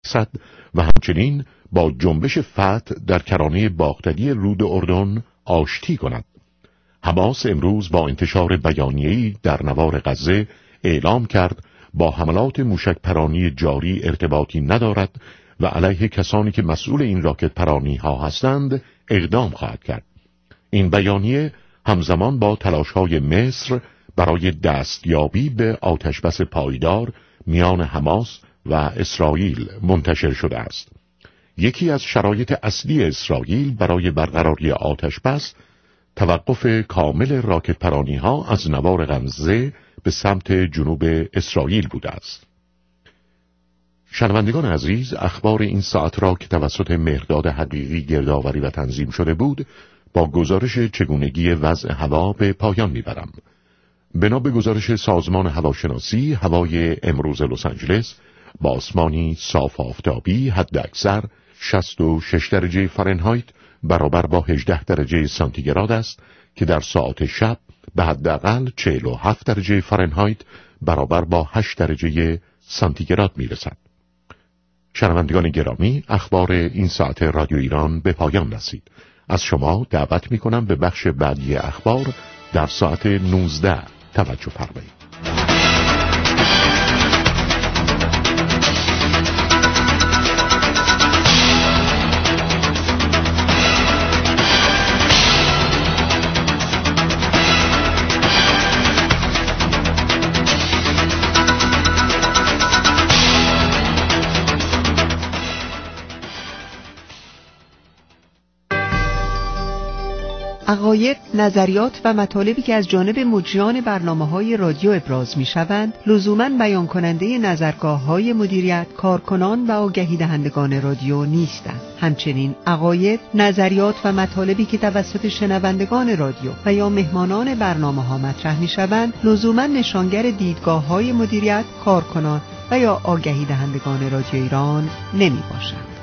صد و همچنین با جنبش فتح در کرانه باختری رود اردن آشتی کند. حماس امروز با انتشار بیانیه‌ای در نوار غزه اعلام کرد با حملات موشک پرانی جاری ارتباطی ندارد و علیه کسانی که مسئول این راکت پرانی ها هستند اقدام خواهد کرد. این بیانیه همزمان با تلاش‌های مصر برای دستیابی به آتشبس پایدار میان حماس و اسرائیل منتشر شده است. یکی از شرایط اصلی اسرائیل برای برقراری آتشبس توقف کامل راکت پرانی ها از نوار غزه به سمت جنوب اسرائیل بوده است. شنوندگان عزیز، اخبار این ساعت را که توسط مهرداد حقیقی گردآوری و تنظیم شده بود با گزارش چگونگی وضع هوا به پایان میبرم. بنا به گزارش سازمان هواشناسی، هوای امروز لس آنجلس با آسمانی صاف آفتابی، حد اکثر 66 درجه فارنهایت برابر با 18 درجه سانتیگراد است که در ساعت شب به حداقل 47 درجه فارنهایت برابر با 8 درجه سانتیگراد میرسد. شنوندگان گرامی، اخبار این ساعت رادیو ایران به پایان رسید. از شما دعوت می‌کنم به بخش بعدی اخبار در ساعت 19 توجه فرمایید. عقاید، نظریات و مطالبی که از جانب مجریان برنامه‌های رادیو ابراز می‌شوند، لزوماً بیان کننده نظرگاه‌های مدیریت، کارکنان و آگهی دهندگان رادیو نیستند. همچنین عقاید، نظریات و مطالبی که توسط شنوندگان رادیو و یا مهمانان برنامه‌ها مطرح می‌شوند، لزوماً نشانگر دیدگاه‌های مدیریت، کارکنان و یا آگهی دهندگان رادیو ایران نمی‌باشند.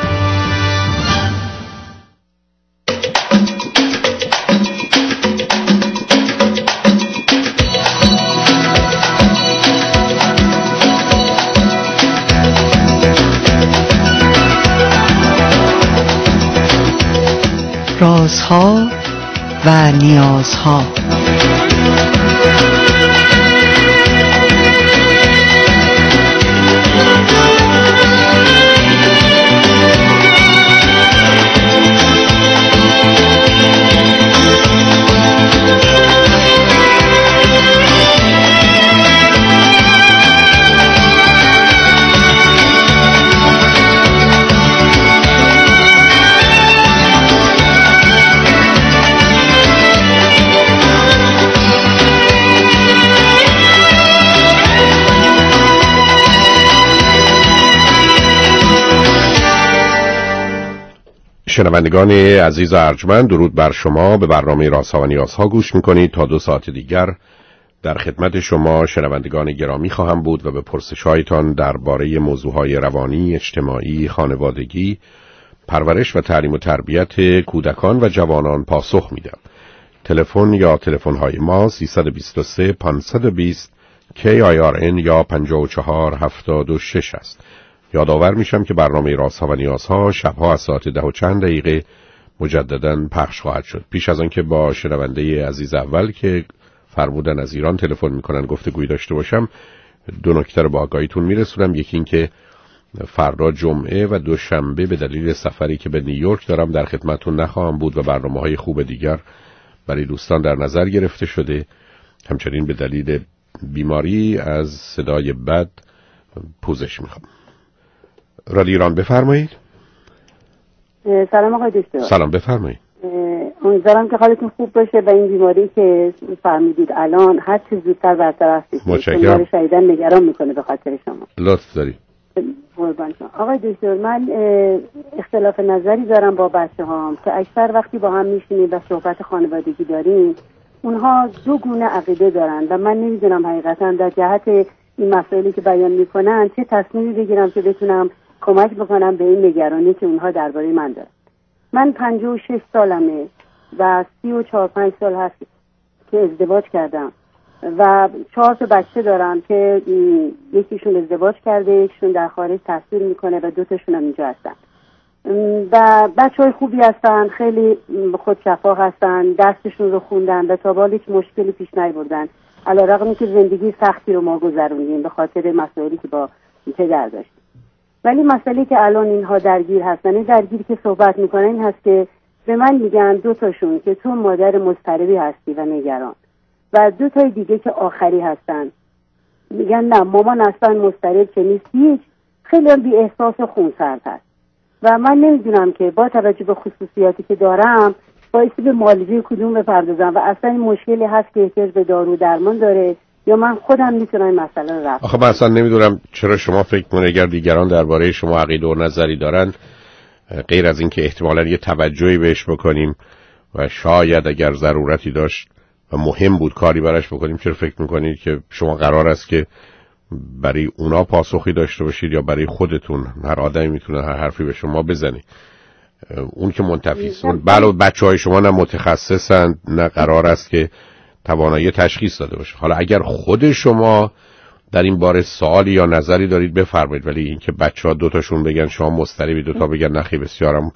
رازها و نیازها. شنوندگان عزیز و ارجمند، درود بر شما. به برنامه رازها و نیازها گوش میکنید. تا 2 ساعت دیگر در خدمت شما شنوندگان گرامی خواهم بود و به پرسش‌هایتان درباره موضوعهای روانی، اجتماعی، خانوادگی، پرورش و تعلیم و تربیت کودکان و جوانان پاسخ میدم. تلفن یا تلفن‌های ما 323 520 KIRN یا 5476 است. یادآور میشم که برنامه رازها و نیازها شبها از ساعت 10 و چند دقیقه مجدداً پخش خواهد شد. پیش از آن که با شنونده عزیز اول که فرمودن از ایران تلفن میکنن گفتگویی داشته باشم، 2 نکته رو با آگاهیتون میرسونم. یکی این که فردا جمعه و دوشنبه به دلیل سفری که به نیویورک دارم در خدمتتون نخواهم بود و برنامه‌های خوب دیگر برای دوستان در نظر گرفته شده. همچنین به دلیل بیماری از صدای بد پوزش میخوام. رادیو ایران بفرمایید. سلام آقای دکتر. سلام بفرمایید. امیدوارم که حالتون خوب باشه و این بیماری که فهمیدید الان هر چه زودتر برطرف بشه. متشکرم. شدیداً نگران میکنه به خاطر شما. لطف داری. قربان شما. آقای دکتر، من اختلاف نظری دارم با بچه‌هام که اکثر وقتی با هم میشینیم و صحبت خانوادگی داریم، اونها 2 گونه عقیده دارن و من نمیدونم حقیقتاً در جهت این مسائلی که بیان میکنن چه تصمیمی بگیرم که بتونم کمک بکنم به این نگرانی که اونها درباره من دارن. من 56 سالمه و 34-35 سال هست که ازدواج کردم و 4 تا بچه دارم که یکیشون ازدواج کرده، یکیشون در خارج تحصیل میکنه و 2 تاشون هم اینجا هستن و بچه‌های خوبی هستن، خیلی خودشفاق هستن، درسشون رو خوندن و تا حالا هیچ مشکلی پیش نیاوردن، علی‌رغم اینکه زندگی سختی رو ما گذروندیم به خاطر مسائلی که با پدر داشتیم. ولی مسئله که الان اینها درگیر هستن، این درگیری که صحبت میکنن این هست که به من میگن 2 تاشون که تو مادر مضطربی هستی و نگران و 2 تای دیگه که آخری هستن میگن نه مامان اصلا مضطرب که نیست، هیچ، خیلی هم بی احساس و خونسرد هست و من نمیدونم که با توجه به خصوصیاتی که دارم بایستی به معالجه کدوم بپردازم و اصلا این مشکلی هست که احتیاج به دارو درمان داره یا من خودم میتونم این مسئله رو رفع. آخه من اصلا نمیدونم چرا شما فکر می‌کنید اگر دیگران درباره شما عقیده و نظری دارن، غیر از اینکه احتمالاً یه توجهی بهش بکنیم و شاید اگر ضرورتی داشت و مهم بود کاری براش بکنیم، چرا فکر می‌کنید که شما قرار است که برای اونا پاسخی داشته باشید یا برای خودتون؟ هر آدمی میتونه هر حرفی به شما بزنه. اون که منتفی است، بله بچه‌های شما نه متخصصن نه قرار است که توانایی تشخیص داده باشه. حالا اگر خود شما در این باره سوالی یا نظری دارید بفرمایید، ولی اینکه بچه‌ها 2 تاشون بگن شما مضطربی، 2 تا بگن نخی بسیارم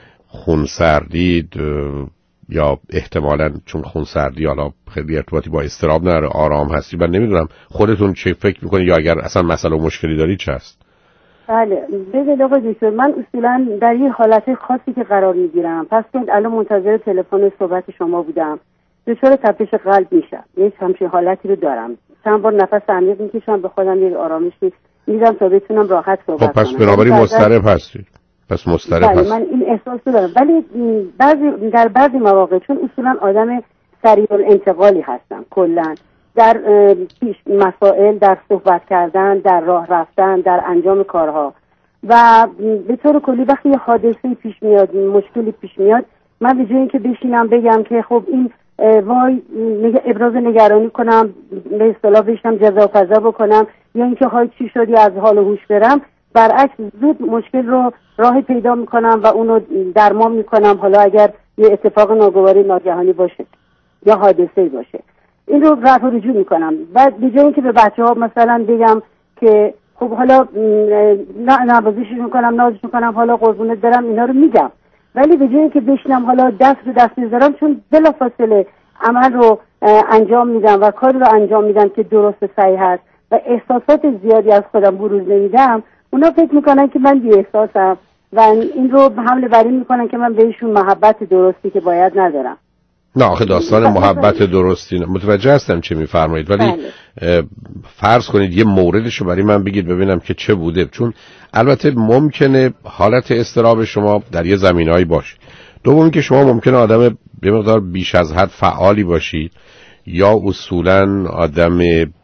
خونسردید یا احتمالاً چون خونسردی حالا خیلی ارتباطی با اضطراب نداره، آرام هستی، من نمیدونم خودتون چه فکر میکنید یا اگر اصلا مسئله و مشکلی دارید چه هست؟ بله ببینید آقای دکتر، من اصولا در یه حالت خاصی که قرار میگیرم، پس که الان منتظر تلفن صحبت شما بودم، دچار تپش قلب میشم، یه همچین حالتی رو دارم، چند بار نفس عمیق میکشم، به خودم یه آرامشی میدم تا بتونم راحت صحبت کنم. پس بنابراین مضطرب هستید. پس مضطرب هستید. من این احساس رو دارم، ولی در بعضی مواقع چون اصولا آدم سریع الانتقالی هستم کلا در مسائل، در صحبت کردن، در راه رفتن، در انجام کارها و به طور کلی وقتی یه حادثه پیش میاد، مشکلی پیش میاد، من به جای اینکه بشینم بگم که خب این وای ابراز نگرانی کنم، به اصطلاح بشم جزا و فضا بکنم یا اینکه های چی شدی از حال و هوش برم، برعکس زود مشکل رو راهی پیدا میکنم و اونو درمان میکنم، حالا اگر یه اتفاق ناگواری ناگهانی باشه یا حادثه‌ای باشه این رو رفع و رجوع میکنم. بعد به جای اینکه به بچه‌ها مثلا بگم که خب حالا نوازشش میکنم، نازش میکنم، حالا قربونت برم، اینا رو میگم، ولی به جای اینکه بشینم حالا دست رو دست بذارم، چون بلافاصله عمل رو انجام میدم و کاری رو انجام میدم که درست صحیح هست و احساسات زیادی از خودم بروز نمیدم، اونا فکر میکنن که من بی احساسم و این رو حمله بر این میکنن که من بهشون محبت درستی که باید ندارم. نه آخه داستان محبت درستی متوجه هستم چه میفرمایید، ولی فرض کنید یه موردشو برای من بگید ببینم که چه بوده، چون البته ممکنه حالت اضطراب شما در یه زمینه‌ای باشه. دوم که شما ممکنه آدم به مقدار بیش از حد فعالی باشید یا اصولاً آدم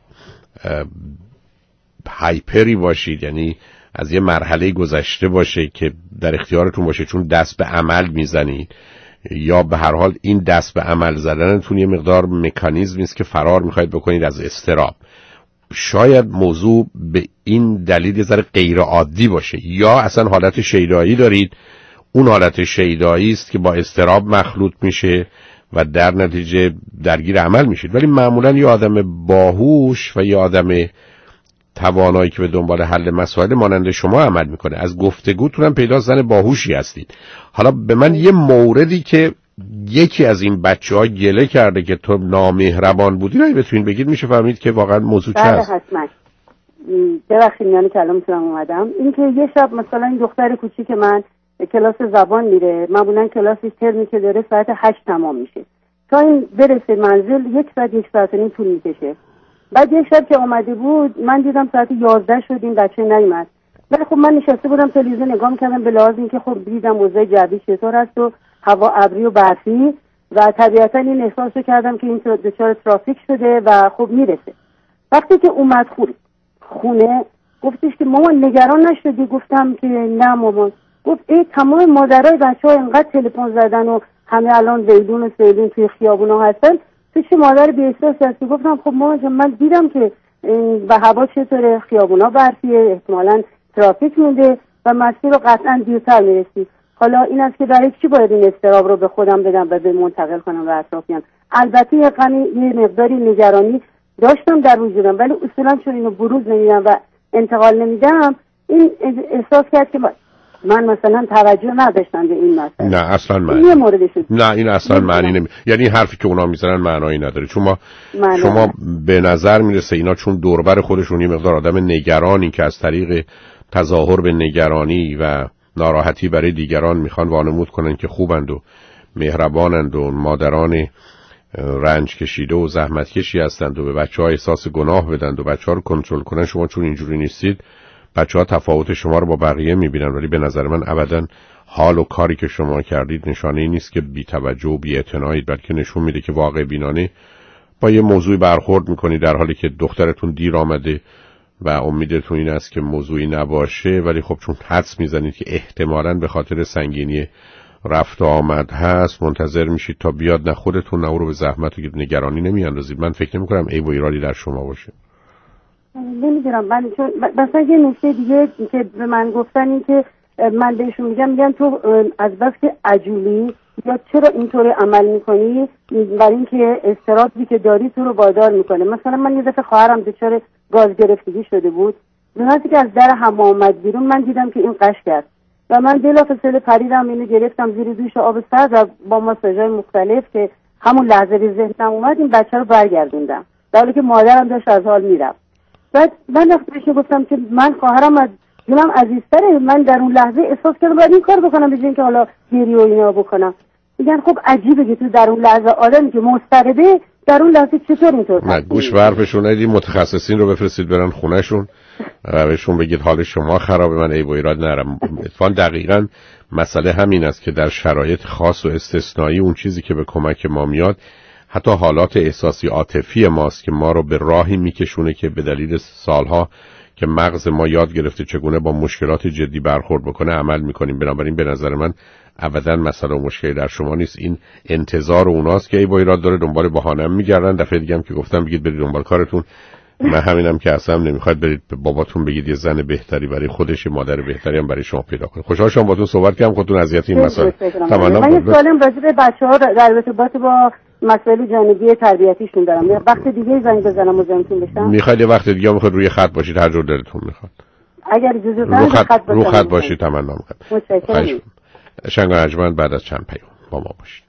هایپری باشید، یعنی از یه مرحله گذشته باشه که در اختیارتون باشه چون دست به عمل میزنید، یا به هر حال این دست به عمل زدنتون یه مقدار مکانیزمی است که فرار میخواید بکنید از اضطراب. شاید موضوع به این دلیل یه ذره غیر عادی باشه، یا اصلا حالت شیدایی دارید، اون حالت شیدایی است که با اضطراب مخلوط میشه و در نتیجه درگیر عمل میشید. ولی معمولا یه آدم باهوش و یه آدم توانایی که به دنبال حل مسائل مانند شما عمل میکنه، از گفتگوتون هم پیدا زن باهوشی هستید. حالا به من یه موردی که یکی از این بچه‌ها گله کرده که تو نامهربان بودی رو بتونین بگید، میشه فهمید که واقعا موضوع چه هست؟ بله حتما. ببخشید یعنی کلام میتونم اومدم این که یه شب مثلا این دختر کوچیک من کلاس زبان میره، معمولا کلاسش ترمی که داره ساعت 8 تمام میشه، تا این برسه منزل 1 ساعت و نیم طول میکشه. بعد یک شب که اومده بود من دیدم ساعت 11 شد این بچه نیومد، ولی خب من نشسته بودم تلویزیون نگاه میکردم، به لحاظ اینکه خب دیدم اوضاع جوی چطور هست و هوا ابری و برفی و طبیعتا این احساس رو کردم که این دچار ترافیک شده و خب میرسه. وقتی که اومد خونه گفتش که مامان نگران نشدی؟ گفتم که نه مامان. گفت ای تمام مادرای بچه‌ها اینقدر تلفن زدن و همه الان ویلون و سیلون توی خیابونا هستن، تو چه مادر بی احساس هستی؟ گفتم خب مامان جان من دیدم که به هوا چطوره، خیابونا برفیه، احتمالاً ترافیک مونده و مسیر رو قطعاً دیرتر میرسی. حالا این است که برای چی باید این اضطراب رو به خودم بدم و به منتقل کنم و اطرافیان؟ البته یه مقداری نگرانی داشتم در وجودم، ولی اصولا چون اینو بروز نمیدم و انتقال نمیدم، این احساس کرد که من مثلا توجه نداشتم به این مسئله. نه اصلا معنی این موردش نه، این اصلا معنی نمی، یعنی حرفی که اونا میزنن معنایی نداره. چون شما به نظر میرسه اینا چون دوربر خودشون یه مقدار آدم نگرانی که از طریق تظاهر به نگرانی و ناراحتی برای دیگران میخوان وانمود کنن که خوبند و مهربانند و مادران رنج کشیده و زحمت کشی هستند و به بچه‌ها احساس گناه بدن و بچه‌ها رو کنترل کنن. شما چون اینجوری نیستید، بچه‌ها تفاوت شما رو با بقیه میبینن، ولی به نظر من ابداً حال و کاری که شما کردید نشانه‌ای نیست که بی‌توجه و بی‌اعتنایید، بلکه نشون میده که واقع بینانه با یه موضوعی برخورد میکنید، در حالی که دخترتون دیر آمده و امیدتون این است که موضوعی نباشه، ولی خب چون حدس میزنید که احتمالاً به خاطر سنگینی رفت و آمد هست، منتظر میشید تا بیاد، نه خودتون نه او رو به زحمت و نگرانی نمیاندازید. من فکر نمی‌کنم عیب و ایرادی در شما باشه. نمیدونم، من چون مثلا یه نکته دیگه که به من گفتن این که من بهشون میگم تو از بس که عجولی یا چرا اینطوری عمل میکنی، برای اینکه استرابی که داری تو رو وادار میکنه. مثلا من یه دفعه خواهرم دچار گاز گرفتگی شده بود، وقتی که از در حمام آمد بیرون من دیدم که این قش کرد و من بلافاصله پریدم اینو گرفتم زیر دوش آب سرد و با ماساژهای مختلف که همون لحظه به ذهنم اومد این بچه رو برگردوندم، در حالی که مادرم داشت از حال میرفت. بعد من وقتی بهش گفتم که من خواهرم از جونم عزیزتره، من در اون لحظه احساس کردم باید این کار بکنم به جای اینکه حالا گریه و اینا بکنم. میگن خب عجیبه که تو در اون لحظه آدمی که مضطربه در اون لحظه چطور اینطور؟ نه، گوش به حرفشون ندید، متخصصین رو بفرستید برن خونهشون و بهشون بگید حال شما خرابه، من عیب و ایراد ندارم. اتفاقا دقیقاً مسئله همین است که در شرایط خاص و استثنایی اون چیزی که به کمک ما میاد حتی حالات احساسی عاطفی ماست که ما رو به راهی میکشونه که به دلیل سالها که مغز ما یاد گرفته چگونه با مشکلات جدی برخورد بکنه عمل میکنیم. بنابراین به نظر من ابدا مسئله و مشکلی در شما نیست، این انتظار اوناست که ای با ایراد داره دنبال بهانه میگردن. دفعه دیگه هم که گفتم بگید برید دنبال کارتون. من همینم که اصلا نمیخواد برید به باباتون بگید یه زن بهتری برای خودش، مادر بهتری هم برای شما پیدا کنه. خوشحال شدم باهاتون صحبت کردم، خودتون اذیت این مسائل تمام. من یه سوالم راجع به بچه‌ها در ارتباط با مسائل جانبی تربیتیشون دارم. وقت دیگه زنگ بزنم و زنگتون بشم؟ میخواید یه وقت دیگه میخواید روی خط باشید، هر جور دلتون میخواد. اگر اجازه بدید رو خط باشید تمنا میکنم. متشکرم. شنگ ارجمند بعد از چند پیام با ما باشید.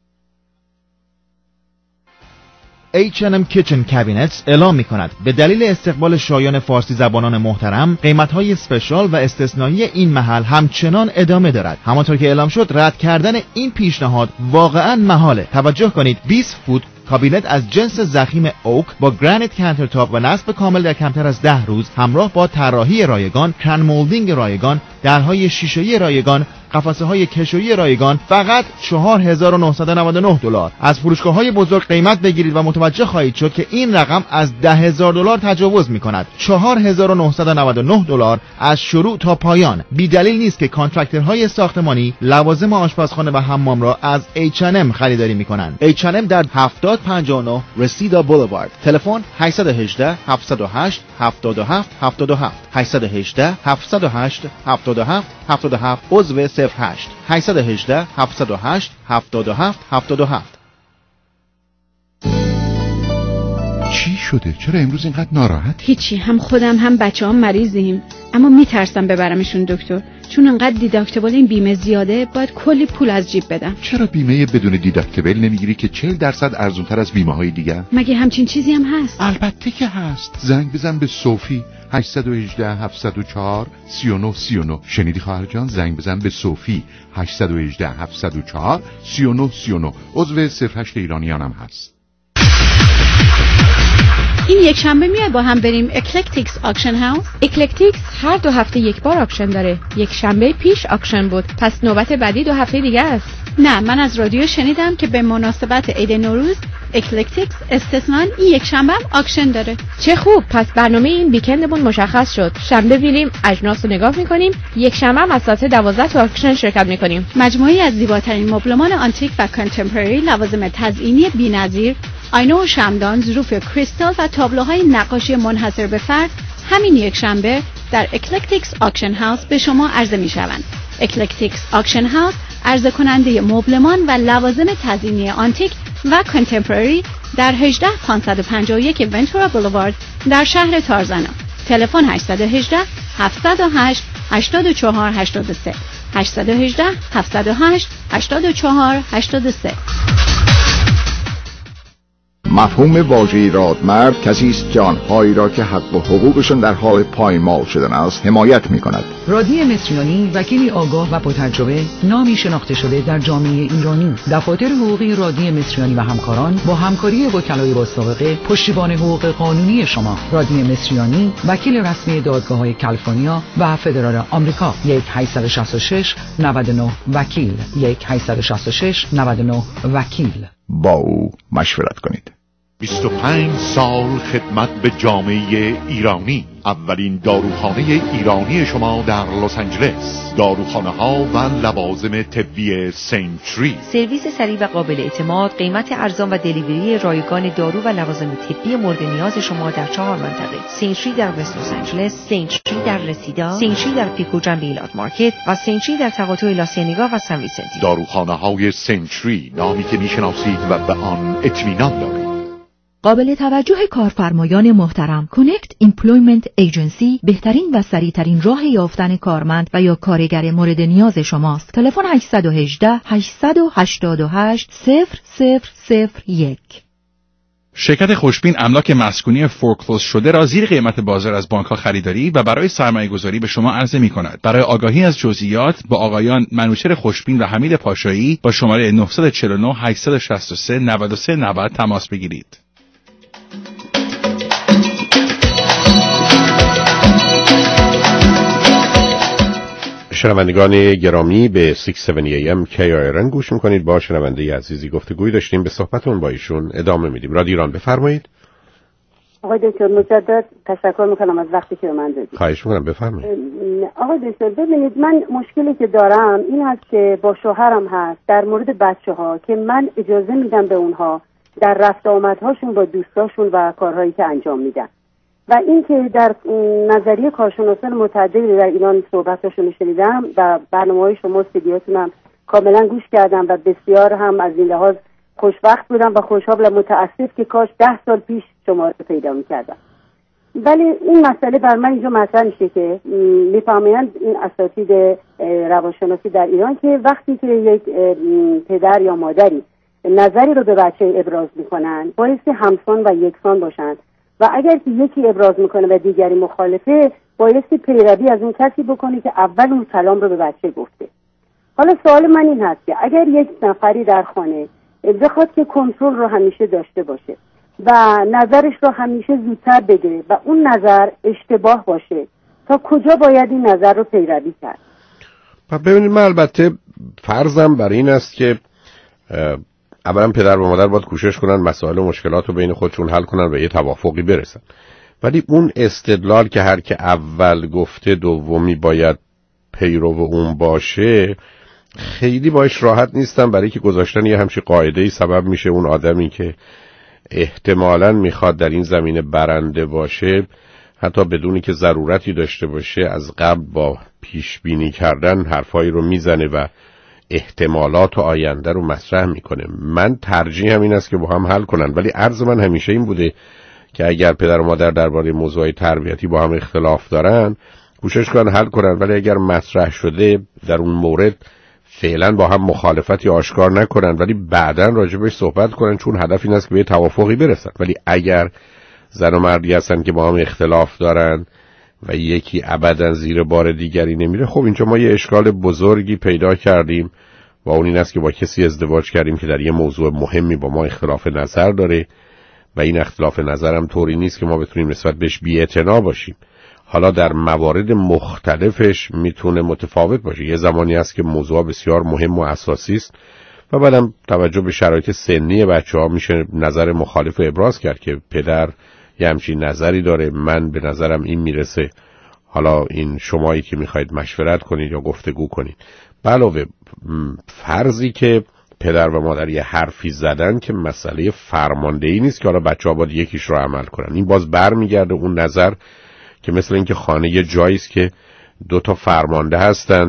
H&M Kitchen Cabinets اعلام می‌کند به دلیل استقبال شایان فارسی زبانان محترم، قیمت‌های اسپشیال و استثنایی این محل همچنان ادامه دارد. همانطور که اعلام شد، رد کردن این پیشنهاد واقعاً محاله. توجه کنید، 20 فوت کابینت از جنس ضخیم اوک با گرانیت کانترتاپ و نصب کامل در کمتر از 10 روز همراه با طراحی رایگان، کرن مولدینگ رایگان، درهای شیشه‌ای رایگان، قفسه‌های کشویی رایگان فقط $4,999. از فروشگاه‌های بزرگ قیمت بگیرید و متوجه خواهید شد که این رقم از $10,000 تجاوز می‌کند. $4,999 از شروع تا پایان. بی دلیل نیست که کانترکتورهای ساختمانی لوازم آشپزخانه و حمام را از H&M خریداری می‌کنند. H&M در 7059 رسیدا بولوارد. تلفن 818 708 77 77 818 708 77 77 عضو 08 818 708 77 77. چی شده؟ چرا امروز اینقدر ناراحت؟ هیچی، هم خودم هم بچه‌ام مریضیم، اما میترسم ببرمشون دکتر، چون انقدر دیداکتیبل این بیمه زیاده باید کلی پول از جیب بدم. چرا بیمه بدون دیداکتیبل نمیگیری که 40% ارزونتر از بیمه های دیگه؟ مگه همچین چیزی هم هست؟ البته که هست. زنگ بزن به صوفی 818 704 3939. شنیدی خواهر جان؟ زنگ بزن به صوفی 818 704 3939. عضو 08 ایرانیانم هست. این یک شنبه میاد با هم بریم اکلکتیکس آکشن هاوس. اکلکتیکس هر 2 هفته یک بار آکشن داره. یک شنبه پیش آکشن بود، پس نوبت بعدی 2 هفته دیگه است. نه، من از رادیو شنیدم که به مناسبت عید نوروز اکلکتیکس استثناً این یک شنبه هم آکشن داره. چه خوب، پس برنامه این ویکندمون مشخص شد. شنبه میریم اجناس رو نگاه میکنیم، یک شنبه هم از ساعت 12 تو آکشن شرکت میکنیم. مجموعه‌ای از زیباترین مبلمان آنتیک و کانتمپرری، لوازم تزئینی بی‌نظیر، آینه و شمعدان، ظروف کریستال و تابلوهای نقاشی منحصر به فرد همین یک شنبه در اکلکتیکس آکشن هاوس به شما عرضه میشوند. اکلکتیکس آکشن هاوس عرضه کننده مبلمان و لوازم تزئینی آنتیک و کانتمپرری در 18551 ونتورا بولوارد در شهر تارزانا. تلفن 818 708 8483 818 708 8483. مفهوم واژه رادمرد کسی است که آنهایی را که حق و حقوقشون در حال پایمال شدن است حمایت می‌کند. رادی مصریانی وکیلی آگاه و با تجربه، نامی شناخته شده در جامعه ایرانی. دفاتر حقوقی رادی مصریانی و همکاران با همکاری وکلای با سابقه پشتیبان حقوق قانونی شما. رادی مصریانی وکیل رسمی دادگاه‌های کالیفرنیا و فدرال آمریکا. 1-866 99 وکیل 1-866 99 وکیل. با او مشورت کنید. 25 سال خدمت به جامعه ایرانی. اولین داروخانه ایرانی شما در لس آنجلس. داروخانه ها و لوازم طبی سنچری. سرویس سریع و قابل اعتماد، قیمت ارزان و دلیوری رایگان دارو و لوازم طبی مورد نیاز شما در 4 منطقه: سنچری در وست لس آنجلس، سنچری در رسیدا، سنچری در پیکو جنب ایلات مارکت و سنچری در تقاطع لاسینیگا و سن ویسنتی. داروخانه های سنچری، نامی که میشناسید و به آن اطمینان دارید. قابل توجه کارفرمایان محترم، کانکت ایمپلویمنت ایجنسی بهترین و سریعترین راه یافتن کارمند و یا کارگر مورد نیاز شماست. تلفن 818 888 0001. شرکت خوشبین املاک مسکونی فورکلوز شده را زیر قیمت بازار از بانک‌ها خریداری و برای سرمایه‌گذاری به شما عرضه می‌کند. برای آگاهی از جزئیات با آقایان منوچهر خوشبین و حمید پاشایی با شماره 949 863 9390 تماس بگیرید. شنوندگان گرامی به 670 AM KIRN گوش میکنید. با شنونده عزیزی گفتگوی داشتیم، به صحبتون با ایشون ادامه میدیم. رادیو ایران، بفرمایید. آقای دکتر مجدد تشکر میکنم از وقتی که به من دادید. خواهش میکنم، بفرمایید. آقای دکتر ببینید، من مشکلی که دارم این هست که با شوهرم هست در مورد بچه‌ها که من اجازه میدم به اونها در رفت آمدهاشون با دوستاشون و کارهایی که انجام میدن و این که در نظریه کارشناسان متعددی در ایران صحبتاشون شنیدم و برنامه‌های شما استودیوتون هم کاملا گوش کردم و بسیار هم از این لحاظ خوشبخت بودم و خوشحال و متاسف که کاش 10 سال پیش شما رو پیدا می‌کردم. ولی این مسئله بر من اینجا مطرح میشه که می‌فهمند این اساتید روانشناسی در ایران که وقتی که یک پدر یا مادری نظری رو به بچه ابراز میکنن بایستی همسان و یکسان باشن و اگر که یکی ابراز میکنه و دیگری مخالفه بایستی پیروی از اون کسی بکنی که اول اون کلام رو به بچه گفته. حالا سوال من این هست که اگر یک نفری در خانه بخواد که کنترل رو همیشه داشته باشه و نظرش رو همیشه زودتر بگه و اون نظر اشتباه باشه، تا کجا باید این نظر رو پیروی کرد؟ ببینید، من البته فرضم بر این است که اولا پدر و مادر باید کوشش کنن مسائل و مشکلات رو بین خودشون حل کنن و یه توافقی برسن، ولی اون استدلال که هر که اول گفته دومی باید پیرو اون باشه خیلی باش راحت نیستم، برای که گذاشتن یه همچین قاعده‌ای سبب میشه اون آدمی که احتمالاً میخواد در این زمینه برنده باشه حتی بدونی که ضرورتی داشته باشه از قبل با پیش بینی کردن حرفایی رو میزنه و احتمالات آینده رو مطرح میکنه. من ترجیحم این است که با هم حل کنن، ولی عرض من همیشه این بوده که اگر پدر و مادر درباره موضوع تربیتی با هم اختلاف دارن کوشش کنن حل کنن، ولی اگر مطرح شده در اون مورد فعلا با هم مخالفتی آشکار نکنن ولی بعداً راجبش صحبت کنن، چون هدف این است که به توافقی برسن. ولی اگر زن و مردی هستن که با هم اختلاف دارن و یکی ابداً زیر بار دیگری نمیره، خب اینجا ما یه اشکال بزرگی پیدا کردیم و اون این است که با کسی ازدواج کردیم که در یه موضوع مهمی با ما اختلاف نظر داره و این اختلاف نظر هم طوری نیست که ما بتونیم نسبت بهش بی‌اعتنا باشیم. حالا در موارد مختلفش میتونه متفاوت باشه. یه زمانی هست که موضوع بسیار مهم و اساسی است و بعدم توجه به شرایط سنی بچه‌ها میشه نظر مخالف ابراز کرد که پدر یه همچین نظری داره، من به نظرم این میرسه، حالا این شمایی که میخواید مشورت کنید یا گفتگو کنید. علاوه فرضی که پدر و مادر یه حرفی زدن که مسئله فرماندهی نیست که حالا بچه‌ها باید یکیش رو عمل کنن. این باز برمیگرده اون نظر که مثل اینکه خانه یه جایی است که 2 تا فرمانده هستن،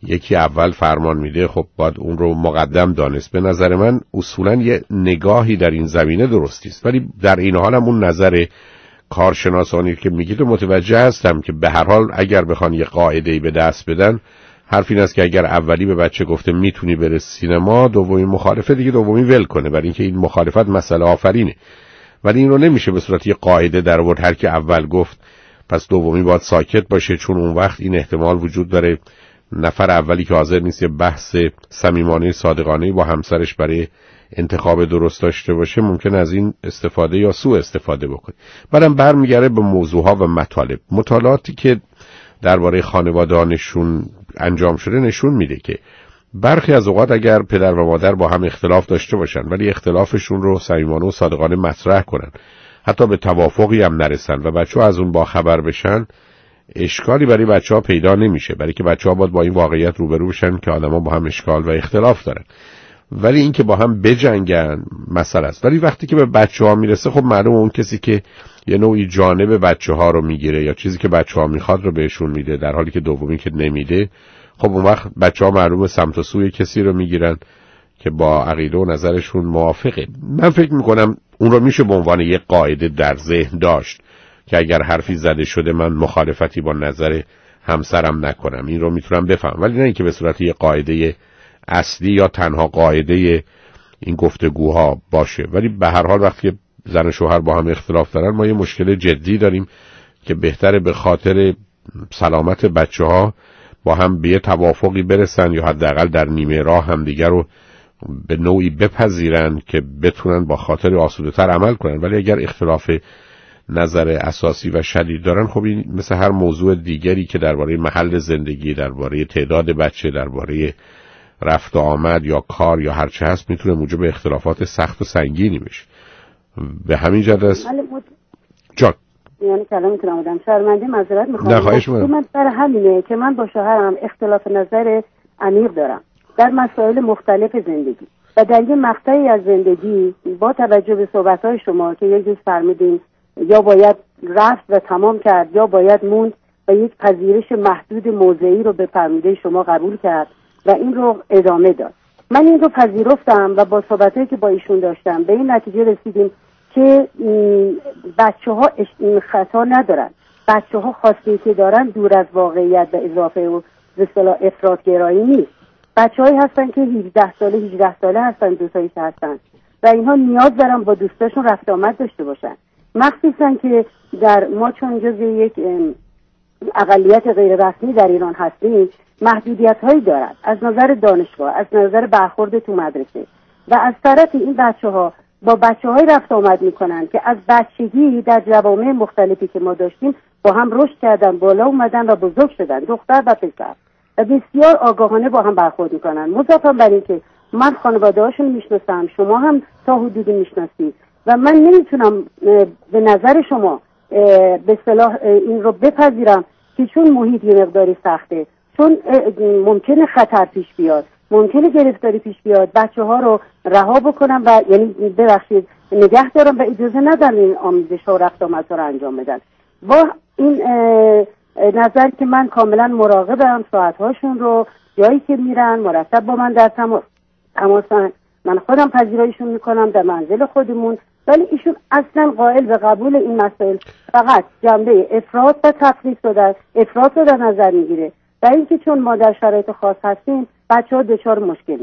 یکی اول فرمان میده خب باید اون رو مقدم دانست. به نظر من اصولا یه نگاهی در این زمینه درستی است، ولی در این حال هم اون نظر کارشناسانی که میگید و متوجه هستم که به هر حال اگر بخوان یه قاعده‌ای به دست بدن، حرف این است که اگر اولی به بچه گفته میتونی بره سینما، دومی مخالفه دیگه دومی ول کنه، برای اینکه این مخالفت مسئله آفرینه. ولی این رو نمیشه به صورت یه قاعده در آورد هر کی اول گفت پس دومی باید ساکت باشه، چون اون وقت این احتمال وجود داره نفر اولی که حاضر نیست یه بحث صمیمانه صادقانه با همسرش برای انتخاب درست داشته باشه، ممکن از این استفاده یا سوء استفاده بکنه. بعدم برمیگره به موضوعها و مطالعاتی که درباره خانواده‌ها انجام شده نشون میده که برخی از اوقات اگر پدر و مادر با هم اختلاف داشته باشن ولی اختلافشون رو صمیمانه و صادقانه مطرح کنن، حتی به توافقی هم نرسن و بچه‌ها از اون با خبر بشن، اشکالی برای بچه‌ها پیدا نمیشه، برای که بچه‌ها باید با این واقعیت روبرو بشن که آدم‌ها با هم اشکال و اختلاف دارن. ولی این که با هم بجنگن مسئله است. ولی وقتی که به بچه‌ها میرسه خب معلومه اون کسی که یه نوعی جانب بچه‌ها رو میگیره یا چیزی که بچه‌ها میخواد رو بهشون میده، در حالی که دومی که نمیده، خب اون وقت بچه‌ها معلومه سمت و سوی کسی رو میگیرن که با عقیده و نظرشون موافقه. من فکر میکنم اون رو میشه به عنوان یک قاعده در ذهن داشت که اگر حرفی زده شده من مخالفتی با نظر همسرم نکنم، این رو میتونم بفهم، ولی نه اینکه به صورت یک قاعده اصلی یا تنها قاعده این گفتگوها باشه. ولی به هر حال وقتی زن و شوهر با هم اختلاف دارن ما یه مشکل جدی داریم که بهتره به خاطر سلامت بچه‌ها با هم به توافقی برسن یا حداقل در نیمه راه هم دیگر رو به نوعی بپذیرن که بتونن با خاطر آسوده‌تر عمل کنن. ولی اگر اختلاف نظر اساسی و شدید دارن، خب این مثل هر موضوع دیگری که درباره محل زندگی، درباره تعداد بچه، درباره رفت و آمد یا کار یا هر چه هست، میتونه موجب اختلافات سخت و سنگینی بشه. به همین جهت است جان یعنی کلام میتونم بودم شرمنده معذرت میخوام. نه خواهش می‌کنم. من سر همینه که من با شوهرم اختلاف نظر عمیق دارم در مسائل مختلف زندگی و در یه مقطعی از زندگی با توجه به صحبت‌های شما که یک روز فرمودین یا باید رفت و تمام کرد یا باید موند و یک پذیرش محدود موضعی رو به فرموده شما قبول کرد و این رو ادامه داد. من این رو پذیرفتم و با صحبتایی که با ایشون داشتم به این نتیجه رسیدیم که بچه‌ها خطا ندارن، بچه‌ها خواسته که دارن دور از واقعیت و اضافه و به اصطلاح افراط‌گرایی نیست. بچه‌هایی هستن که 17 ساله 18 ساله هستن، دوستایی هستن و اینها نیاز دارن با دوستاشون رفت آمد داشته باشن، مخصوصا که در ما چون جزء یک اقلیت غیر رسمی در ایران هستیم محدودیت‌هایی دارد از نظر دانشگاه، از نظر برخورد تو مدرسه و از طرف این بچه‌ها با بچه‌های رفت آمد می‌کنن که از بچگی در جوامع مختلفی که ما داشتیم با هم رشد کردن، بالا اومدن و بزرگ شدن، دختر و پسر، و بسیار آگاهانه با هم برخورد می‌کنن. مضافاً بر این که من خانواده‌هاشون میشناسم، شما هم تا حدودی میشناسید و من نمیتونم به نظر شما به اصطلاح این رو بپذیرم که چون محیط یه مقداری سخته، چون ممکنه خطر پیش بیاد، ممکنه گرفتاری پیش بیاد، بچه‌ها رو رها بکنم و یعنی ببخشید نگه دارم و اجازه ندارم این آموزش‌ها و رفت آمدها رو انجام بدن. با این نظر که من کاملا مراقبم ساعت‌هاشون رو، جایی که میرن مرتب با من در تماسن، من خودم پذیراییشون میکنم در منزل خودمون، ولی ایشون اصلا قائل به قبول این مسائل فقط جنبه افراط و تفریط افراط رو در نظر میگیره و اینکه چون ما در شرایط خاص هستیم بچه‌ها دچار مشکل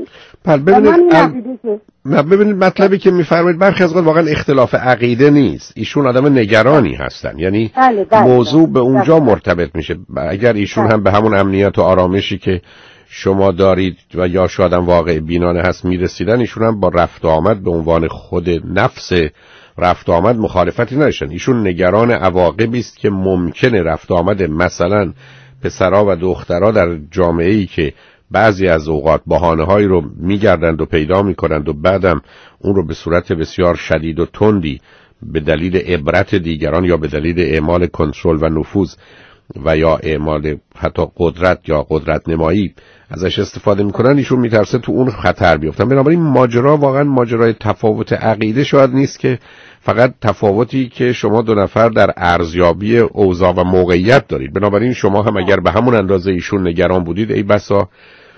میشن. ببینید مطلبی که میفرمایید برخی از اوقات واقعا اختلاف عقیده نیست، ایشون آدم نگرانی هستن، یعنی موضوع به اونجا مرتبط میشه. اگر ایشون هم به همون امنیت و آرامشی که شما دارید و یا شاید هم واقع بینانه هست میرسیدن، ایشون هم با رفت آمد به عنوان خود نفس رفت آمد مخالفتی نداشتن. ایشون نگران عواقبی است که ممکنه رفت آمد مثلا پسرها و دخترها در جامعه‌ای که بعضی از اوقات بهانه‌هایی رو میگردند و پیدا میکنند و بعدم اون رو به صورت بسیار شدید و تندی به دلیل عبرت دیگران یا به دلیل اعمال کنترل و نفوذ و یا اعمال حتی قدرت یا قدرت نمایی ازش استفاده میکنن، ایشون میترسه تو اون خطر بیفتن. بنابراین ماجرا واقعا ماجرای تفاوت عقیده شاید نیست، که فقط تفاوتی که شما دو نفر در ارزیابی اوضاع و موقعیت دارید. بنابراین شما هم اگر به همون اندازه ایشون نگران بودید، ای بسا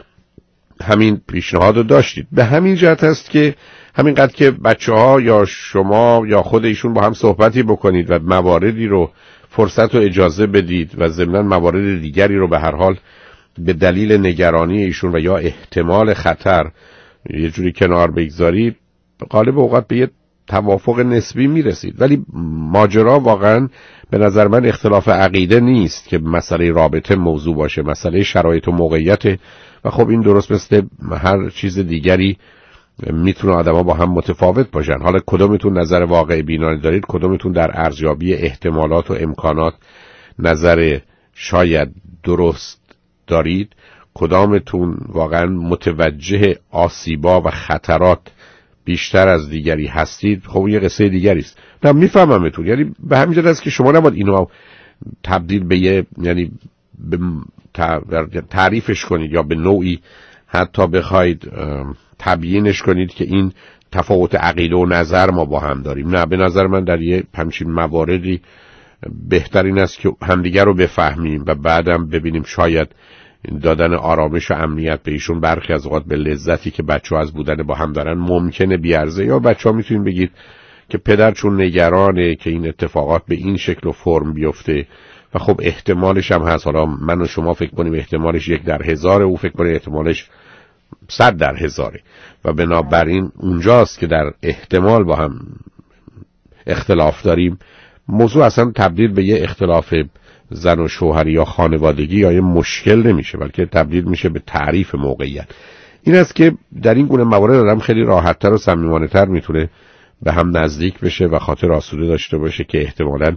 همین پیشنهاد رو داشتید. به همین جهت است که همینقدر که بچه‌ها یا شما یا خود ایشون با هم صحبتی بکنید و مواردی رو فرصت و اجازه بدید و ضمناً موارد دیگری رو به هر حال به دلیل نگرانی ایشون و یا احتمال خطر یه جوری کنار بگذارید، غالب اوقات به یه توافق نسبی میرسید. ولی ماجرا واقعاً به نظر من اختلاف عقیده نیست که مسئله رابطه موضوع باشه، مسئله شرایط و موقعیت. و خب این درست مثل هر چیز دیگری میتونه آدما با هم متفاوت باشن. حالا کدومتون نظر واقع بینانه دارید، کدومتون در ارزیابی احتمالات و امکانات نظر شاید درست دارید، کدامتون واقعا متوجه آسیبا و خطرات بیشتر از دیگری هستید، خب یه قصه دیگری است. نه میفهممتون، یعنی به همین جهت است که شما نباید اینو تبدیل به یه، یعنی به تعریفش کنید یا به نوعی حتی بخواید تبیینش کنید که این تفاوت عقیده و نظر ما با هم داریم. نه، به نظر من در یه همچین مواردی بهترین است که همدیگر رو بفهمیم و بعدم ببینیم شاید دادن آرامش و امنیت به ایشون برخی از اوقات به لذتی که بچه‌ها از بودن با هم دارن ممکنه بیارزه. یا بچه‌ها میتونین بگید که پدر چون نگرانه که این اتفاقات به این شکل و فرم بیفته و خب احتمالش هم هست، حالا من و شما فکر کنیم احتمالش 1 در 1000، او فکر کنه احتمالش 100 در 1000 و بنابراین اونجاست که در احتمال با هم اختلاف داریم. موضوع اصلا تبدیل به یه اختلاف زن و شوهری یا خانوادگی یا یه مشکل نمیشه، بلکه تبدیل میشه به تعریف موقعیت. این است که در این گونه موارد آدم خیلی راحت‌تر و صمیمانه‌تر میتونه به هم نزدیک بشه و خاطر آسوده داشته باشه که احتمالاً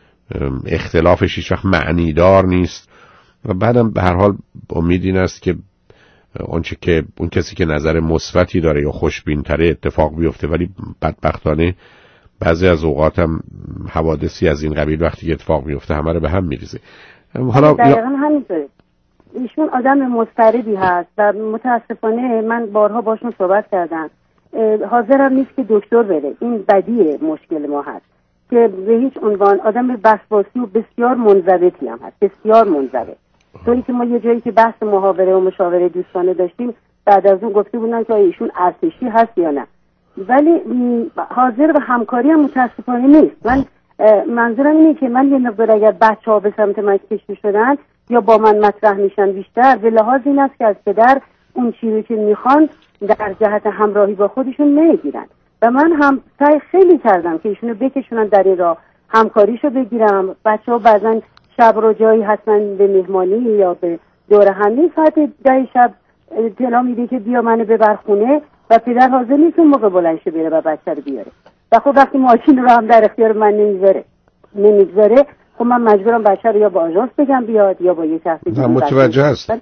اختلافش هیچ وقت معنیدار نیست. و بعدم به هر حال امید این است که آنچه که اون کسی که نظر مثبتی داره یا خوشبین‌تره اتفاق بیفته. ولی بدبختانه بعضی از اوقات هم حوادثی از این قبیل وقتی که اتفاق میفته همه رو به هم میریزه. حالا دقیقاً همینطوره. ایشون آدم مضطربی هست و متاسفانه من بارها باشون صحبت کردم، حاضرم نیست که دکتر بره. این بدیه مشکل ما هست که به هیچ عنوان آدم وسواسی و بسیار منضبطی هم هست، بسیار منضبط. طوری که ما یه جایی که بحث محاوره و مشاوره دوستانه داشتیم، بعد از اون گفته بودن که ایشون ارتشی هست یا نه، ولی حاضر به همکاری هم متاسفانه نیست. من منظورم اینه که من یه مقدار اگر بچه‌ها به سمت من کشیده شدن یا با من مطرح میشن بیشتر به لحاظ این است که از پدر اون چیزی که میخوان در جهت همراهی با خودشون نمیگیرن و من هم سعی خیلی کردم که ایشونو بکشونن در این راه، همکاریشو بگیرم. بچه‌ها بعضن شب رو جایی حتما به مهمانی یا به دور همی ساعت 10 شب اطلاع میده که بیا منو ببر خونه و پدر حاضر نیست اون موقع بلند شه بره و بچه رو بیاره و خب وقتی ماشین رو هم در اختیار من نمیگذاره خب من مجبورم بچه رو یا با آژانس بگم بیاد یا با یه شخصی دیگه. متوجه هست.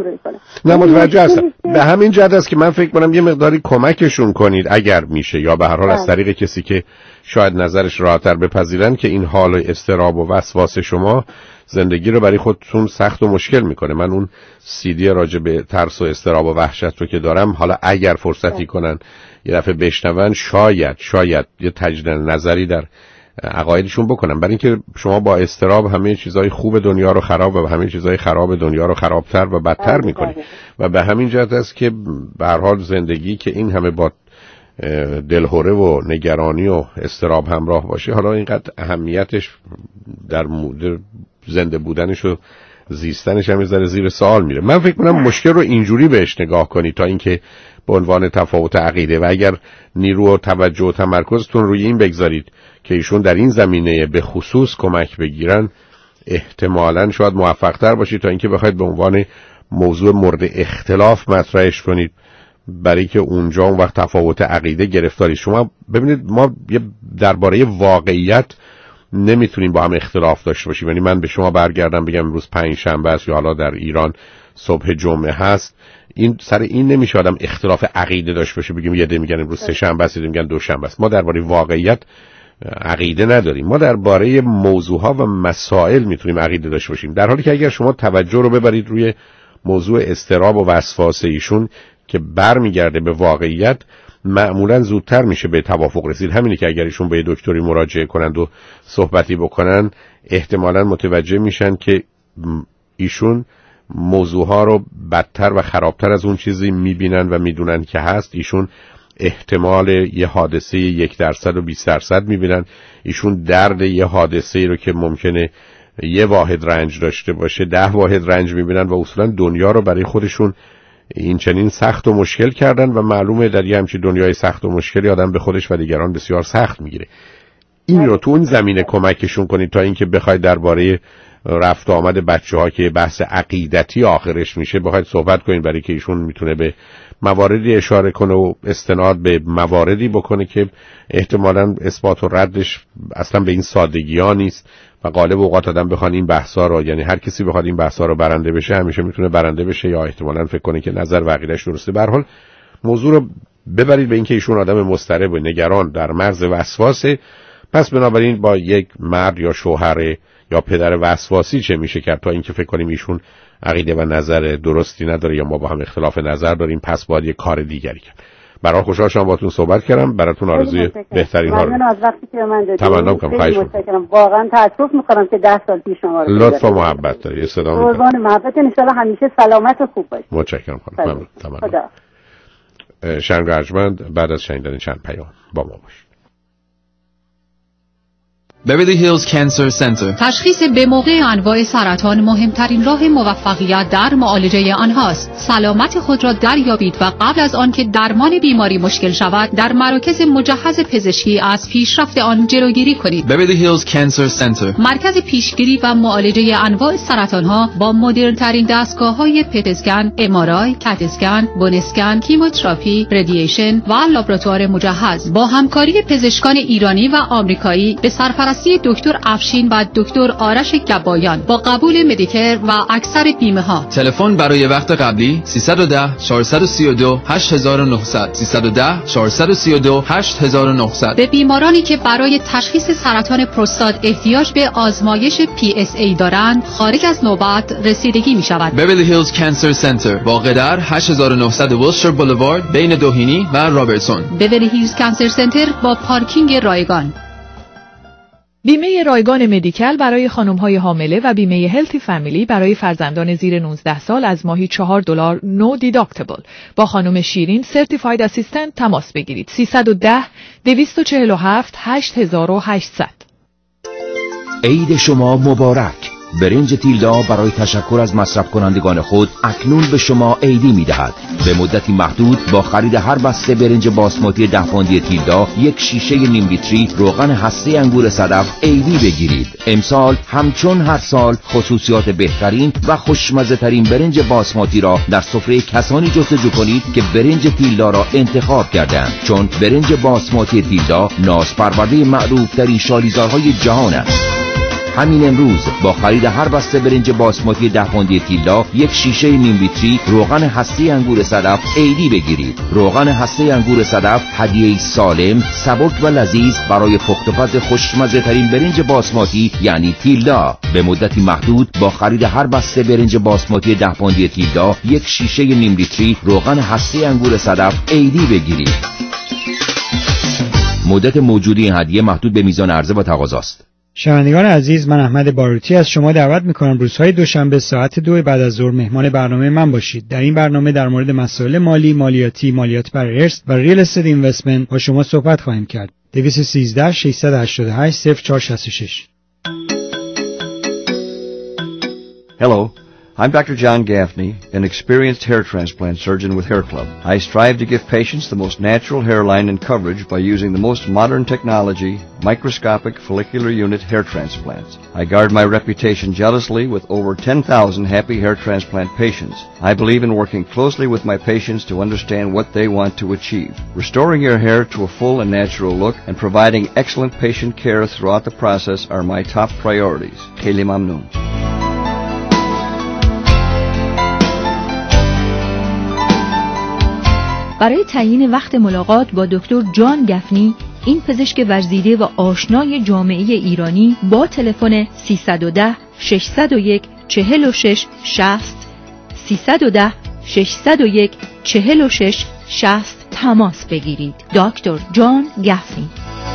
نه متوجه هستم. به همین جهت است که من فکر کنم یه مقداری کمکشون کنید اگر میشه، یا به هر حال از طریق کسی که شاید نظرش راحت‌تر بپذیرن که این حال اضطراب و وسواس شما زندگی رو برای خودتون سخت و مشکل میکنه. من اون CD راجع به ترس و اضطراب و وحشت رو که دارم، حالا اگر فرصتی کنن یه دفعه بشنون شاید یه تجدید نظری در عقایدشون بکنم، برای اینکه شما با اضطراب همه چیزای خوب دنیا رو خراب و همه چیزای خراب دنیا رو خرابتر و بدتر میکنید و به همین جهت است که به هر حال زندگی که این همه با دلهوره و نگرانی و اضطراب همراه باشه، حالا اینقدر اهمیتش در مورد زنده بودنش و زیستنش هم میذاره زیر سوال میره. من فکر کنم مشکل رو اینجوری بهش نگاه کنید تا اینکه به عنوان تفاوت عقیده، و اگر نیرو و توجه و تمرکزتون روی این بگذارید که ایشون در این زمینه به خصوص کمک بگیرن، احتمالاً شاید موفق تر باشید تا اینکه بخواید به عنوان موضوع مورد اختلاف مطرحش کنید، برای که اونجا اون وقت تفاوت عقیده گرفتاری. شما ببینید ما درباره واقعیت نمیتونیم با هم اختلاف داشته باشیم. یعنی من به شما برگردم بگم امروز 5 شنبه است یا حالا در ایران صبح جمعه هست، این سر این نمیشه آدم اختلاف عقیده داشته باشه، بگیم یه عده میگن امروز 3 شنبه است، یه عده میگن 2 شنبه است. ما درباره واقعیت عقیده نداریم. ما درباره موضوعها و مسائل میتونیم عقیده داشته باشیم، در حالی که اگر شما توجه رو ببرید روی موضوع اضطراب و وسواس ایشون که برمیگرده به واقعیت، معمولا زودتر میشه به توافق رسید. همینه که اگر ایشون به دکتری مراجعه کنند و صحبتی بکنن، احتمالاً متوجه میشن که ایشون موضوعها رو بدتر و خرابتر از اون چیزی میبینن و میدونن که هست. ایشون احتمال یه حادثه 1% و 20% میبینن. ایشون درد یه حادثه رو که ممکنه یه واحد رنج داشته باشه 10 واحد رنج میبینن و اصولا دنیا رو برای خودشون این چنین سخت و مشکل کردن و معلومه در یه همچین دنیای سخت و مشکلی آدم به خودش و دیگران بسیار سخت میگیره. این رو تو اون زمینه کمکشون کنید تا اینکه بخواید درباره رفت و آمد بچه‌ها که بحث عقیدتی آخرش میشه بخواید صحبت کنید، برای که ایشون میتونه به مواردی اشاره کنه و استناد به مواردی بکنه که احتمالاً اثبات و ردش اصلا به این سادگی ها نیست و غالب اوقات آدم بخواد این بحثا رو، یعنی هر کسی بخواد این بحثا رو برنده بشه همیشه میتونه برنده بشه یا احتمالاً فکر کنه که نظر و عقیده‌اش درسته. به هر حال موضوع رو ببرید به اینکه ایشون آدم مضطرب و نگران در مرز وسواسه، پس بنابراین با یک مرد یا شوهر یا پدر وسواسی چه میشه کرد تا اینکه فکر کنیم ایشون عقیده و نظر درستی نداره یا ما با هم اختلاف نظر داریم، پس باید یک کار دیگری کرد. برای خوشحال شدم باهاتون صحبت کردم. براتون آرزوی بهترین ها رو از وقتی که من دادید تمنا می‌کنم. خواهش می‌کنم. واقعا تأسف می‌خورم که 10 سال پیش شما رو لطف و محبت داری. صدا می‌کنم. قربان محبت، ان شاءالله همیشه سلامت و خوب باشید. متشکرم خانم. ممنون. تمام. شنگ ارجمند بعد از شنیدن چند پیام با ما باشید. بیولی هیلز کانسر سنتر. تشخیص به موقع انواع سرطان مهمترین راه موفقیت در معالجه آنهاست. سلامت خود را دریابید و قبل از آن که درمان بیماری مشکل شود در مراکز مجهز پزشکی از پیشرفت آن جلوگیری کنید. بیولی هیلز کانسر سنتر مرکز پیشگیری و معالجه انواع سرطان ها با مدرن ترین دستگاه های پت اسکن، ام آر آی، کت اسکن، بون اسکن، کیموتراپی، رادییشن و لابراتوار مجهز با همکاری پزشکان ایرانی و آمریکایی به سرپرستی دکتر افشین و دکتر آرش گبایان با قبول مدیکر و اکثر بیمه ها. تلفن برای وقت قبلی 310 432 8900 310 432 8900. به بیمارانی که برای تشخیص سرطان پروستات احتیاج به آزمایش PSA دارند خارج از نوبت رسیدگی می شود. بیولی هیلز کانسر سنتر واقع در 8900 ویلشر بولوارد بین دوهینی و رابرتسون. بیولی هیلز کانسر سنتر با پارکینگ رایگان. بیمه رایگان مدیکل برای خانم‌های حامله و بیمه هلتی فامیلی برای فرزندان زیر 19 سال از ماهی $4 نو دیداکتبل. با خانم شیرین سرتیفاید اسیستنت تماس بگیرید. 310 247 8800. عید شما مبارک. برنج تیلدا برای تشکر از مصرف کنندگان خود اکنون به شما عیدی می‌دهد. به مدتی محدود با خرید هر بسته برنج باسماتی 10 پوندی تیلدا یک شیشه نیم لیتری روغن هسته انگور صدف عیدی بگیرید. امسال همچون هر سال خصوصیات بهترین و خوشمزه ترین برنج باسماتی را در سفره کسانی جستجو کنید که برنج تیلدا را انتخاب کردند، چون برنج باسماتی تیلدا نازپرورده معروف ترین شالیزارهای جهان است. همین امروز با خرید هر بسته برنج باسماتی 10 پوندی تیلدا یک شیشه نیم لیتری روغن هسته انگور صدف عیدی بگیرید. روغن هسته انگور صدف هدیه سالم، سبک و لذیذ برای پخت و پز خوشمزه ترین برنج باسماتی یعنی تیلدا. به مدتی محدود با خرید هر بسته برنج باسماتی 10 پوندی تیلدا یک شیشه نیم لیتری روغن هسته انگور صدف عیدی بگیرید. مدت موجودی این هدیه محدود به میزان عرضه و تقاضا است. شنوندگان عزیز، من احمد باروتی از شما دعوت میکنم روزهای دوشنبه ساعت 2 بعد از ظهر مهمان برنامه من باشید. در این برنامه در مورد مسائل مالی، مالیاتی، مالیات بر ارث و ریل استیت اینوستمنت با شما صحبت خواهیم کرد. 213 688 0466. Hello. I'm Dr. John Gaffney, an experienced hair transplant surgeon with Hair Club. I strive to give patients the most natural hairline and coverage by using the most modern technology, microscopic follicular unit hair transplants. I guard my reputation jealously with over 10,000 happy hair transplant patients. I believe in working closely with my patients to understand what they want to achieve. Restoring your hair to a full and natural look and providing excellent patient care throughout the process are my top priorities. Kheli Mamnoon. برای تعیین وقت ملاقات با دکتر جان گفنی این پزشک ورزیده و آشنای جامعه ایرانی با تلفن 310 601 46 60 310 601 46 60 تماس بگیرید. دکتر جان گفنی.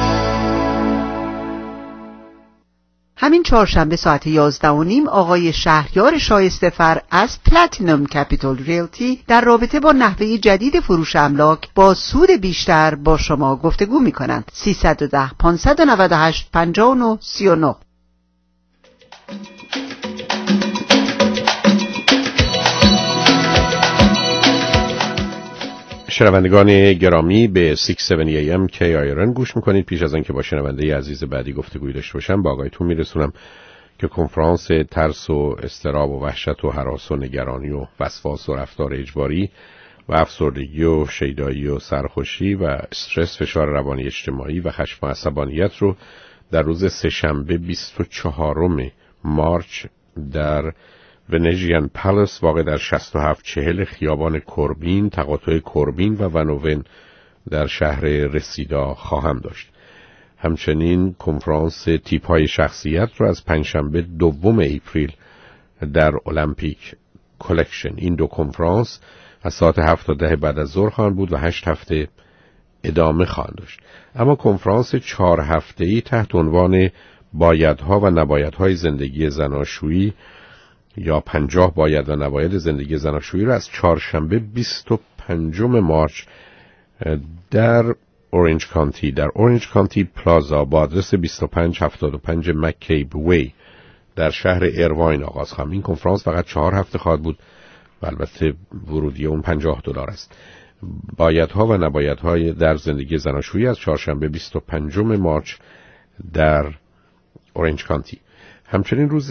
همین چهارشنبه ساعت 11:30 آقای شهریار شایسته‌فر از پلاتینوم کپیتال ریلتی در رابطه با نحوه جدید فروش املاک با سود بیشتر با شما گفتگو می‌کنند. 310 598 59 39. شنوندگان گرامی به 670 AM KIRN گوش میکنید. پیش از آنکه با شنونده عزیز بعدی گفتگوی داشته باشم با آقایتون میرسونم که کنفرانس ترس و اضطراب و وحشت و هراس و نگرانی و وسواس و رفتار اجباری و افسردگی و شیدایی و سرخوشی و استرس، فشار روانی اجتماعی و خشم و عصبانیت رو در روز سه‌شنبه 24 مارچ در ونژین پالاس واقع در 6740 خیابان کوربین، تقاطع کوربین و ونوون در شهر رسیدا خواهم داشت. همچنین کنفرانس تیپ‌های شخصیت رو از پنجشنبه 2 اپریل در المپیک کلکشن. این دو کنفرانس از ساعت 7 تا 10 بعد از ظهر خواهند بود و 8 هفته ادامه خواهند داشت. اما کنفرانس 4 هفته‌ای تحت عنوان بایدها و نبایدهای زندگی زناشویی یا 50 باید و نباید زندگی زناشویی رو از چهارشنبه 25 مارچ در اورنج کانتی، در اورنج کانتی پلازا با آدرس 2575 مککیب وی در شهر ایرواین آغاز خواهم. این کنفرانس فقط 4 هفته خواهد بود و البته ورودی اون $50 است. بایدها و نبایدهای در زندگی زناشویی از چهارشنبه 25 مارچ در اورنج کانتی. همچنین روز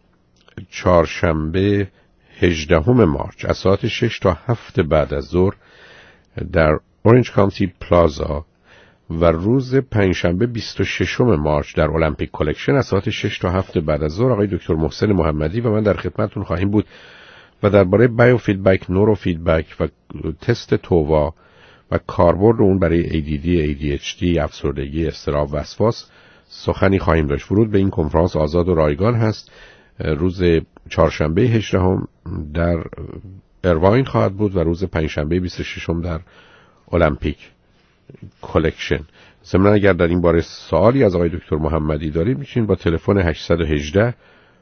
چهارشنبه 18 مارچ از ساعت 6 تا 7 بعد از ظهر در اورنج کانتی پلازا و روز پنجشنبه 26 مارچ در المپیک کلکشن از ساعت 6 تا 7 بعد از ظهر آقای دکتر محسن محمدی و من در خدمتتون خواهیم بود و درباره بایو فیدبک، نورو فیدبک و تست تووا و کاربرد اون برای ADD، ADHD، افسردگی، اضطراب و وسواس سخنی خواهیم داشت. ورود به این کنفرانس آزاد و رایگان هست. روز چهارشنبه 18 در ایرواین خواهد بود و روز پنجشنبه 26 در المپیک کلکشن. ضمن اگر در این باره سوالی از آقای دکتر محمدی دارید میتونید با تلفن 818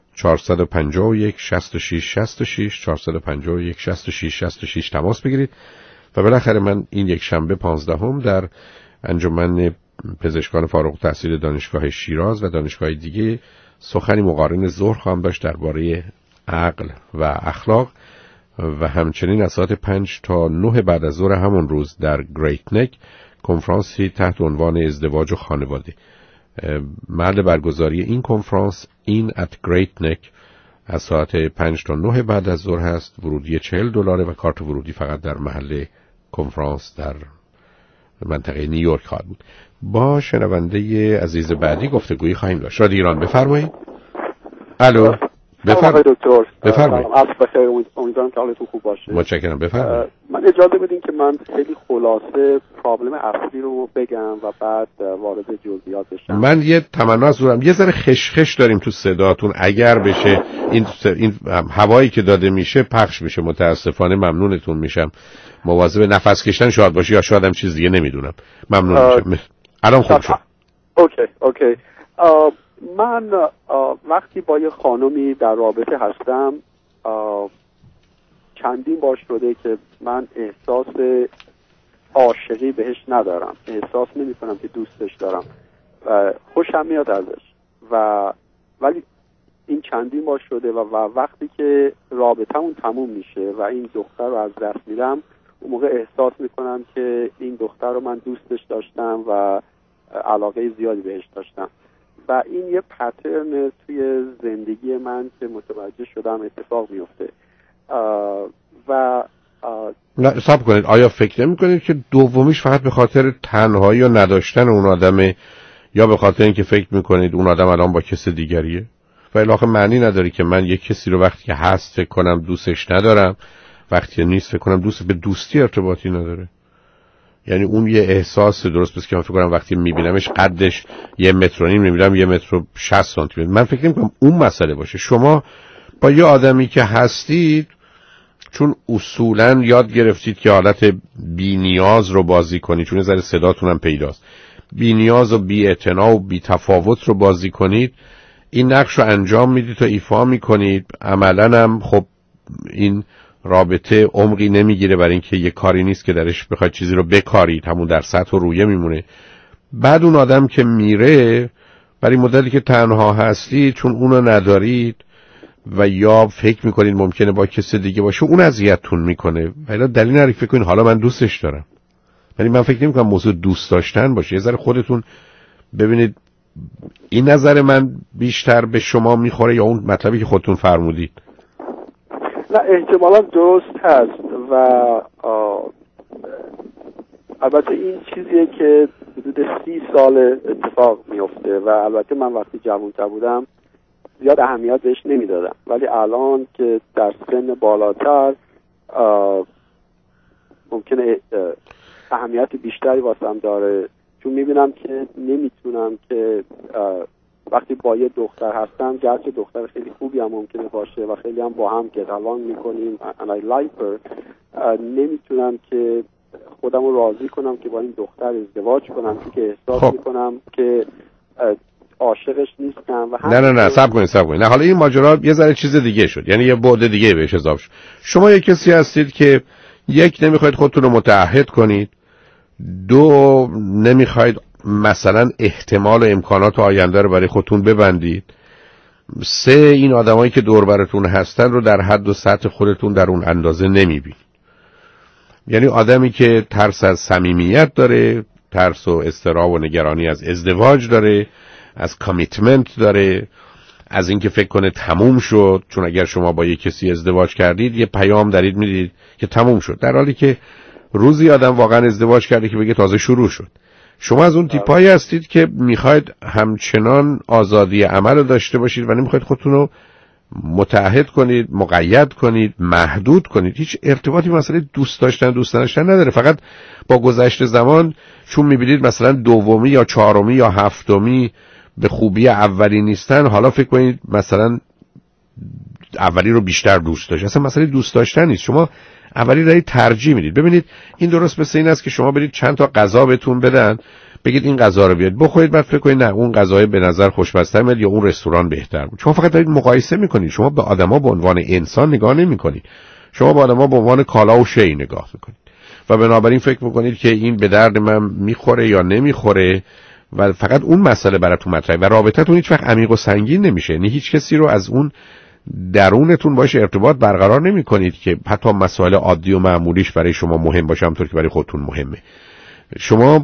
451 66 66 451 66 66 تماس بگیرید و بالاخره من این یک شنبه 15 در انجمن پزشکان فارغ التحصیل دانشگاه شیراز و دانشگاه دیگه سخنی مقارن ظهر خواهم داشت درباره عقل و اخلاق و همچنین از ساعت 5 تا 9 بعد از ظهر همون روز در گریت نک کنفرانسی تحت عنوان ازدواج و خانواده. محل برگزاری این کنفرانس این ات گریت نک از ساعت 5 تا 9 بعد از ظهر هست. ورودی $40 و کارت ورودی فقط در محل کنفرانس در منطقه نیویورک خواهد بود. با شنونده عزیز بعدی گفتگویی خواهیم داشت. رادیو ایران بفرمایید. الو بفرمایید دکتر. بفرمایید. عصر بخیر، امیدوارم که حالتون خوب باشه. متشکرم. بفرمایید. من اجازه بدین که من خیلی خلاصه پرابلم اصلی رو بگم و بعد وارد جزئیات بشم. من یه تمنا از دارم، یه ذره خشخش داریم تو صداتون، اگر بشه این هوایی که داده میشه پخش بشه. متاسفانه ممنونتون میشم. مواظب نفس کشیدن شاید باشی یا شاید هم چیز دیگه نمیدونم. ممنون میشم. الان خوب شد. اوکی. من وقتی با یه خانمی در رابطه هستم چندین بار شده که من احساس عاشقی بهش ندارم، احساس نمی کنم که دوستش دارم و خوشم میاد ازش ولی این چندین بار شده و وقتی که رابطمون تموم میشه و این دختر رو از دست میدم اون موقع احساس میکنم که این دختر رو من دوستش داشتم و علاقه زیادی بهش داشتم و این یه پترن توی زندگی من که متوجه شدم اتفاق میفته و نه صبر کنید. آیا فکر نمی کنید که دومیش فقط به خاطر تنهایی یا نداشتن اون آدمه یا به خاطر اینکه فکر میکنید اون آدم الان با کس دیگریه؟ و الاخه معنی نداره که من یک کسی رو وقتی که هست فکر کنم دوستش ندارم، وقتی نیست فکر کنم به دوستی ارتباطی نداره. یعنی اون یه احساس درست بس که من فکر کنم وقتی میبینمش قدش 1.5 متر میبینم 1.60 سانتی متر، من فکر نمی‌کنم اون مسئله باشه. شما با یه آدمی که هستید چون اصولاً یاد گرفتید که حالت بی نیاز رو بازی کنید، چون یه صداتون هم پیداست، بی نیاز و بی اعتنا و بی تفاوت رو بازی کنید، این نقش رو انجام میدید و ایفا میکنید. عملاً هم خب این رابطه عمقی نمیگیره، برای اینکه یه کاری نیست که درش بخواید چیزی رو بکارید، همون در سطح و رویه میمونه. بعد اون آدم که میره، برای مدتی که تنها هستید چون اونو ندارید و یا فکر میکنید ممکنه با کسی دیگه باشه، اون اذیتتون میکنه. ولی دلیل نداره فکر کنید حالا من دوستش دارم. ولی من فکر نمیکنم موضوع دوست داشتن باشه. یه ذره خودتون ببینید این نظر من بیشتر به شما میخوره یا اون مطلبی که خودتون فرمودید؟ نه احتمالا درست هست و البته این چیزیه که حدود 30 سال اتفاق میفته و البته من وقتی جوان‌تر بودم زیاد اهمیت بهش نمیدادم، ولی الان که در سن بالاتر ممکنه اهمیت بیشتری واسم داره، چون میبینم که نمیتونم که وقتی با یه دختر هستم، گرچه دختر خیلی خوبی هم ممکنه باشه و خیلی هم با هم گتالان میکنیم and I like her، نمیتونم که خودم رو راضی کنم که با این دختر ازدواج کنم، که احساس میکنم که عاشقش نیستم و نه صبر کنید. نه حالا این ماجرا یه ذره چیز دیگه شد، یعنی یه بعد دیگه بهش اضافه شد. شما یک کسی هستید که یک نمیخواید خودتون رو متعهد کنید، دو نمیخواید مثلا احتمال و امکانات آینده رو برای خودتون ببندید، سه این آدمایی که دور براتون هستن رو در حد و سطح خودتون در اون اندازه نمیبینید. یعنی آدمی که ترس از صمیمیت داره، ترس و اضطراب و نگرانی از ازدواج داره، از کامیتمنت داره، از اینکه فکر کنه تموم شد، چون اگر شما با یک کسی ازدواج کردید یه پیام دارید میدید که تموم شد، در حالی که روزی آدم واقعا ازدواج کرده که بگه تازه شروع شد. شما از اون تیپایی هستید که میخواید همچنان آزادی عمل رو داشته باشید و نمیخواید خودتون رو متعهد کنید، مقید کنید، محدود کنید. هیچ ارتباطی مسئله دوست داشتن دوست نداشتن نداره، فقط با گذشت زمان چون میبینید مثلا دومی یا چهارمی یا هفتمی به خوبی اولی نیستن، حالا فکر کنید مثلا اولی رو بیشتر دوست داشت. اصلا مسئله دوست داشتن نیست، شما اولی دارید ترجیح میدید. ببینید این درست مثل این است که شما برید چند تا غذا بهتون بدن، بگید این غذا رو بیاد بخورید، بعد فکر کنید نه اون غذای به نظر خوشمزه‌تر میاد یا اون رستوران بهتر بود. شما فقط دارید مقایسه میکنید، شما به آدما به عنوان انسان نگاه نمیکنید، شما به آدما به عنوان کالا و شی نگاه میکنید و بنابراین فکر میکنید که این به درد من میخوره یا نمیخوره و فقط اون مسئله براتون مطرحه و رابطتون هیچ وقت عمیق و سنگین نمیشه. یعنی هیچ کسی رو از اون درونتون باشه ارتباط برقرار نمی کنید که حتی مسائل عادی و معمولیش برای شما مهم باشه همونطور که برای خودتون مهمه. شما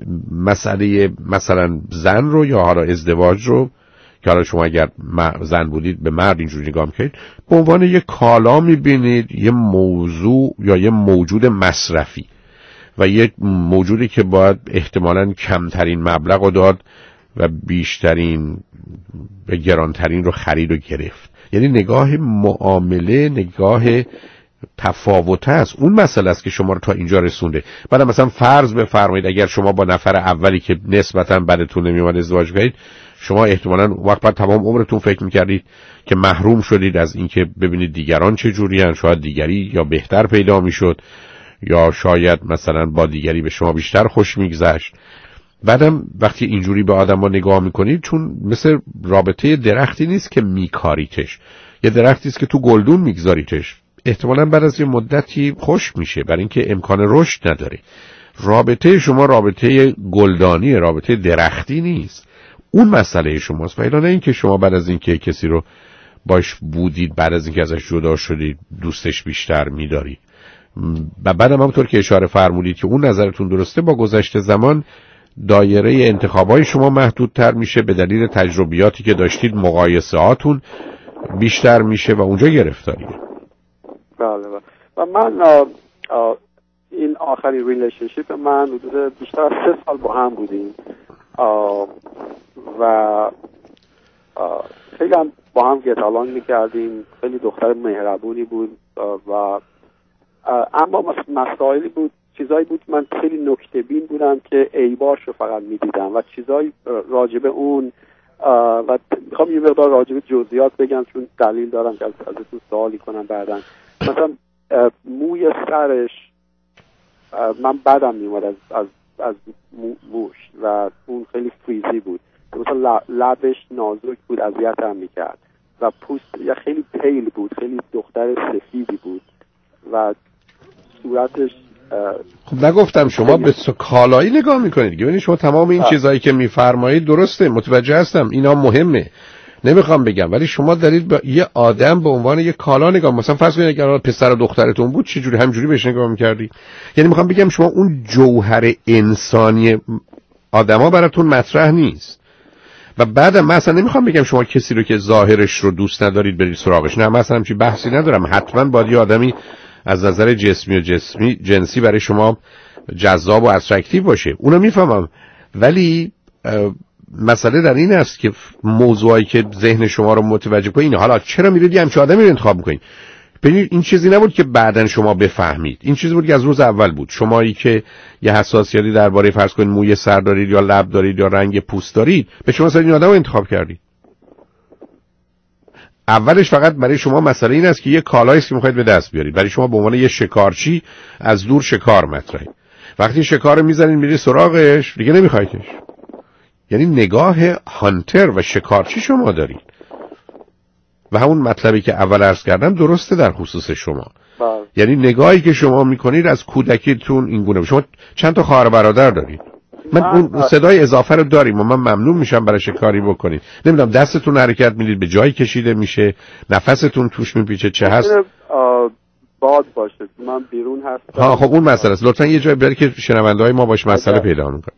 مسئله مثلا زن رو یا حالا ازدواج رو که حالا شما اگر زن بودید به مرد اینجوری نگاه میکنید، به عنوان یه کالا میبینید، یه موضوع یا یه موجود مصرفی و یه موجودی که باید احتمالاً کمترین مبلغ رو داد و بیشترین و گرانترین رو خرید و گرفت. یعنی نگاه معامله نگاه تفاوت است. اون مسئله است که شما رو تا اینجا رسونده. بعد مثلا فرض بفرمایید اگر شما با نفر اولی که نسبتاً بدتون نمیاد ازدواج کنید، شما احتمالاً وقت بعد تمام عمرتون فکر میکردید که محروم شدید از اینکه ببینید دیگران چه جورین، شاید دیگری یا بهتر پیدا میشد یا شاید مثلا با دیگری به شما بیشتر خوش میگذشت. بعدم وقتی اینجوری به آدم ها نگاه میکنید، چون مثل رابطه درختی نیست که میکاریتش، یه درختی است که تو گلدون میگذاریتش، احتمالاً بعد از یه مدتی خوش میشه برای اینکه امکان رشد نداره. رابطه شما رابطه گلدانی، رابطه درختی نیست. اون مسئله شماست و الا نه اینکه شما بعد از اینکه کسی رو باش بودید، بعد از اینکه ازش جدا شدید دوستش بیشتر میدارید. و بعدم همونطور که اشاره فرمودید که اون نظرتون درسته، با گذشت زمان دایره انتخابای شما محدودتر میشه، به دلیل تجربیاتی که داشتید مقایسه هاتون بیشتر میشه و اونجا گرفتاریه. بله. و من این آخرین ریلیشنشیپ من حدود بیشتر از 3 سال با هم بودیم و خیلی هم با هم گتالان میکردیم، خیلی دختر مهربونی بود و اما مسائلی بود چیزایی بود من خیلی نکته بین بودم که عیباش رو فقط میدیدم و چیزایی راجب اون و میخوام یه مقدار راجب جزئیات بگم چون دلیل دارم که ازتون سوالی کنم بعداً. مثلا موی سرش من بدم میومد از موش و اون خیلی فریزی بود، مثلا لبش نازک بود اذیتم میکرد و پوست یا خیلی پیل بود، خیلی دختر سفیدی بود و صورتش خب نگفتم شما به کالایی نگاه میکنید دیگه. ببینید شما تمام این چیزایی که میفرمایید درسته، متوجه هستم، اینا مهمه، نمیخوام بگم، ولی شما دارید به یه آدم به عنوان یه کالا نگاه. مثلا فرض کنید اگر پسر و دخترتون بود چه جوری همجوری بهش نگاه میکردی؟ یعنی میخوام بگم شما اون جوهر انسانی آدما براتون مطرح نیست. و بعدم من اصلا نمیخوام بگم شما کسی رو که ظاهرش رو دوست ندارید برید سراغش، نه، من اصلا همچین بحثی ندارم. حتما باید یه آدمی از نظر جنسی برای شما جذاب و اترکتیو باشه، اونو میفهمم، ولی مسئله در این است که موضوعی که ذهن شما رو متوجه کنه اینه. حالا چرا میرید همچین آدمی رو انتخاب میکنید؟ ببینید این چیزی نبود که بعدن شما بفهمید، این چیزی بود که از روز اول بود. شمایی که یه حساسیتی درباره فرض کنید موی سر دارید یا لب دارید یا رنگ پوست دارید، به شما این آدم رو انتخاب کردید. اولش فقط برای شما مسئله این است که یه کالایی است که میخواید به دست بیارید. برای شما به عنوان یه شکارچی از دور شکار مطرحه. وقتی شکار رو میزنید میری سراغش دیگه نمیخوایدش. یعنی نگاه هانتر و شکارچی شما دارید و همون مطلبی که اول عرض کردم درسته در خصوص شما. یعنی نگاهی که شما میکنید از کودکیتون این گونه. شما چند تا خواهر برادر دارید؟ من اون صدای اضافه رو داریم و من ممنون میشم برای شکاری بکنید. نمیدونم دستتون حرکت میدید به جایی کشیده میشه، نفستون توش میپیچه، چه هست؟ باد باشه، من بیرون هستم. خب اون مسئله است. لطفا یه جایی برید که شنونده‌های ما باش مسئله پیدا میکنن.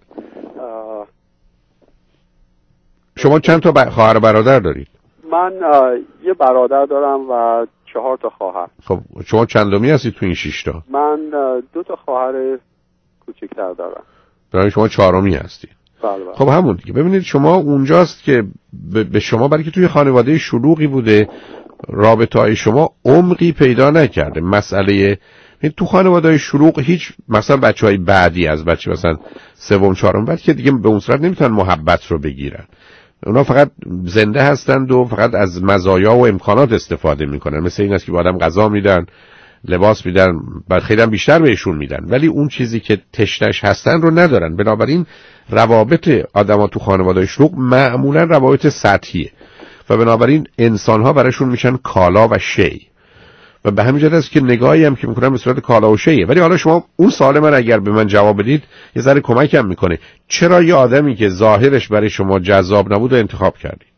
شما چند تا خواهر برادر دارید؟ من یه برادر دارم و 4 تا خواهر. خب شما چندمی هستید تو این 6 تا؟ من 2 تا خواهر کوچکتر دارم. برای شما 4می هستید. بله. خب همون دیگه. ببینید شما اونجاست که به شما، برای که توی خانواده شلوغی بوده، رابطه‌های شما عمقی پیدا نکرده. مسئله تو خانواده‌های شلوغ هیچ مثلا بچه‌های بعدی از بچه مثلا 3م 4م بعد که دیگه به اون صورت نمیتونن محبت رو بگیرن. اونا فقط زنده هستند و فقط از مزایا و امکانات استفاده میکنن. مثل این است که به آدم غذا میدن، لباس میدن، بعد خیلی هم بیشتر بهشون میدن، ولی اون چیزی که تشنش هستن رو ندارن. بنابراین روابط آدما تو خانواده‌های شلوغ معمولا روابط سطحیه و بنابراین انسان‌ها براشون میشن کالا و شی و به همین جهت است که نگاهی هم که میکنن به صورت کالا و شیه. ولی حالا شما اون سوال من اگر به من جواب بدید یه ذره کمکم میکنه. چرا یه آدمی که ظاهرش برای شما جذاب نبود رو انتخاب کردید؟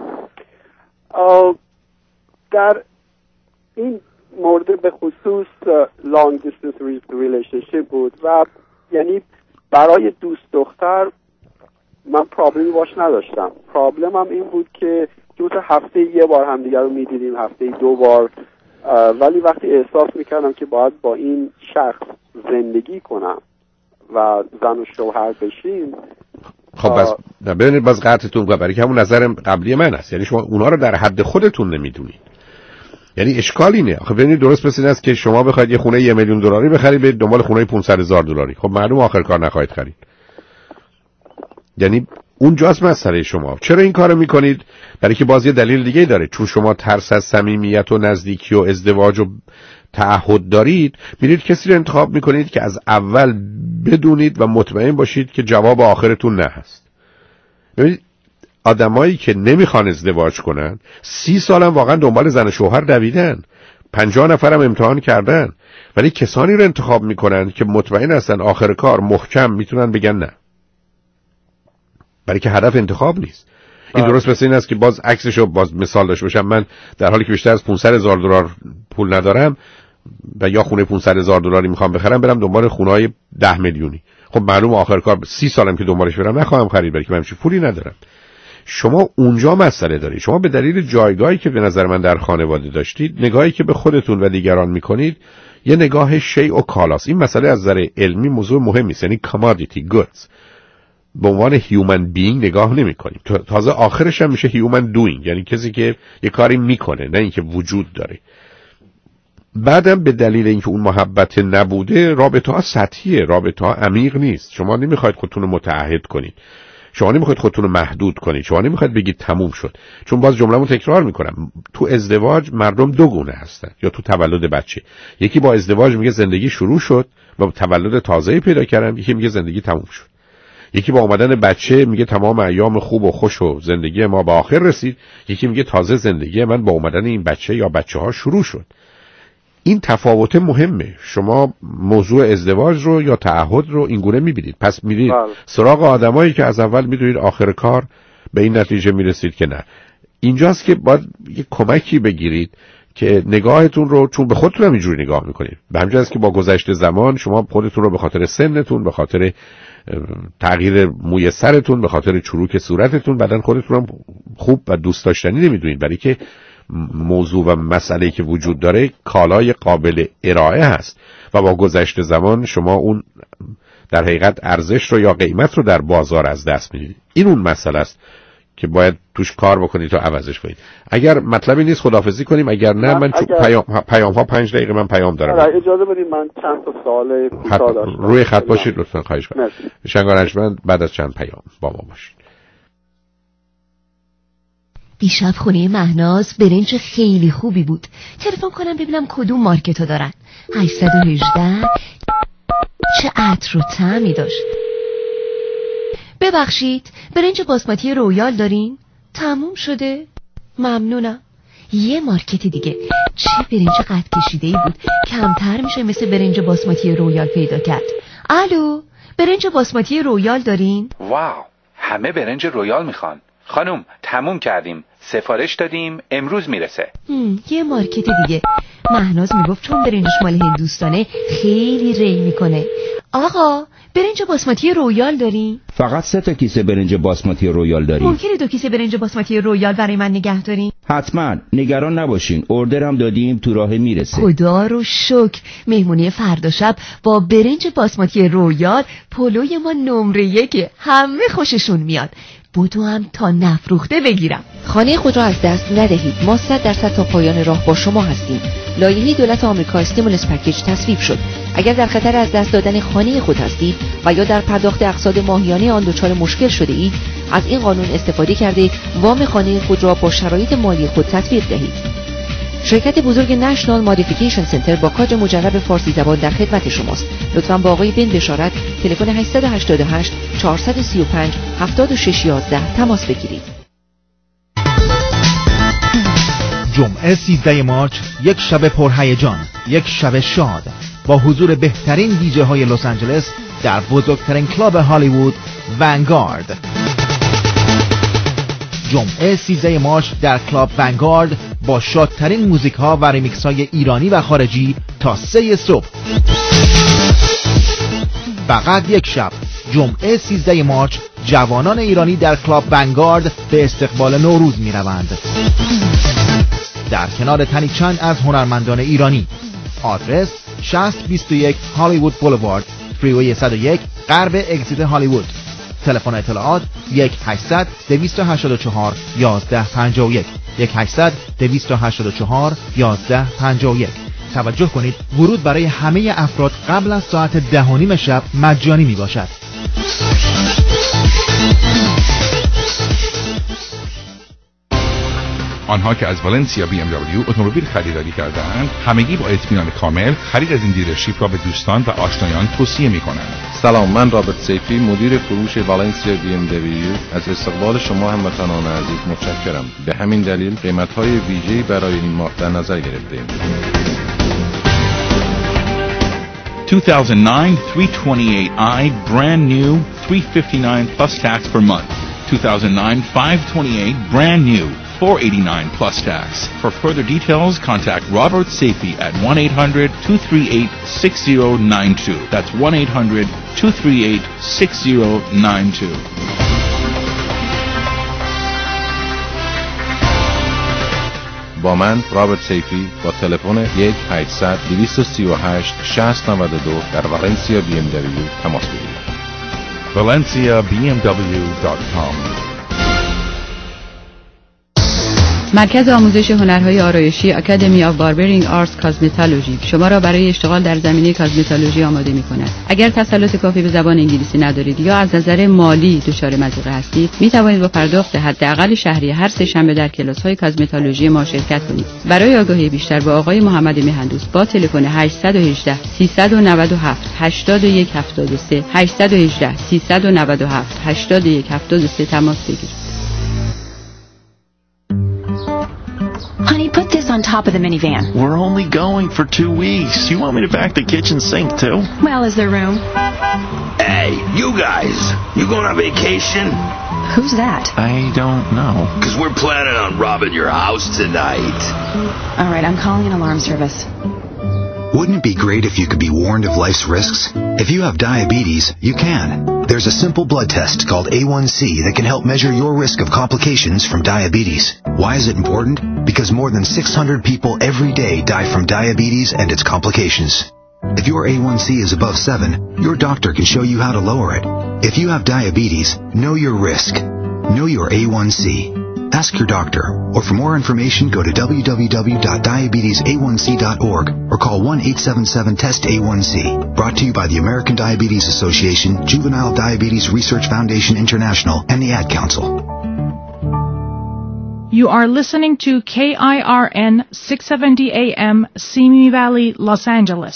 در این مورد به خصوص long distance relationship بود و یعنی برای دوست دختر من پرابلمی باش نداشتم. پرابلمم این بود که مثلا هفته یه بار همدیگر رو میدیدیم، هفته 2 بار، ولی وقتی احساس میکردم که باید با این شخص زندگی کنم و زن و شوهر بشیم. خب بس ببینید باز قطعتون کنم، برای که همون نظر قبلی من است. یعنی شما اونا رو در حد خودتون نمیدونید. یعنی اشکال اینه. خب ببینید درست مثل این است که شما بخواید یه خونه $1 میلیون بخرید به دنبال خونه $500,000. خب معلوم آخر کار نخواهید خرید. یعنی اونجاست مسئله شما. چرا این کارو میکنید؟ برای که باز یه دلیل دیگه داره. چون شما ترس از صمیمیت و نزدیکی و ازدواج و تعهد دارید، میرید کسی رو انتخاب میکنید که از اول بدونید و مطمئن باشید که جواب آخرتون نه هست. ببینید آدمایی که نمیخوان ازدواج کنن 30 سالم واقعا دنبال زن و شوهر دویدن، 50 نفرم امتحان کردن، ولی کسانی رو انتخاب میکنن که مطمئن هستن آخر کار محکم میتونن بگن نه، برای که هدف انتخاب نیست. این درست مثل این است که باز عکسشو باز مثال داشته باشم، من در حالی که بیشتر از $500,000 پول ندارم و یا خونه $500,000 میخوام بخرم، برم دنبال خونه‌های 10 میلیونی. خب معلوم آخر کار 30 سالم که دنبالش برم نخواهم خرید، برای که من همچین پولی ندارم. شما اونجا مسئله دارید. شما به دلیل جایگاهی که به نظر من در خانواده داشتید، نگاهی که به خودتون و دیگران میکنید یه نگاه شیء و کالاست. این مسئله از نظر علمی موضوع مهمی است، یعنی commodity goods. به عنوان human being نگاه نمی کنیم. تازه آخرش هم میشه human doing، یعنی کسی که یه کاری میکنه، نه اینکه وجود داره. بعدم به دلیل اینکه اون محبت نبوده، رابطه ها سطحیه، رابطه ها عمیق نیست. شما نمیخواید خودتون رو متعهد کنید، شما نمیخواید خودتون رو محدود کنید، شما نمیخواید بگید تموم شد. چون باز جمله‌مو تکرار میکنم، تو ازدواج مردم دو گونه هستن، یا تو تولد بچه. یکی با ازدواج میگه زندگی شروع شد و تولد تازه‌ای پیدا کردم، یکی میگه زندگی تموم شد. یکی با اومدن بچه میگه تمام ایام خوب و خوش و زندگی ما به آخر رسید، یکی میگه تازه زندگی من با اومدن این بچه یا بچه‌ها شروع شد. این تفاوت مهمه. شما موضوع ازدواج رو یا تعهد رو اینگونه میبینید، پس میرید سراغ آدمایی که از اول میدونید آخر کار به این نتیجه میرسید که نه. اینجاست که باید یه کمکی بگیرید که نگاهتون رو، چون به خودتون هم اینجوری نگاه میکنید، به همین جاست که با گذشت زمان شما خودتون رو به خاطر سنتون، به خاطر تغییر موی سرتون، به خاطر چروک صورتتون بعدن خودتون رو خوب و دوست داشتنی نمیدونید، برای که موضوع و مسئله که وجود داره کالای قابل ارائه هست و با گذشت زمان شما اون در حقیقت ارزش رو یا قیمت رو در بازار از دست میدید. این اون مسئله است که باید توش کار بکنید تا عوضش کنید. اگر مطلبی نیست خداحافظی کنیم، اگر نه من پیام ها 5 دقیقه من پیام دارم. اجازه بدید من چند تا سوال کوتاه داشتم. روی خط باشید لطفا، خواهش می‌کنم. شنگارنجمند بعد از چند پیام با ما باشید. دیشب خونه مهناز برنج خیلی خوبی بود. تلفن کنم ببینم کدوم مارکتو دارن. 818 چه عطر و طعمی داشت. ببخشید برنج باسمتی رویال دارین؟ تموم شده؟ ممنونم. یه مارکت دیگه. چه برنج قد کشیده‌ای بود، کمتر میشه مثل برنج باسمتی رویال پیدا کرد. الو، برنج باسمتی رویال دارین؟ واو، همه برنج رویال میخوان. خانم تموم کردیم، سفارش دادیم، امروز میرسه. یه مارکت دیگه. مهناز میگفت چون برنجش مال هندوستانه خیلی ری میکنه. آقا برنج باسمتی رویال دارین؟ فقط 3 تا کیسه برنج باسمتی رویال داریم. ممکنه 2 کیسه برنج باسمتی رویال برای من نگه دارین؟ حتما، نگران نباشین، اوردرم دادیم، تو راه میرسه. خدا رو شکر. مهمونی فردا شب با برنج باسمتی رویال، پلوی ما نمره 1، همه خوششون میاد. بودو هم تا نفروخته بگیرم. خانه خود را از دست ندهید. ما 100% تا پایان راه با شما هستیم. لایحه دولت آمریکا استیمولس پکیج تصویب شد. اگر در خطر از دست دادن خانه خود هستید و یا در پرداخت اقساط ماهیانه آن دچار مشکل شده اید، از این قانون استفاده کرده وام خانه خود را با شرایط مالی خود تطبیق دهید. شرکت بزرگ نشنال مادیفیکیشن سنتر با کادر مجرب فارسی زبان در خدمت شماست. لطفاً با آقای بن بشارت تلفن 888 435 7611 تماس بگیرید. جمعه 13 مارچ یک شب پرهیجان، یک شب شاد با حضور بهترین دیجی های لس آنجلس در بزرگترین کلاب هالیوود، ونگارد. جمعه 13 مارچ در کلاب ونگارد با شادترین موزیک ها و ریمیکس های ایرانی و خارجی تا 3 صبح. فقط یک شب. جمعه 13 مارچ جوانان ایرانی در کلاب ونگارد به استقبال نوروز می روند. در کنار تنی چند از هنرمندان ایرانی. آدرس 6021 هالیوود بولوارد، فریوی 101 غرب اگزیت هالیوود. تلفن اطلاعات 1-800-284-1151 1-800-284-1151. توجه کنید ورود برای همه افراد قبل از ساعت 10:30 شب مجانی می باشد. آنها که از والنسیا BMW اتومبیل خریداری کردند، همگی با اطمینان کامل خرید از این دیلرشیپ را به دوستان و آشنایان توصیه می‌کنند. سلام، من رابرت سیفی، مدیر فروش والنسیا BMW. از استقبال شما هموطنان عزیز متشکرم. به همین دلیل قیمت‌های ویژه‌ای برای این ماه در نظر گرفته‌ایم. 2009 328i brand new, $359 plus tax per month. 2009 528 brand new, $489 plus tax. For further details, contact Robert Safey at 1-800-238-6092. That's 1-800-238-6092. با من رابرت سیفی با تلفن 1-800-238-6092 در والنسیا BMW تماس بگیرید. ValenciaBMW.com. مرکز آموزش هنرهای آرایشی Academy of Barbering Arts Cosmetology شما را برای اشتغال در زمینه کاسمتولوژی آماده می‌کند. اگر تسلط کافی به زبان انگلیسی ندارید یا از نظر مالی دچار مضیقه هستید، می‌توانید با پرداخت حداقل شهری هر سه شنبه در کلاس‌های کاسمتولوژی ما شرکت کنید. برای آگاهی بیشتر با آقای محمد مهندوست با تلفن 818 397 8173 818 397 8173 تماس بگیرید. Honey, put this on top of the minivan. We're only going for 2 weeks. You want me to vac the kitchen sink too? Well, is there room? Hey, you guys, you going on vacation? Who's that? I don't know. 'Cause we're planning on robbing your house tonight. All right, I'm calling an alarm service. Wouldn't it be great if you could be warned of life's risks? If you have diabetes, you can. There's a simple blood test called A1C that can help measure your risk of complications from diabetes. Why is it important? Because more than 600 people every day die from diabetes and its complications. If your A1C is above 7, your doctor can show you how to lower it. If you have diabetes, know your risk. Know your A1C. Ask your doctor, or for more information, go to www.diabetesaonc.org or call 1-877-TEST-A1C. Brought to you by the American Diabetes Association, Juvenile Diabetes Research Foundation International, and the Ad Council. You are listening to KIRN 670 AM, Simi Valley, Los Angeles.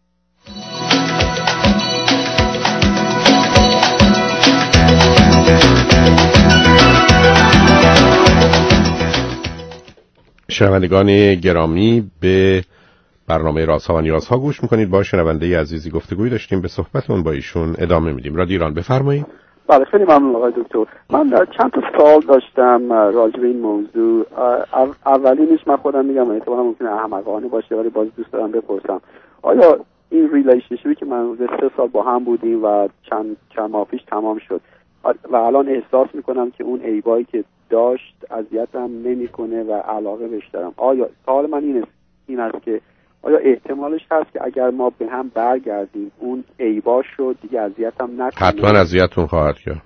شنوندگان گرامی، به برنامه رازها و نیازها گوش میکنید. با شنونده عزیزی گفتگوی داشتیم، به صحبتون با ایشون ادامه میدیم. رادیو ایران، بفرمایید. بله، خیلی ممنون آقای دکتر. من چند تا سوال داشتم راجع به این موضوع. اولینش من خودم میگم احتمالاً ممکنه احمقانه باشه، ولی باز دوست دارم بپرسم. آیا این ریلیشنشیپی که من 3 سال با هم بودیم و چند ماه پیش تمام شد و الان احساس میکنم که اون عیبایی که داشت اذیتم نمیکنه و علاقه بهش دارم، آیا سوال من این است که آیا احتمالش هست که اگر ما به هم برگردیم اون عیباش رو دیگه اذیتم نکنه؟ حتما اذیتتون خواهد کرد.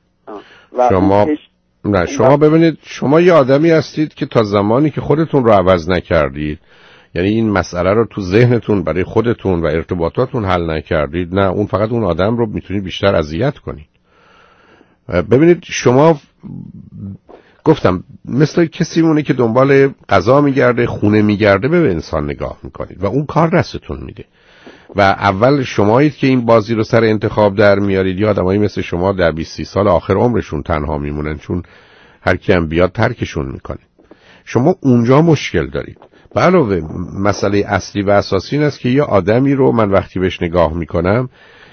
شما ببینید، شما یه آدمی هستید که تا زمانی که خودتون رو عوض نکردید، یعنی این مسئله رو تو ذهنتون برای خودتون و ارتباطاتون حل نکردید، نه اون فقط اون آدم رو میتونید بیشتر اذیت کنید. ببینید، شما گفتم مثل کسی مونه که دنبال غذا میگرده، خونه میگرده، به انسان نگاه میکنید و اون کار دستتون میده و اول شمایید که این بازی رو سر انتخاب در میارید، یا آدمایی مثل شما در 20-30 سال آخر عمرشون تنها میمونن چون هر کی هم بیاد ترکشون میکنه. شما اونجا مشکل دارید. به علاوه مسئله اصلی و اساسی این است که یه آدمی رو من وقتی بهش نگاه میکنم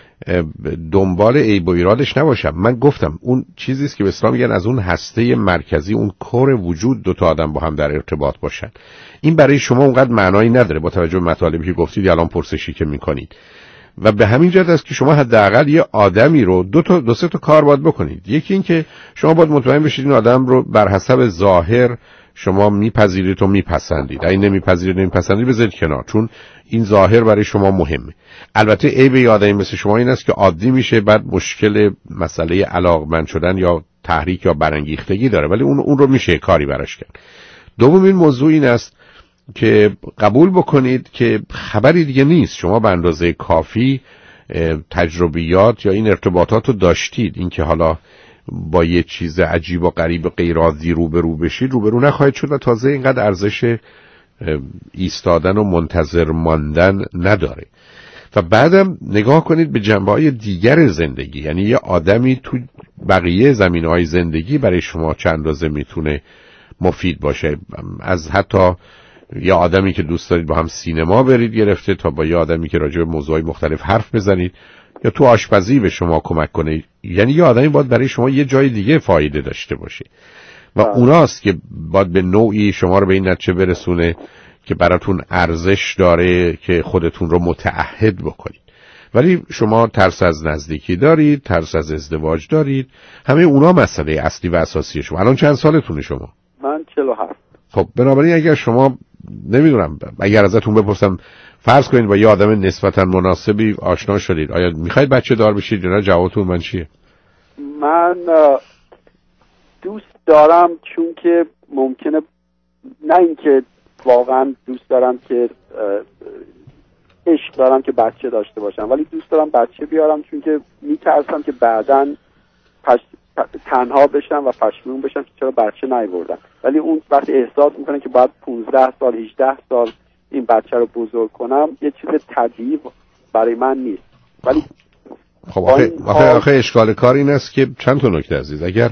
دنبال عیب و ایرادش نباشم. من گفتم اون چیزی است که به اصطلاح میگن از اون هسته مرکزی، اون کور وجود، 2 تا آدم با هم در ارتباط باشن. این برای شما اونقدر معنایی نداره با توجه به مطالبی که گفتید الان پرسشی که میکنید، و به همین جهت است که شما حداقل یه آدمی رو 2-3 تا کار باید بکنید. یکی این که شما باید مطمئن بشید این آدم رو بر حسب ظاهر شما میپذیرید و میپسندید. اگه نمیپذیرید نمیپسندید بذارید کنار، چون این ظاهر برای شما مهمه. البته عیب یه آدمی مثل شما این است که عادی میشه، بعد مشکل مسئله علاقمند شدن یا تحریک یا برانگیختگی داره، ولی اون رو میشه کاری براش کرد. دومین موضوع این است که قبول بکنید که خبری دیگه نیست. شما به اندازه کافی تجربیات یا این ارتباطات رو داشتید. این که حالا با یه چیز عجیب و غریب و غیرعادی روبرو بشید، روبرو نخواهید شد و تازه اینقدر ارزش ایستادن و منتظر ماندن نداره. و بعدم نگاه کنید به جنبه‌های دیگر زندگی، یعنی یه آدمی تو بقیه زمینه‌های زندگی برای شما چند اندازه میتونه مفید باشه، از حتی یه آدمی که دوست دارید با هم سینما برید گرفته تا با یه آدمی که راجع به موضوعات مختلف حرف بزنید یا تو آشپزی به شما کمک کنه. یعنی یه آدمی باید برای شما یه جای دیگه فایده داشته باشه و اوناست که باید به نوعی شما رو به این نتیجه برسونه که براتون ارزش داره که خودتون رو متعهد بکنید. ولی شما ترس از نزدیکی دارید، ترس از ازدواج دارید، همه اونا مسئله اصلی و اساسی شما. الان چند سالتونه شما؟ من 47. خب بنابراین اگر شما نمیدونم، اگر ازتون بپرسم فرض کنید با یه آدم نسبتا مناسبی آشنا شدید، آیا میخواید بچه دار بشید یا نه؟ جوابتون من چیه؟ من دوست دارم، چون که ممکنه نه اینکه واقعا دوست دارم که عشق دارم که بچه داشته باشم، ولی دوست دارم بچه بیارم چون که میترسم که بعداً تنها بشم و پشیمون بشم که چرا بچه نیاوردم. ولی اون وقتی احساس میکنه که باید 15 سال 18 سال این بچه رو بزرگ کنم، یه چیز طبیعی برای من نیست. ولی خب آخه اشکال کار این است که چند تا نکته عزیز، اگر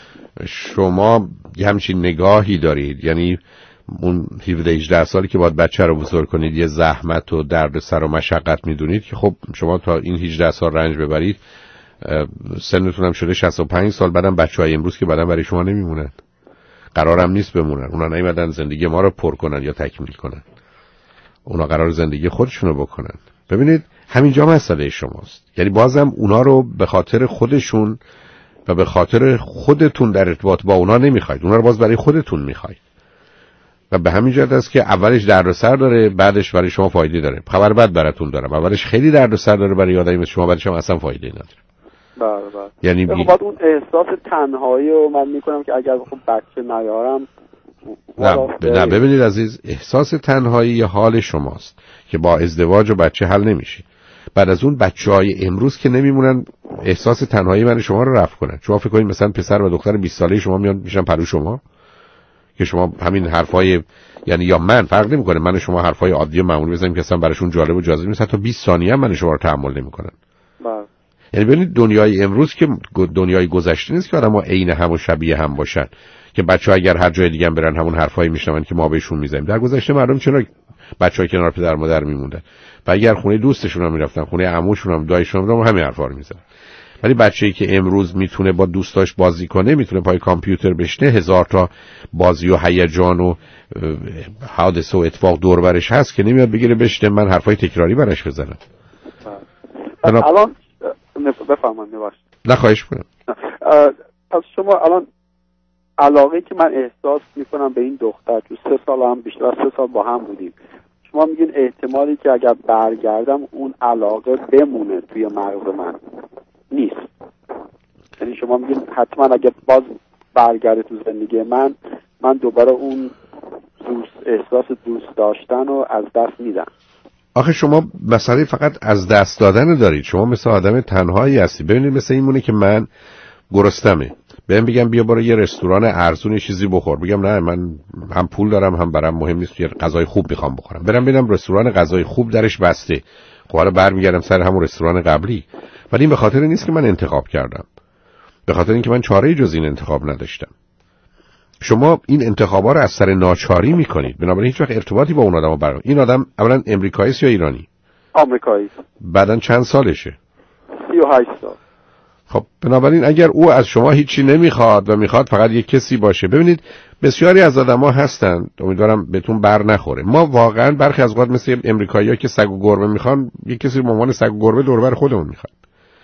شما یه همچین نگاهی دارید، یعنی اون 17-18 سالی که باید بچه رو بزرگ کنید یه زحمت و دردسر و مشقت میدونید، که خب شما تا این 18 سال رنج ببرید، سنتون هم شده 65 سال، بعدم بچه‌های امروز که بعدم برای شما نمیمونن، قرارم نیست بمونن، اونا نیومدن زندگی ما رو پر کنن یا تکمیل کنن، اونا قرار زندگی خودشونو بکنن. ببینید همینجا مسئله شماست، یعنی بازم اونا رو به خاطر خودشون و به خاطر خودتون در ارتباط با اونا نمیخواید، اونا رو باز برای خودتون میخواید و به همین جهت است که اولش دردسر داره، بعدش برای شما فایده داره. خبر بد براتون دارم، اولش خیلی دردسر داره برای آدمی مثل شما، بعدش هم اصلا فایده نداره. بله. یعنی بعد اون احساس تنهایی رو من میکنم که اگر خب بچه نیارم. نه ببینید عزیز، احساس تنهایی یه حال شماست که با ازدواج و بچه حل نمیشه. بعد از اون بچه‌های امروز که نمیمونن احساس تنهایی من شما رو رفع کنن. شما فکر کنید مثلا پسر و دختر 20 ساله شما میان میشن پلو شما که شما همین حرفای، یعنی یا من فرق نمیکنه، من و شما حرفای عادی و معمولی بزنیم که اصلا براشون جالب و جذاب نیست، حتی 20 ثانیه هم من شما رو تحمل نمیکنن. یعنی ببینید دنیای امروز که دنیای گذشته نیست که آدم‌ها عین هم و شبیه هم باشن، که بچه‌ها اگر هر جای دیگه برن همون حرفایی میشنون که ما بهشون میزنیم. در گذشته مردم چرا بچه‌ها کنار پدر مادر میموندن و اگر خونه دوستشون هم میرفتن، خونه عموشون هم دایشون هم همین حرفا رو میزنن. ولی بچه‌ای که امروز میتونه با دوستاش بازی کنه، میتونه پای کامپیوتر بشینه، هزار تا بازی و هیجان و حادثه و اتفاق دور برش هست که نمیاد بگیره بشینه من حرفای تکراری براش بزنم. الان بفهمم نه خواهش کنم. پس شما الان علاقه که من احساس میکنم به این دختر، تو 3 سال هم بیشتر از 3 سال با هم بودیم، شما میگین احتمالی که اگر برگردم اون علاقه بمونه توی مغز من نیست. یعنی شما میگین حتما اگر باز برگرده تو زندگی من دوباره اون احساس دوست داشتن رو از دست میدم. آخه شما مسئله فقط از دست دادن دارید. شما مثل آدم تنهایی هستی. ببینید مثل این مونه که من گرسنمه، بهم بگم بیا برو یه رستوران ارزون چیزی بخور، بگم نه من هم پول دارم هم برام مهم نیست، یه غذای خوب میخوام بخورم، برم ببینم رستوران غذای خوب درش بسته، خب حالا برمیگردم سر همون رستوران قبلی. ولی این به خاطر نیست که من انتخاب کردم، به خاطر اینکه من چاره‌ای جز این انتخاب نداشتم. شما این انتخابا رو از سر ناچاری میکنید، بنابراین هیچ وقت ارتباطی با اون آدمو برقرار. این آدم اولا امریکایی است یا ایرانی؟ آمریکایی. بعدن چند سالشه؟ 38 سال. خب بنابراین اگر او از شما هیچی نمیخواد و میخواد فقط یک کسی باشه، ببینید بسیاری از آدم‌ها هستن، امیدوارم بهتون بر نخوره، ما واقعا برخی از اوقات مثل امریکایی‌ها که سگ و گربه میخوان، یک کسی به عنوان سگ و گربه دور بر خودمون میخواد.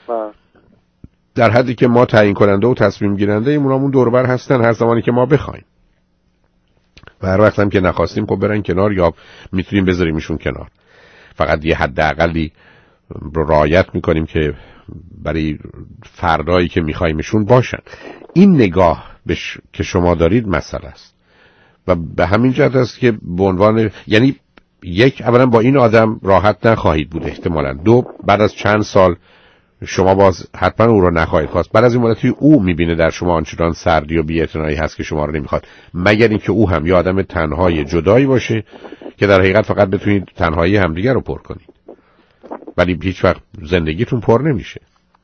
در حدی که ما تعیین کننده و تصمیم گیرنده اونامون دور بر هستن هر زمانی که ما بخوایم. و هر وقت هم که نخواستیم خب برن کنار یا میتونیم بذاریمشون کنار. فقط یه حداقلی رو رعایت میکنیم که برای فردایی که میخوایمشون باشن. این نگاه که شما دارید مسئله است و به همین جهت است که به عنوان، یعنی یک، اولا با این آدم راحت نخواهید بود احتمالاً، دو، بعد از چند سال شما باز حتما او رو نخواهید خواست، بعد از این مدتی او میبینه در شما آنچنان سردی و بی‌اعتنایی هست که شما رو نمیخواد، مگر اینکه او هم یه آدم تنهای جدایی باشه که در حقیقت فقط بتونید تنهایی همدیگر رو پر کنید، ولی هیچ وقت زندگیتون پر نمیشه.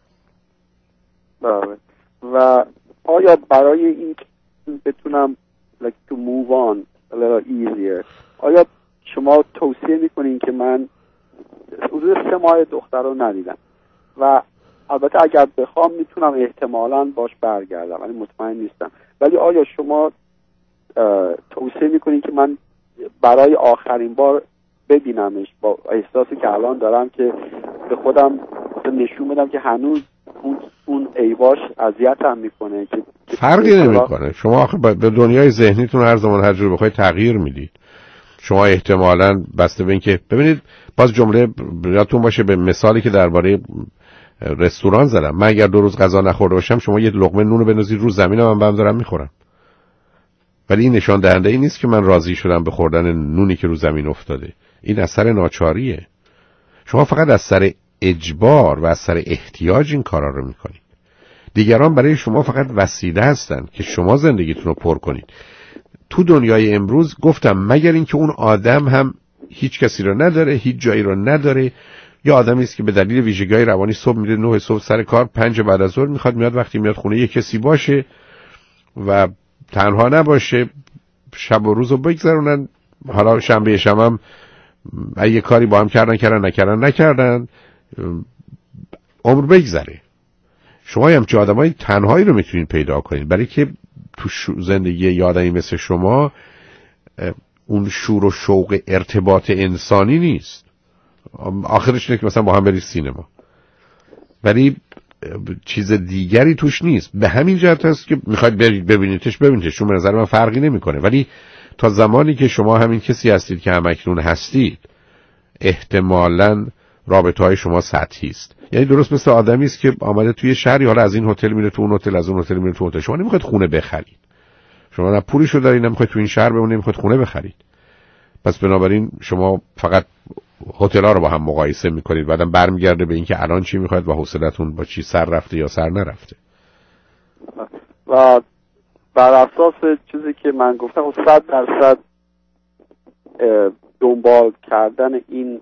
بله. و آیا برای این بتونم to move on a little easier، آیا شما توصیه میکنین که من حدود 3 ماه دختر رو ندیدم و البته اگر بخوام میتونم احتمالاً باش برگردم ولی مطمئن نیستم، ولی آیا شما توصیه میکنین که من برای آخرین بار ببینمش با احساسی که الان دارم که به خودم نشون بدم که هنوز اون ایواش اذیتم میکنه که فرقی نمیکنه. شما آخه به دنیای ذهنیتون هر زمان هر جور بخواید تغییر میدید. شما احتمالاً بسته به اینکه ببینید، باز جمله یادتون باشه به مثالی که درباره رستوران زدم، من اگر 2 روز غذا نخورده باشم شما یه لقمه نون رو بندازید رو زمین من دارم میخورم. ولی این نشان دهنده این نیست که من راضی شدم به خوردن نونی که رو زمین افتاده. این اثر ناچاریه. شما فقط از سر اجبار و از سر احتیاج این کارا رو میکنید. دیگران برای شما فقط وسیله هستن که شما زندگیتون رو پر کنید. تو دنیای امروز گفتم مگر اینکه اون آدم هم هیچ کسی رو نداره، هیچ جایی رو نداره، یا آدمی است که به دلیل ویژگی‌های روانی صبح میره 9 صبح سر کار، 5 بعد از ظهر میخواد میاد، وقتی میاد خونه یه کسی باشه و تنها نباشه، شب و روزو بگذرونن. حالا شنبه شب هم یه کاری با هم نکردن عمر بگذره. شما هم چه آدمای تنهایی رو میتونید پیدا کنید، برای که تو زندگی یه آدمی مثل شما اون شور و شوق ارتباط انسانی نیست. آخرش اینه که مثلا با هم برید سینما، ولی چیز دیگری توش نیست. به همین جهت هست که میخواید برید ببینیدش، چون به نظر من فرقی نمیکنه. ولی تا زمانی که شما همین کسی هستید که همکنون هستید، احتمالاً رابطه‌های شما سطحی است. یعنی درست مثل آدمی است که آمده توی شهری، حالا از این هتل میره تو اون هتل، از اون هتل میره تو هتل. شما نمیخواید خونه بخرید، شما نه پولشو دارید، نمیخواید تو این شهر بمونید، نمیخواید خونه بخرید. پس بنابراین شما فقط هتل‌ها رو با هم مقایسه میکنید، بعدم برمیگرده به اینکه الان چی میخواید و حوصلتون با چی سر رفته یا سر نرفته. و بر اساس چیزی که من گفتم 100% دنبال کردن این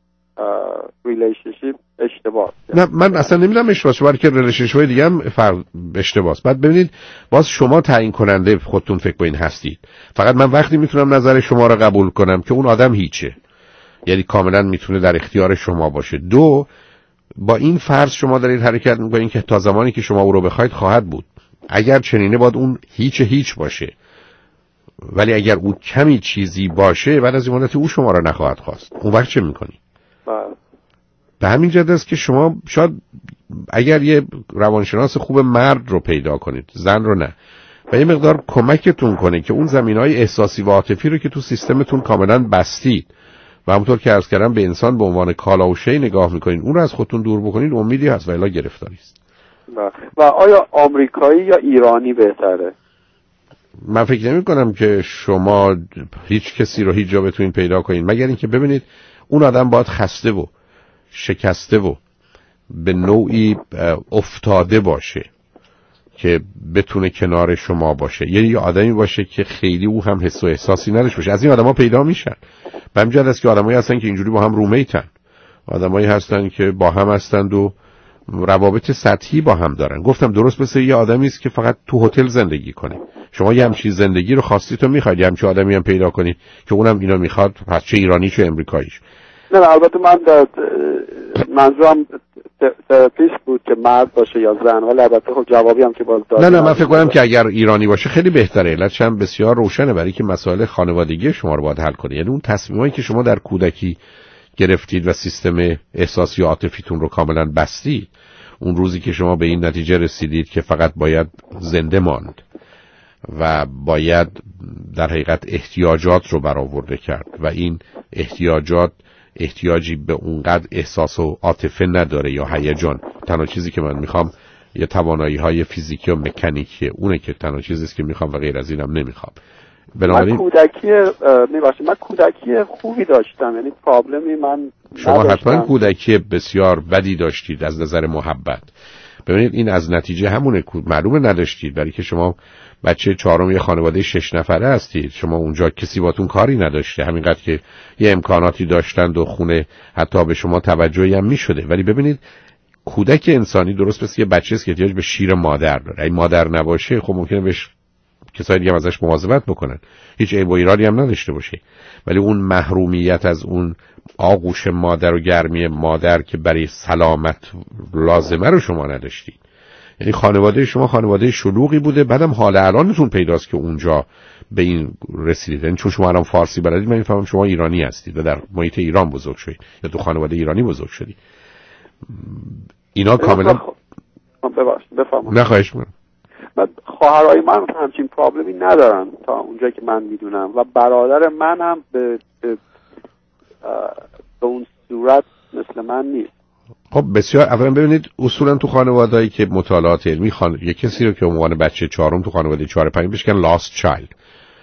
ریلیشنشیپ اشتباه. نه من اصلا نمیدونم اشتباهه، برای که ریلیشنشیپ دیگه هم اشتباهه. بعد ببینید باز شما تعیین کننده خودتون فکر کنین هستید. فقط من وقتی میتونم نظر شما رو قبول کنم که اون آدم هیچه، یعنی کاملا میتونه در اختیار شما باشه. 2 با این فرض شما دارید حرکت میکنید که تا زمانی که شما او رو بخواید خواهد بود. اگر چنینه باید اون هیچ باشه، ولی اگر او کمی چیزی باشه بعد از این مدت او شما رو نخواهد خواست. اون وقت چه میکنی؟ به همین جهت است که شما شاید اگر یه روانشناس خوب مرد رو پیدا کنید، زن رو نه، و یه مقدار کمکتون کنه که اون زمینهای احساسی و عاطفی رو که تو سیستمتون کاملا بستید و همونطور که عرض کردم به انسان به عنوان کالا و شی نگاه میکنین، اون رو از خودتون دور بکنید، امیدی هست و الا گرفتاری است. و آیا آمریکایی یا ایرانی بهتره؟ من فکر نمی کنم که شما هیچ کسی رو هیچ جا بتونید پیدا کنید، مگر اینکه ببینید اون آدم باید خسته و شکسته و به نوعی افتاده باشه که بتونه کنار شما باشه. یعنی یه آدمی باشه که خیلی او هم حس و احساسی نداشته باشه. از این آدما پیدا میشن. به همین جهت است که آدمایی هستن که اینجوری با هم رومیتن، آدمایی هستن که با هم هستند و روابط سطحی با هم دارن. گفتم درست مثل یه آدمی است که فقط تو هتل زندگی کنه. شما یه همچین زندگی رو خواستید و میخواید، یه همچین آدمی هم پیدا کنید که اونم اینو میخواد، پس چه ایرانی چه امریکاییش. نه البته من منظورم تراپیست بود که مرد باشه یا زن، ولی البته خب جوابی هم که باز داد. نه من فکر کنم که اگر ایرانی باشه خیلی بهتره. علتش هم بسیار روشنه، برای که مسائل خانوادگی شما رو باید حل کنه. یعنی اون تصمیمایی که شما در کودکی گرفتید و سیستم احساسی و عاطفیتون رو کاملا بستید، اون روزی که شما به این نتیجه رسیدید که فقط باید زنده ماند و باید در حقیقت احتیاجات رو برآورده کرد و این احتیاجی به اونقدر احساس و عاطفه نداره یا هیجان. تنها چیزی که من میخوام یه توانایی‌های فیزیکی و مکانیکی اونه که تنها چیزی است که میخوام و غیر از اینم نمیخوام. من کودکی خوبی داشتم، یعنی پرابلمی من شما نداشتم. حتما کودکی بسیار بدی داشتید از نظر محبت. ببینید این از نتیجه همونه، معلومه نداشتید، برای که شما بچه چهارم یه خانواده 6 نفره هستید. شما اونجا کسی باتون کاری نداشته، همینقدر که یه امکاناتی داشتند و خونه حتی به شما توجهی هم میشده. ولی ببینید کودک انسانی درست مثل یه بچه است که احتیاج به شیر مادر داره. اگه مادر نباشه خب ممکنه بهش کسایی دیگه ازش مواظبت بکنن، هیچ عیب و ایرادی هم نداشته باشه. ولی اون محرومیت از اون آغوش مادر و گرمی مادر که برای سلامت لازمه رو شما نداشتید. یعنی خانواده شما خانواده شلوغی بوده. بعدم حال الانتون پیداست که اونجا به این رسیدید. یعنی چون شما الان فارسی بلدید، من میفهمم شما ایرانی هستید و در محیط ایران بزرگ شدید یا تو خانواده ایرانی بزرگ شدید. اینا کاملا بفهمم. نخواهش میکنم. خواهرای من همچین پرابلمی ندارن تا اونجا که من میدونم و برادر من هم به اون صورت مثل من نیست. خب بسیار. اولا ببینید اصولا تو خانواده‌ای که مطالعات علمی یه کسی رو که عنوان بچه چهارم تو خانواده 4 5 بهش میگن لاست چایلد،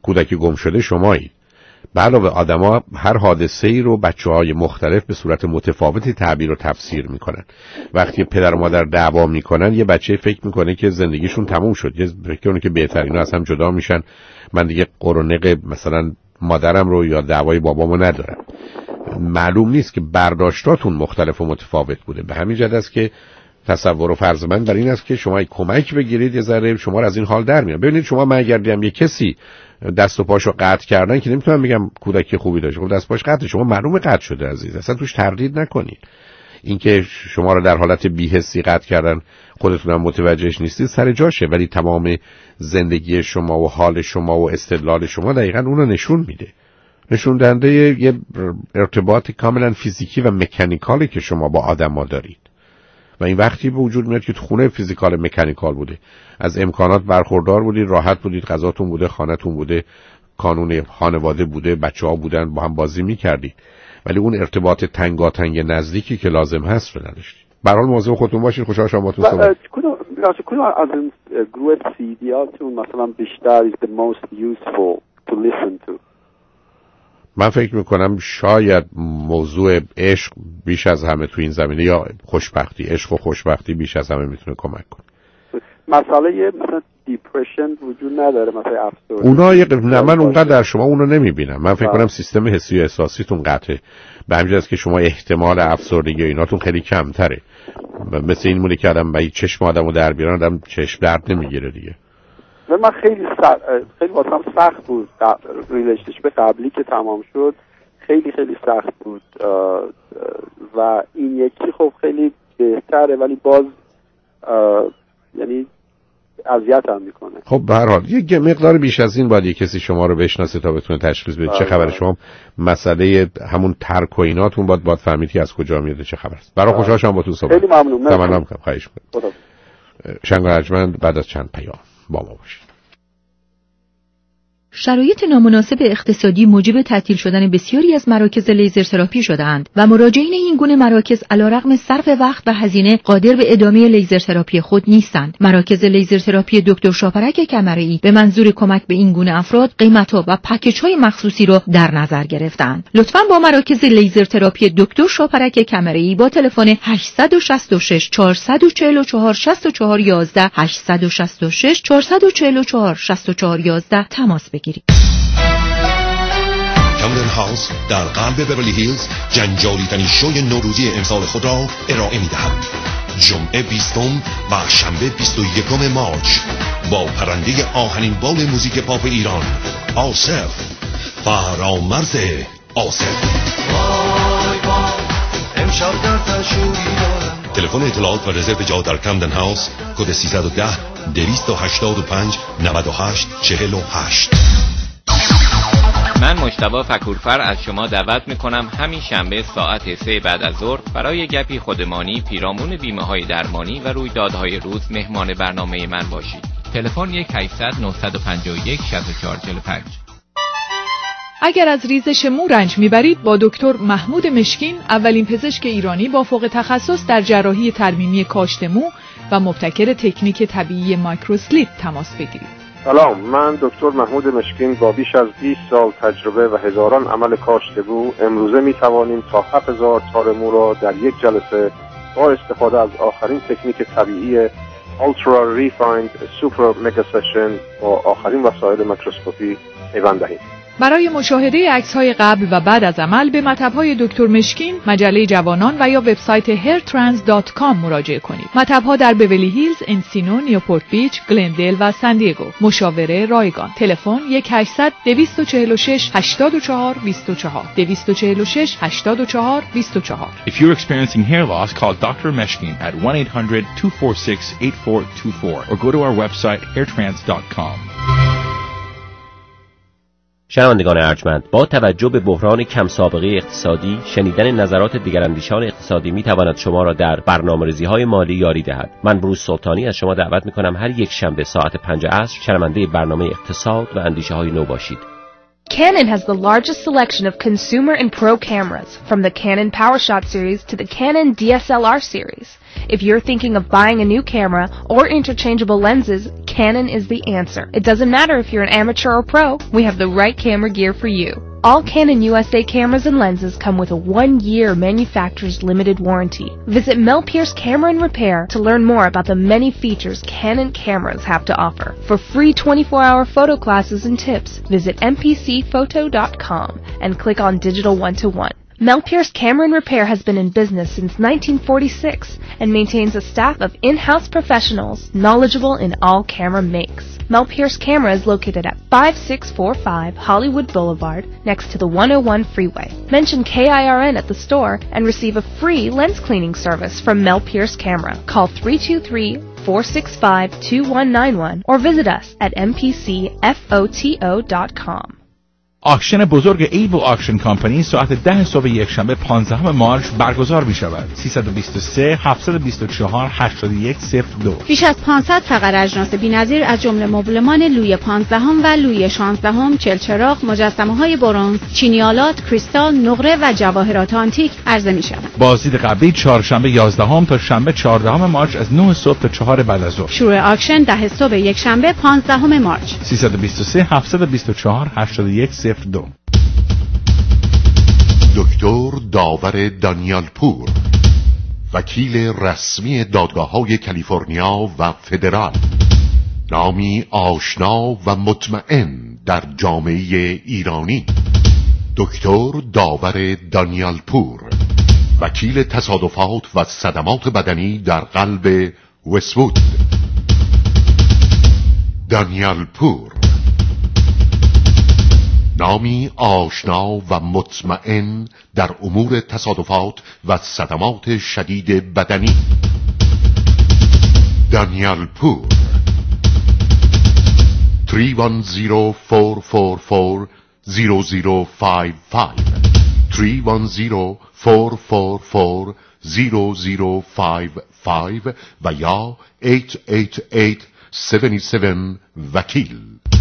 کودک گم شده شمایید. به علاوه آدما هر حادثه‌ای رو بچه‌های مختلف به صورت متفاوتی تعبیر و تفسیر میکنن. وقتی پدر و مادر دعوا میکنن یه بچه فکر میکنه که زندگیشون تموم شد، یه فکر کنه که بهترینا از هم جدا میشن، من دیگه قرنق مثلا مادرم رو یا دعوای بابامو ندارم. معلوم نیست که برداشتاتون مختلف و متفاوت بوده. به همین جهت است که تصور و فرض من بر این است که شما کمک بگیرید، یه ذره شما رو از این حال در میاد. ببینید شما مگردیم یه کسی دست و پاشو قطع کردن که نمیتونم بگم کودکی خوبی داشته، خب دست پاش قطع، شما معلومه قطع شده عزیز، اصلا توش تردید نکنید. اینکه شما رو در حالت بی‌حسی قطع کردن خودتون هم متوجهش نیستید سر جاشه، ولی تمام زندگی شما و حال شما و استدلال شما دقیقاً اون رو نشون میده. نشون دهنده یه ارتباط کاملا فیزیکی و مکانیکالی که شما با آدم‌ها دارید. و این وقتی به وجود میاد که تو خونه فیزیکال مکانیکال بوده، از امکانات برخوردار بودید، راحت بودید، غذاتون بوده، خانه‌تون بوده، کانون خانواده بوده، بچه‌ها بودن، با هم بازی می‌کردید، ولی اون ارتباط تنگاتنگ نزدیکی که لازم هست رو نداشتید. به هر حال مواظب خودتون باشید. خوشحال شدم باهاتون صحبت. کدوم از این گروه سیدیاتون مثلا بیشتر is the most useful to listen to؟ من فکر میکنم شاید موضوع عشق بیش از همه تو این زمینه، یا خوشبختی، عشق و خوشبختی بیش از همه میتونه کمک کنه. مسئله مثلا دیپرشن وجود نداره، مثلا افسردگی اونا من اونقدر در شما اونو نمیبینم. من فکر کنم سیستم حسی و احساسیتون قطعه، به همین جهت که شما احتمال افسردگی ایناتون خیلی کمتره. مثل این مونی که آدم با چشم آدمو در بیارن آدم چشم درد نمیگیره دیگه. و من خیلی واسم سخت بود ریلیشنشیپ قبلی که تمام شد، خیلی سخت بود و این یکی خب خیلی بهتره، ولی باز یعنی اذیت هم میکنه. خب به هر حال یه مقدار بیش از این باید کسی شما رو بشناسه تا بتونه تشخیص بده چه خبره. شما مسئله همون ترک و ایناتون باید فهمید که از کجا میاد چه خبر است. برای خوشحال شدم با تو صحبت. خیلی ممنون. تمام خواهش می‌کنم. شنگ ارجمند بعد از چند پیام با ما باشید. شرایط نامناسب اقتصادی موجب تعطیل شدن بسیاری از مراکز لیزر تراپی شده‌اند و مراجعین این گونه مراکز علیرغم صرف وقت و هزینه قادر به ادامه لیزر تراپی خود نیستند. مراکز لیزر تراپی دکتر شاپرک کمرئی به منظور کمک به این گونه افراد قیمت‌ها و پکیج‌های مخصوصی را در نظر گرفتند. لطفاً با مراکز لیزر تراپی دکتر شاپرک کمرئی با تلفن 866 444 6411 866 444 6411 تماس بگیرید. کامدن هاوس در قلب بیورلی هیلز جنجالی ترین شوی نوروزی امسال خود را ارائه می دهد. جمعه 20 و شنبه 21 مارچ با پرنده آهنین بال موزیک پاپ ایران آصف، فرامرز آصف. تلفن اطلاعات و رزرو جا در کامدن هاوس کد 310 285 98 48. من مجتبی فکورفر از شما دعوت میکنم همین شنبه ساعت 3 بعد از ظهر برای گپی خودمانی پیرامون بیمه‌های درمانی و رویدادهای روز مهمان برنامه من باشید. تلفن 1-800-951-6445. اگر از ریزش مو رنج میبرید با دکتر محمود مشکین، اولین پزشک ایرانی با فوق تخصص در جراحی ترمیمی کاشت مو و مبتکر تکنیک طبیعی مایکروسلیپ تماس بگیرید. سلام، من دکتر محمود مشکین با بیش از 20 سال تجربه و هزاران عمل کاشت مو امروزه می توانیم تا 7000 تار مو را در یک جلسه با استفاده از آخرین تکنیک طبیعی Ultra Refined Super Mega Session با آخرین وسایل میکروسکوپی پیوند دهیم. برای مشاهده عکس‌های قبل و بعد از عمل به مطب‌های دکتر مشکین، مجله جوانان و یا وبسایت hairtrans.com مراجعه کنید. مطب‌ها در بیورلی هیلز، انسینو، نیوپورت بیچ، گلندل و سان دیگو. مشاوره رایگان. تلفن 1-800-246-8424 246-8424. If you're experiencing hair loss, call Dr. Meshkin at 1-800-246-8424 or go to our website hairtrans.com. شنوندگان ارجمند، با توجه به بحران کم سابقه اقتصادی، شنیدن نظرات دیگراندیشان اقتصادی میتواند شما را در برنامه‌ریزی‌های مالی یاری دهد. من بروس سلطانی از شما دعوت میکنم هر یک شنبه ساعت 5 عصر شنونده برنامه اقتصاد و اندیشه‌های نو باشید. Canon has the largest selection of consumer and pro cameras, from the Canon PowerShot series to the Canon DSLR series. If you're thinking of buying a new camera or interchangeable lenses, Canon is the answer. It doesn't matter if you're an amateur or pro, we have the right camera gear for you. All Canon USA cameras and lenses come with a 1-year manufacturer's limited warranty. Visit Mel Pierce Camera and Repair to learn more about the many features Canon cameras have to offer. For free 24-hour photo classes and tips, visit mpcphoto.com and click on Digital 1-to-1. Mel Pierce Camera and Repair has been in business since 1946 and maintains a staff of in-house professionals knowledgeable in all camera makes. Mel Pierce Camera is located at 5645 Hollywood Boulevard next to the 101 freeway. Mention KIRN at the store and receive a free lens cleaning service from Mel Pierce Camera. Call 323-465-2191 or visit us at mpcphoto.com. آکشن بزرگ ایبل آکشن کامپانی ساعت 10 صبح یکشنبه 15 مارس برگزار می شود. 323 724 8102. بیش از 500 فقر اجناس بی‌نظیر از جمله مبلمان لوی 15 و لوی 16 چلچراغ، مجسمه‌های برنز، چینیالات، کریستال، نقره و جواهرات آنتیک عرضه می شود. بازدید قبلی چهارشنبه 11 تا شنبه 14 مارس از 9 صبح تا 4 بعد از ظهر. شروع آکشن 10 صبح یکشنبه 15 مارس. 323 724 8102. دکتر داور دانیال پور، وکیل رسمی دادگاه‌های کالیفرنیا و فدرال، نامی آشنا و مطمئن در جامعه ایرانی. دکتر داور دانیال پور، وکیل تصادفات و صدمات بدنی در قلب وست‌وود. دانیال پور، نامی آشنا و مطمئن در امور تصادفات و صدمات شدید بدنی. دانیال پور، 310-444-0055 310-444-0055 و یا 888-77 وکیل.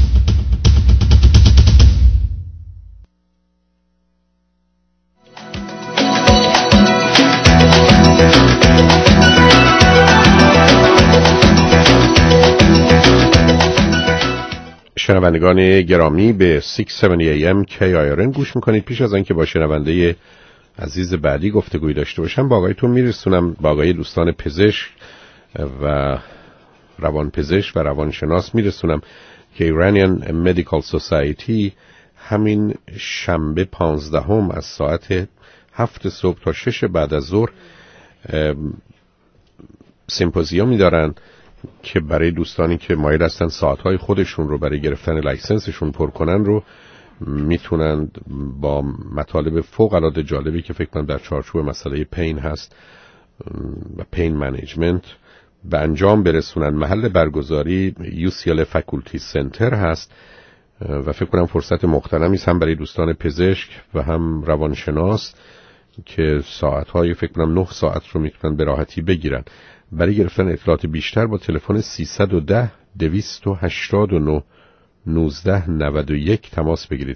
شنوندگان گرامی به 670 AM KIRN گوش میکنید. پیش از آنکه با شنونده عزیز بعدی گفتگوی داشته باشم با آقایتون میرسونم، با آقای دوستان پزشک و روانپزشک و روانشناس میرسونم که ایرانیان مدیکال سوسایتی همین شنبه 15 از ساعت 7 صبح تا 6 بعد از ظهر سمپوزیومی دارن که برای دوستانی که مایل هستن ساعتهای خودشون رو برای گرفتن لایسنسشون پر کنن رو میتونند با مطالب فوق العاده جالبی که فکر کنم در چارچوب مسئله پین هست و پین منیجمنت به انجام برسونن. محل برگزاری UCLA فاکولتی سنتر هست و فکر کنم فرصت مغتنمی است هم برای دوستان پزشک و هم روانشناس که ساعتهای فکر کنم 9 ساعت رو میتونن به راحتی بگیرن. برای گرفتن اطلاعات بیشتر با تلفن 310-289-1991 تماس بگیرید.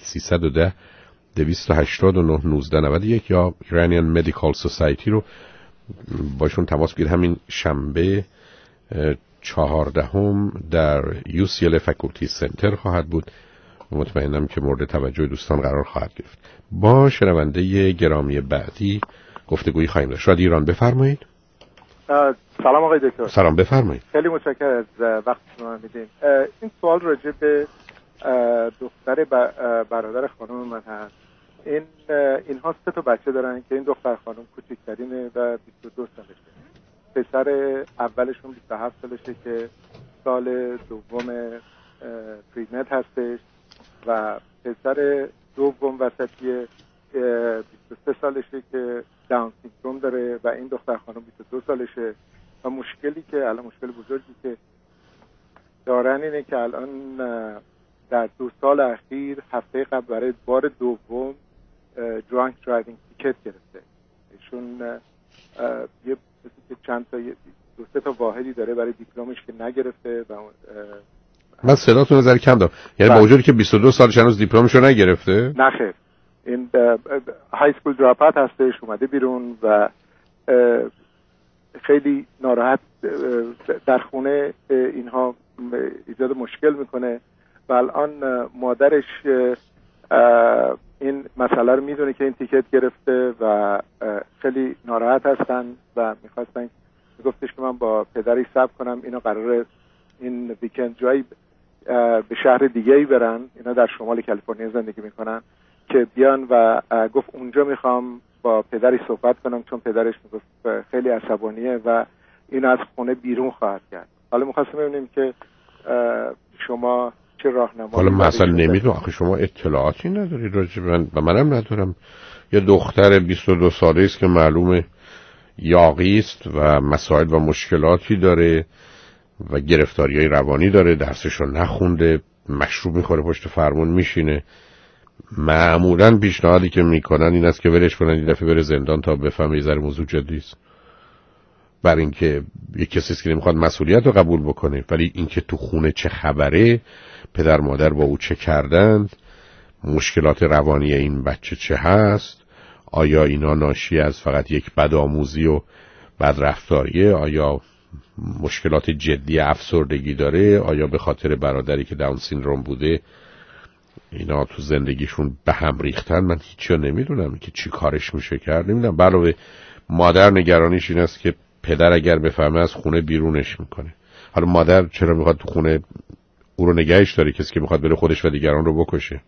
310-289-1991 یا ایرانیان مدیکال سوسایتی رو باشون تماس بگیرید. همین شنبه 14 در UCLA فاکولتی سنتر خواهد بود. مطمئنم که مورد توجه دوستان قرار خواهد گرفت. با شنونده گرامی بعدی گفتگویی خواهیم داشت. رادیو ایران بفرمایید. سلام آقای دکتر. سلام بفرمایید. خیلی متشکرم از وقتتون رو میدین. این سوال راجع به دختر برادر خانم من هست. اینها 3 تا بچه دارن که این دختر خانم کوچکترینه و 22 سالشه. پسر اولشون 27 سالشه که سال دوم پریمت هستش و پسر دوم وسطی 23 سالشه که داون سیندروم داره و این دختر خانم 22 سالشه و مشکلی که الان مشکل بزرگی که دارن اینه که الان در 2 سال اخیر هفته قبل برای بار دوم درانک درایوینگ تیکت گرفته. ایشون یه چند تا 2-3 تا واحدی داره برای دیپلمش که نگرفته و من صداتون نظر کم دارم. یعنی با وجودی که 22 سالش هنوز دیپلمشو نگرفته؟ نه خیر، این های اسکول دراپ اوت هستش، اومده بیرون و خیلی ناراحت در خونه اینها ایجاد مشکل میکنه و الان مادرش این مسئله رو میدونه که این تیکت گرفته و خیلی ناراحت هستن و میخواستن، گفتش که من با پدری صبر کنم، اینا قراره این ویکند جایی به شهر دیگه‌ای برن، اینا در شمال کالیفرنیا زندگی میکنن، که بیان و گفت اونجا میخوام با پدری صحبت کنم چون پدرش میگفت خیلی عصبانیه و اینو از خونه بیرون خواهد کرد. حالا میخواستم ببینیم که شما چه راهنمایی. حالا مثلا نمیدونم، آخه شما اطلاعاتی نداری راجع به من و منم ندارم. یه دختر 22 ساله است که معلومه یاغی است و مسائل و مشکلاتی داره و گرفتاریای روانی داره، درسش رو نخونده، مشروب میخوره، پشت فرمون میشینه. معمولا پیشنهادی که میکنن این است که ولش کنن، یه دفعه بره زندان تا بفهمه یه ذره موضوع جدی است. برای اینکه یک کسی است که نمیخواد مسئولیت رو قبول بکنه، ولی اینکه تو خونه چه خبره، پدر مادر با او چه کردند، مشکلات روانی این بچه چه هست، آیا اینا ناشی از فقط یک بدآموزی و بدرفتاریه، آیا مشکلات جدی افسردگی داره، آیا به خاطر برادری که داون سیندروم بوده اینا تو زندگیشون به هم ریختن. من هیچی نمیدونم که چی کارش میشه کرد، نمیدونم. علاوه مادر نگرانیش این است که پدر اگر بفهمه از خونه بیرونش میکنه. حالا مادر چرا میخواد تو خونه او رو نگهش داره، کسی که میخواد بره خودش و دیگران رو بکشه؟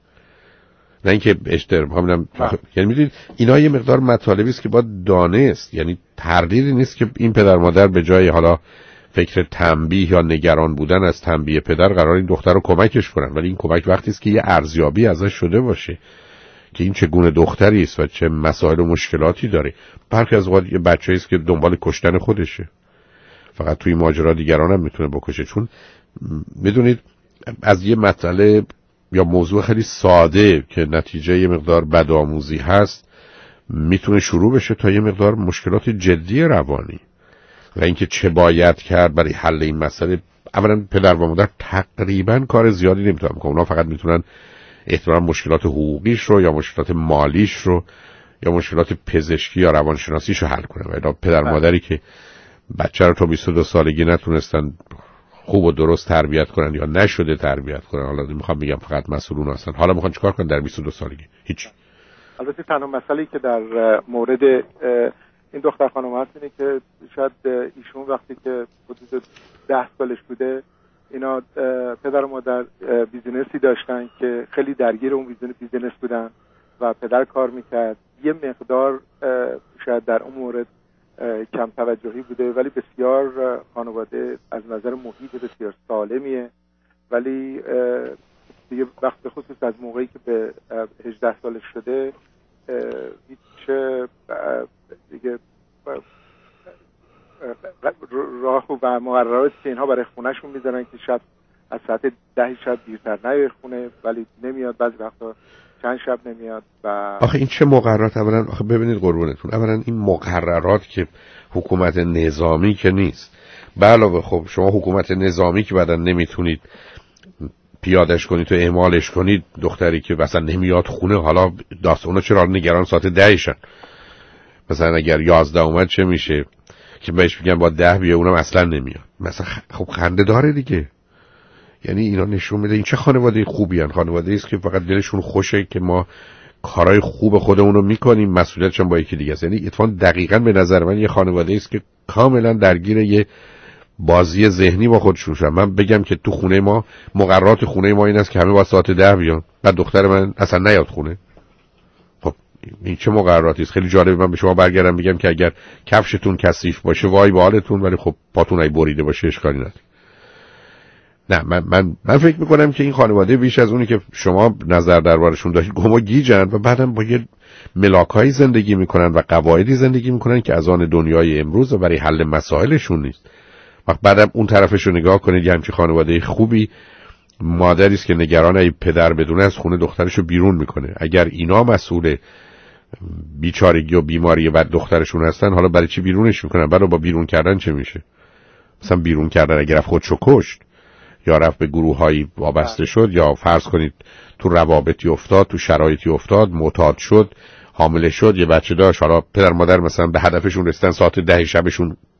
نه اینکه اشتباه یعنی میدونید اینا یه مقدار مطالبی است که باید دانست. یعنی تردیدی نیست که این پدر مادر به جای حالا فکر تنبیه یا نگران بودن از تنبیه پدر قرار این دختر رو کمکش کنن، ولی این کمک وقتی است که یه ارزیابی ازش شده باشه که این چگونه دختری است و چه مسائل و مشکلاتی داره. برخی از اوقات یه بچه‌ای است که دنبال کشتن خودشه، فقط توی ماجرا دیگران هم میتونه بکشه. چون میدونید از یه مسئله یا موضوع خیلی ساده که نتیجه یه مقدار بدآموزی هست میتونه شروع بشه تا یه مقدار مشکلات جدی روانی. و اینکه چه باید کرد برای حل این مسئله، اولا پدر و مادر تقریبا کار زیادی نمیتونن بکنن. اونا فقط میتونن احتمالاً مشکلات حقوقیش رو یا مشکلات مالیش رو یا مشکلات پزشکی یا روانشناسیش رو حل کنن. و پدر مادری که بچه رو تا 22 سالگی نتونستن خوب و درست تربیت کنن یا نشده تربیت کنن، حالا میخوام بگم فقط مسئولون هستن، حالا میخوان چیکار کنن در 22 سالگی؟ هیچ. البته تنها مسئله‌ای که در مورد این دختر خانم هست اینه که شاید ایشون وقتی که حدود 10 سالش بوده، اینا پدر و مادر بیزینسی داشتن که خیلی درگیر اون بیزینس بودن و پدر کار میکرد. یه مقدار شاید در اون مورد کم توجهی بوده، ولی بسیار خانواده از نظر محیط بسیار سالمیه. ولی دیگه وقت به خصوص از موقعی که به 18 سالش شده هیچ دیگه راه و مقررات که اینها برای خونهشون میذارن که شاید از ساعت 10 شب دیرتر نیای خونه، ولی نمیاد، بعضی وقتا چند شب نمیاد. و آخه این چه مقررات؟ اولا آخه ببینید قربونتون، اولا این مقررات که حکومت نظامی که نیست. به علاوه خب شما حکومت نظامی که بعدا نمیتونید پیادش کنید و اعمالش کنید، دختری که مثلا نمیاد خونه، حالا داستانا چرا نگران ساعت 10 شن؟ مثلا اگر 11 اومد چه میشه که بهش میگن با 10 بیا، اونم اصلا نمیاد. مثلا خب خنده داره دیگه. یعنی اینا نشون میده این چه خانواده خوبی ان. خانواده است که فقط دلشون خوشه که ما کارهای خوب خودمون رو میکنیم، مسئولیتش هم با یکی دیگه است. یعنی اتفاقا دقیقاً به نظر من یه خانواده است که کاملا درگیر یه بازی ذهنی با خودشون شدن. من بگم که تو خونه ما مقررات خونه ما این است که همه با ساعت 10 بیان، بعد دختر من اصلا نیاد خونه. خب این چه مقرراتی است؟ خیلی جالبه. من به شما برگردم بگم که اگر کفشتون کثیف باشه وای به حالتون، ولی خب پاتون ای بریده باشه اشکالی نداره. نه من فکر میکنم که این خانواده بیش از اونی که شما نظر دربارشون داشتید گم و گیجن و بعدم با یه ملاکایی زندگی میکنن و قواعدی زندگی میکنن که از آن دنیای امروز و برای حل مسائلشون نیست. وقت بعدم اون طرفش رو نگاه کنید، یه همچین خانواده خوبی مادری است که نگران ای پدر بدونه از خونه دخترش رو بیرون میکنه. اگر اینا مسئول بیچارگی و بیماری بعد دخترشون هستن، حالا برای چی بیرونش میکنن؟ بعد با بیرون کردن چه میشه؟ مثلا بیرون کردن اگر رفت خودشو کشت یا رفت به گروه‌هایی وابسته شد یا فرض کنید تو روابطی افتاد، تو شرایطی افتاد، معتاد شد، حامله شد، یه بچه داشت، حالا پدر مادر مثلا به هدفشون رسیدن، ساعت 10 شبشون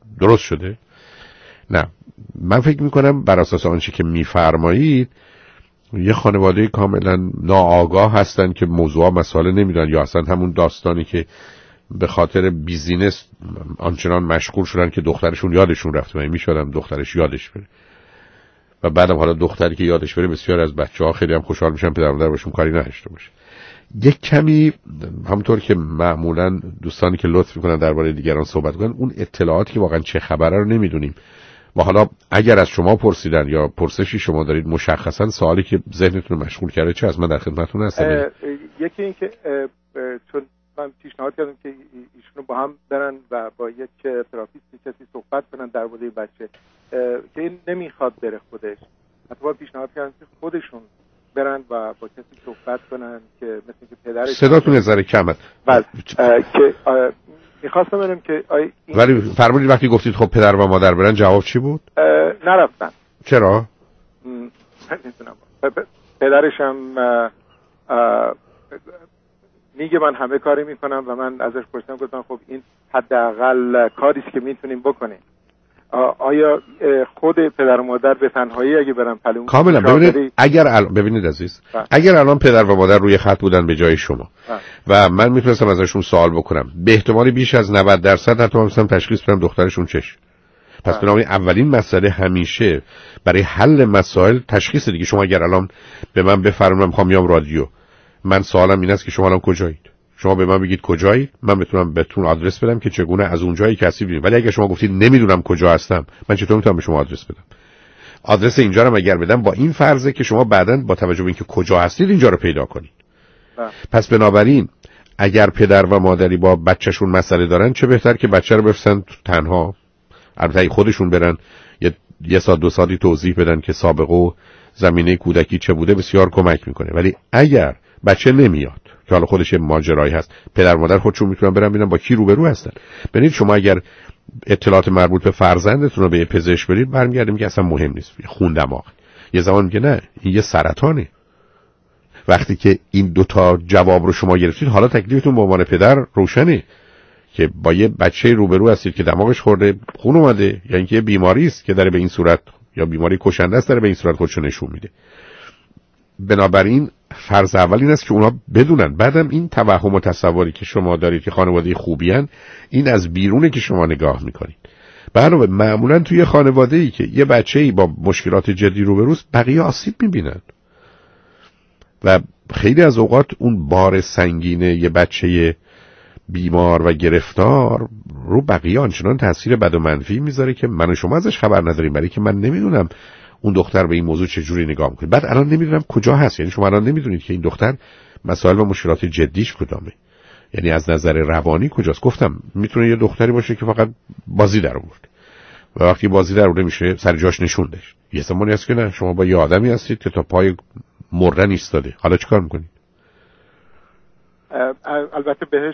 درست شده؟ نه، من فکر میکنم بر اساس آنچه که میفرمایید یه خانواده کاملا ناآگاه هستن که موضوع مسائل نمیدونن، یا اصلا همون داستانی که به خاطر بیزینس آنچنان مشغول شدن که دخترشون یادشون رفته. من میشدم دخترش یادش بره و بعدم حالا دختری که یادش بره بسیار از بچه‌ها خیلی هم خوشحال میشن پدر مادر باشون کاری نداشته باشه. یک کمی همونطور که معمولا دوستانی که لطف میکنن درباره دیگران صحبت کنن، اون اطلاعاتی که واقعا چه خبره رو نمیدونیم. و حالا اگر از شما پرسیدن یا پرسشی شما دارید مشخصا سوالی که ذهنتون رو مشغول کرده چه از من در خدمتتون هستم. یکی این که چون من پیشنهاد کردم که ایشونو با هم برن و با یک تراپیستی کسی صحبت کنن درباره بچه که این نمیخواد بره خودش، حتی پیشنهاد کردم که خودشون برن و با کسی صحبت کنن که مثل که پدرش. صداتون یه ذره کمه. بله که میخواستم ببینم که ولی فرمودید وقتی گفتید خب پدر و مادر برن جواب چی بود؟ نرفتن. چرا؟ نمیدونم. پدرش هم میگه من همه کاری میکنم و من ازش پرسیدم گفتم خب این حداقل کاری است که میتونیم بکنیم. آیا خود پدر و مادر به تنهایی اگه برن پلو کاملا ببینید ببینید عزیز اگر الان پدر و مادر روی خط بودن به جای شما و من میتونستم ازشون سوال بکنم، به احتمالی بیش از 90% حتی میتونم تشخیص بدم دخترشون چش. پس بنابراین اولین مسئله همیشه برای حل مسائل تشخیص دیگه. شما اگر الان به من بفرمایید میخوام بیام رادیو، من سوالم این است که شما الان کجایید؟ شما به من بگید کجایی، من بتونم بهتون آدرس بدم که چگونه از اون جایی کسی بیرون. ولی اگه شما گفتید نمیدونم کجا هستم، من چطور میتونم به شما آدرس بدم؟ آدرس اینجا رو اگر بدم با این فرضه که شما بعداً با توجه به اینکه کجا هستید اینجا رو پیدا کنید. پس بنابراین اگر پدر و مادری با بچه‌شون مسئله دارن، چه بهتر که بچه رو بفرستن تنها، البته خودشون برن یه ساعت دو ساعتی توضیح بدن که سابقه و زمینه کودکی چه بوده، بسیار کمک میکنه. ولی اگر بچه نمیاد که حالا خودش یه ماجرایی هست، پدر مادر خودشون میتونن برن ببینن با کی روبرو هستن. ببینید شما اگر اطلاعات مربوط به فرزندتون رو به یه پزشک برید، برمیگرده میگه اصلا مهم نیست، خون دماغ. یه زمان میگه نه این یه سرطانه. وقتی که این دوتا جواب رو شما گرفتید، حالا تکلیفتون به عنوان پدر روشنه که با یه بچه روبرو هستید که دماغش خورده، خون اومده، یا اینکه بیماری است که داره به این صورت، یا بیماری کشنده است داره به این صورت خودشو نشون میده. بنابراین فرض اول این است که اونا بدونن. بعدم این توهم و تصوری که شما دارید که خانواده خوبیان، این از بیرونه که شما نگاه میکنید. علاوه معمولا توی خانواده‌ای که یه بچه‌ای با مشکلات جدی روبروست، بقیه آسیب میبینن و خیلی از اوقات اون بار سنگینه یه بچه بیمار و گرفتار رو بقیه آنچنان تاثیر بد و منفی میذاره که من و شما ازش خبر نداریم، برای که من نمیدونم اون دختر به این موضوع چجوری نگاه میکنه. بعد الان نمیدونم کجا هست، یعنی شما الان نمیدونید که این دختر مسائل و مشکلات جدیش کدامه، یعنی از نظر روانی کجاست. گفتم میتونه یه دختری باشه که فقط بازی در آورد و وقتی بازی در آورده میشه سر جاش نشوندش. یه زمانی هست که نه، شما با یه آدمی هستید که تا پای مردن ایستاده، حالا چیکار میکنید؟ البته بهش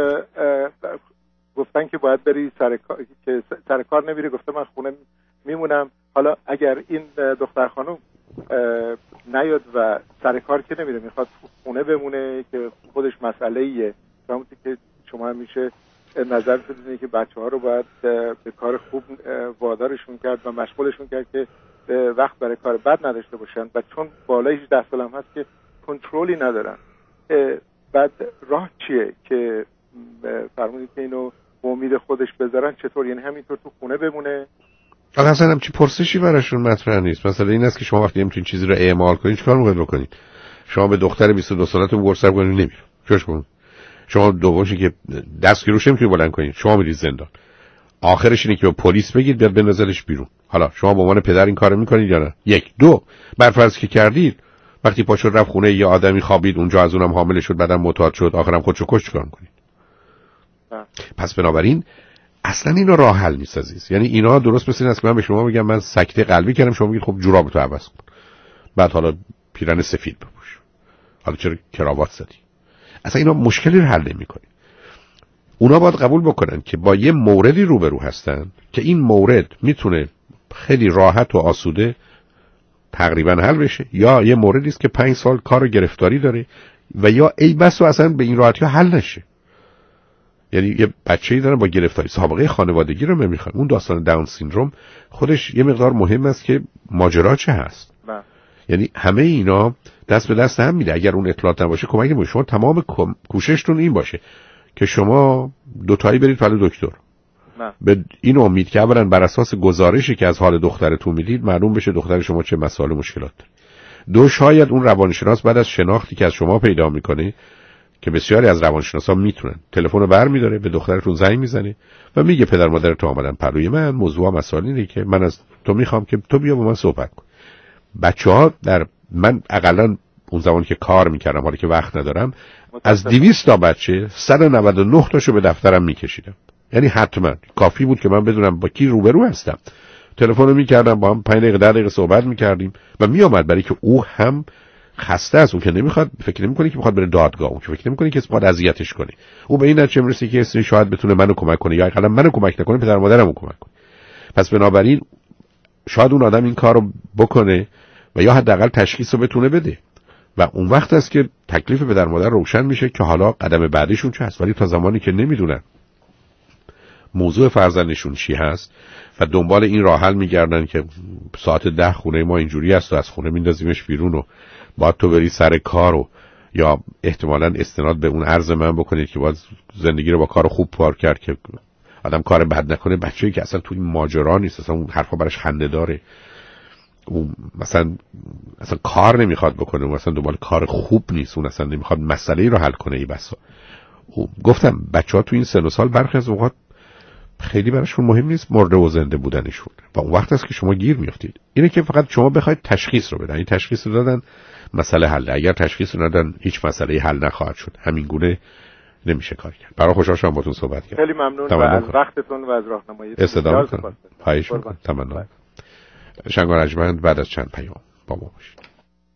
گفتن که باید بری سر کار نمیری، گفته من خونه میمونم. حالا اگر این دختر خانم نیاد و سر کار که نمیره، میخواد خونه بمونه که خودش مسئله ایه، همونطور که شما همیشه نظر بدونید که بچه ها رو باید به کار خوب وادارشون کرد و مشغولشون کرد که وقت برای کار بد نداشته باشن. و چون بالای 18 سال هم هست که کنترلی ندارن، بعد راه چیه که فرمودید که اینو به امید خودش بذارن؟ چطور؟ یعنی همینطور تو خونه بمونه؟ آخه اصلا هم چی پرسشی براشون مطرح نیست. مثلا این است که شما وقتی همچین چیزی رو اعمال کنید چیکار می‌خواید بکنید؟ شما به دختر 22 سالتون گرسر کنید نمیره، چش کن. شما دومش که دستگیروش نمیتونید بلند کنید، شما میرید زندان. آخرش اینه که به پلیس بگید بیاد بندازلش بیرون. حالا شما به عنوان پدر این کارو میکنید یا نه؟ یک. دو، برفرض که کردید، وقتی پاشو رفت خونه یه آدمی خوابید اونجا، از اونم حامل شد، بعدم معتاد شد، آخرام خودشو کشت، چیکار میکنید؟ پس بنابراین اصلا اینا راه حل نیست عزیز. یعنی اینا درست مثل این است که من به شما میگم من سکته قلبی کردم، شما میگید خب جورابتو عوض کن، بعد حالا پیرن سفید بپوش، حالا چرا کراوات زدی؟ اصلا اینا مشکلی رو حل نمی‌کنه. اونا باید قبول بکنن که با یه موردی روبرو هستن که این مورد میتونه خیلی راحت و آسوده تقریبا حل بشه، یا یه موردی است که 5 سال کار گرفتاری داره و یا ای بس و اصلا به این راحتی ها حل نشه. یعنی یه بچه‌ای دارن با گرفتاری سابقه خانوادگی رو نمیخوان. اون داستان داون سیندروم خودش یه مقدار مهم است که ماجرا چه هست. یعنی همه اینا دست به دست هم میده. اگر اون اطلاعات نباشه کمک نمیشه. شما تمام کوششتون این باشه که شما دوتایی برید پلو دکتر. به این امید که اولا بر اساس گزارشی که از حال دخترتون میدید معلوم بشه دختر شما چه مسائل مشکلات داره. دو، شاید اون روانشناس بعد از شناختی که از شما پیدا میکنه که بسیاری از روانشناسا میتونن، تلفن رو برمی‌داره به دخترتون زنگ میزنه و میگه پدر مادر تو اومدن پلوی من، موضوع مسائل اینه که من از تو میخوام که تو بیا با من صحبت کن. بچه‌ها من حداقل اون زمان که کار میکردم، حالا که وقت ندارم، از 200 تا بچه 199 تاشو به دفترم میکشیدم. یعنی حتما کافی بود که من بدونم با کی روبرو هستم. تلفن رو میکردم، با هم 5 دقیقه 10 دقیقه صحبت میکردیم و میومد، برای که او هم خسته است. اون که نمیخواد، فکر نمیکنه که میخواد بره دادگاه، اون که فکر نمیکنه که میخواد اذیتش کنه. او به این نتیجه میرسه که اصلا شاید بتونه منو کمک کنه یا حداقل منو کمک نکنه پدر مادرمو کمک کنه. پس بنابراین شاید اون آدم این کارو بکنه و یا حداقل تشخیص رو بتونه بده و اون وقت است که تکلیف پدر مادر روشن میشه که حالا قدم بعدیشون چه است. ولی تا زمانی که نمیدونن موضوع فرزندشون چی هست و دنبال این راه حل میگردن که ساعت 10 خونه ما اینجوری است و از خونه میندازیمش بیرون و باید تو بری سر کار، و یا احتمالاً استناد به اون عرض من بکنید که باید زندگی رو با کار خوب پار کرد که آدم کار بد نکنه. بچه‌ای که اصلا توی ماجرا نیست، اصلا اون حرفا براش خنده داره، اون مثلا کار نمیخواد بکنه، اون مثلا دنبال کار خوب نیست، اون اصلا نمیخواد مسئله رو حل کنه. ای بسا گفتم بچه‌ها تو این سن و سال برخی از اوقات خیلی براشون مهم نیست مرده و زنده بودنشون و اون وقت است که شما گیر میافتید. اینه که فقط شما بخواید تشخیص رو بدن. این تشخیص رو دادن مسئله حل. اگر تشخیص رو ندادن هیچ مسئله حل نخواهد شد. همین گونه نمیشه کار کرد. برای خوشحال شدم باهاتون صحبت کردم. خیلی ممنون و از وقتتون و از راهنماییتون. استفاده می‌کنم. خواهش می‌کنم. تمنا. شنگ ارجمند بعد از چند پیام با ما باشید.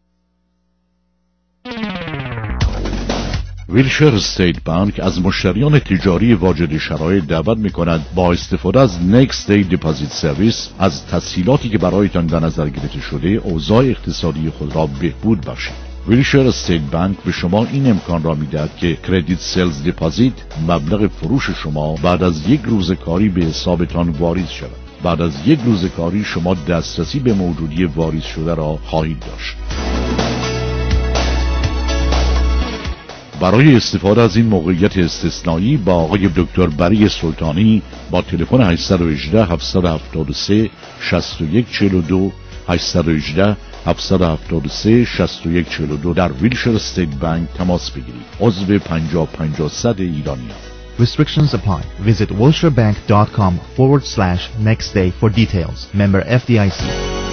ویلشر استیت بانک از مشتریان تجاری واجد شرایط دعوت می‌کند با استفاده از نکست دی دیپازیت سرویس از تسهیلاتی که برایتان در نظر گرفته شده اوضاع اقتصادی خود را بهبود بخشید. ویلشر استیت بانک به شما این امکان را می‌دهد که کردیت سلز دیپازیت مبلغ فروش شما بعد از 1 روز کاری به حسابتان واریز شود. بعد از 1 روز کاری شما دسترسی به موجودی واریز شده را خواهید داشت. برای استفاده از این موقعیت استثنایی با آقای دکتر بری سلطانی با تلفن 818 773 6142 818 773 6142 در ویلشر استیت بانک تماس بگیرید. عضو 50-50 ایرانی. Restrictions apply. Visit wilshirbank.com/nextday for details. Member FDIC.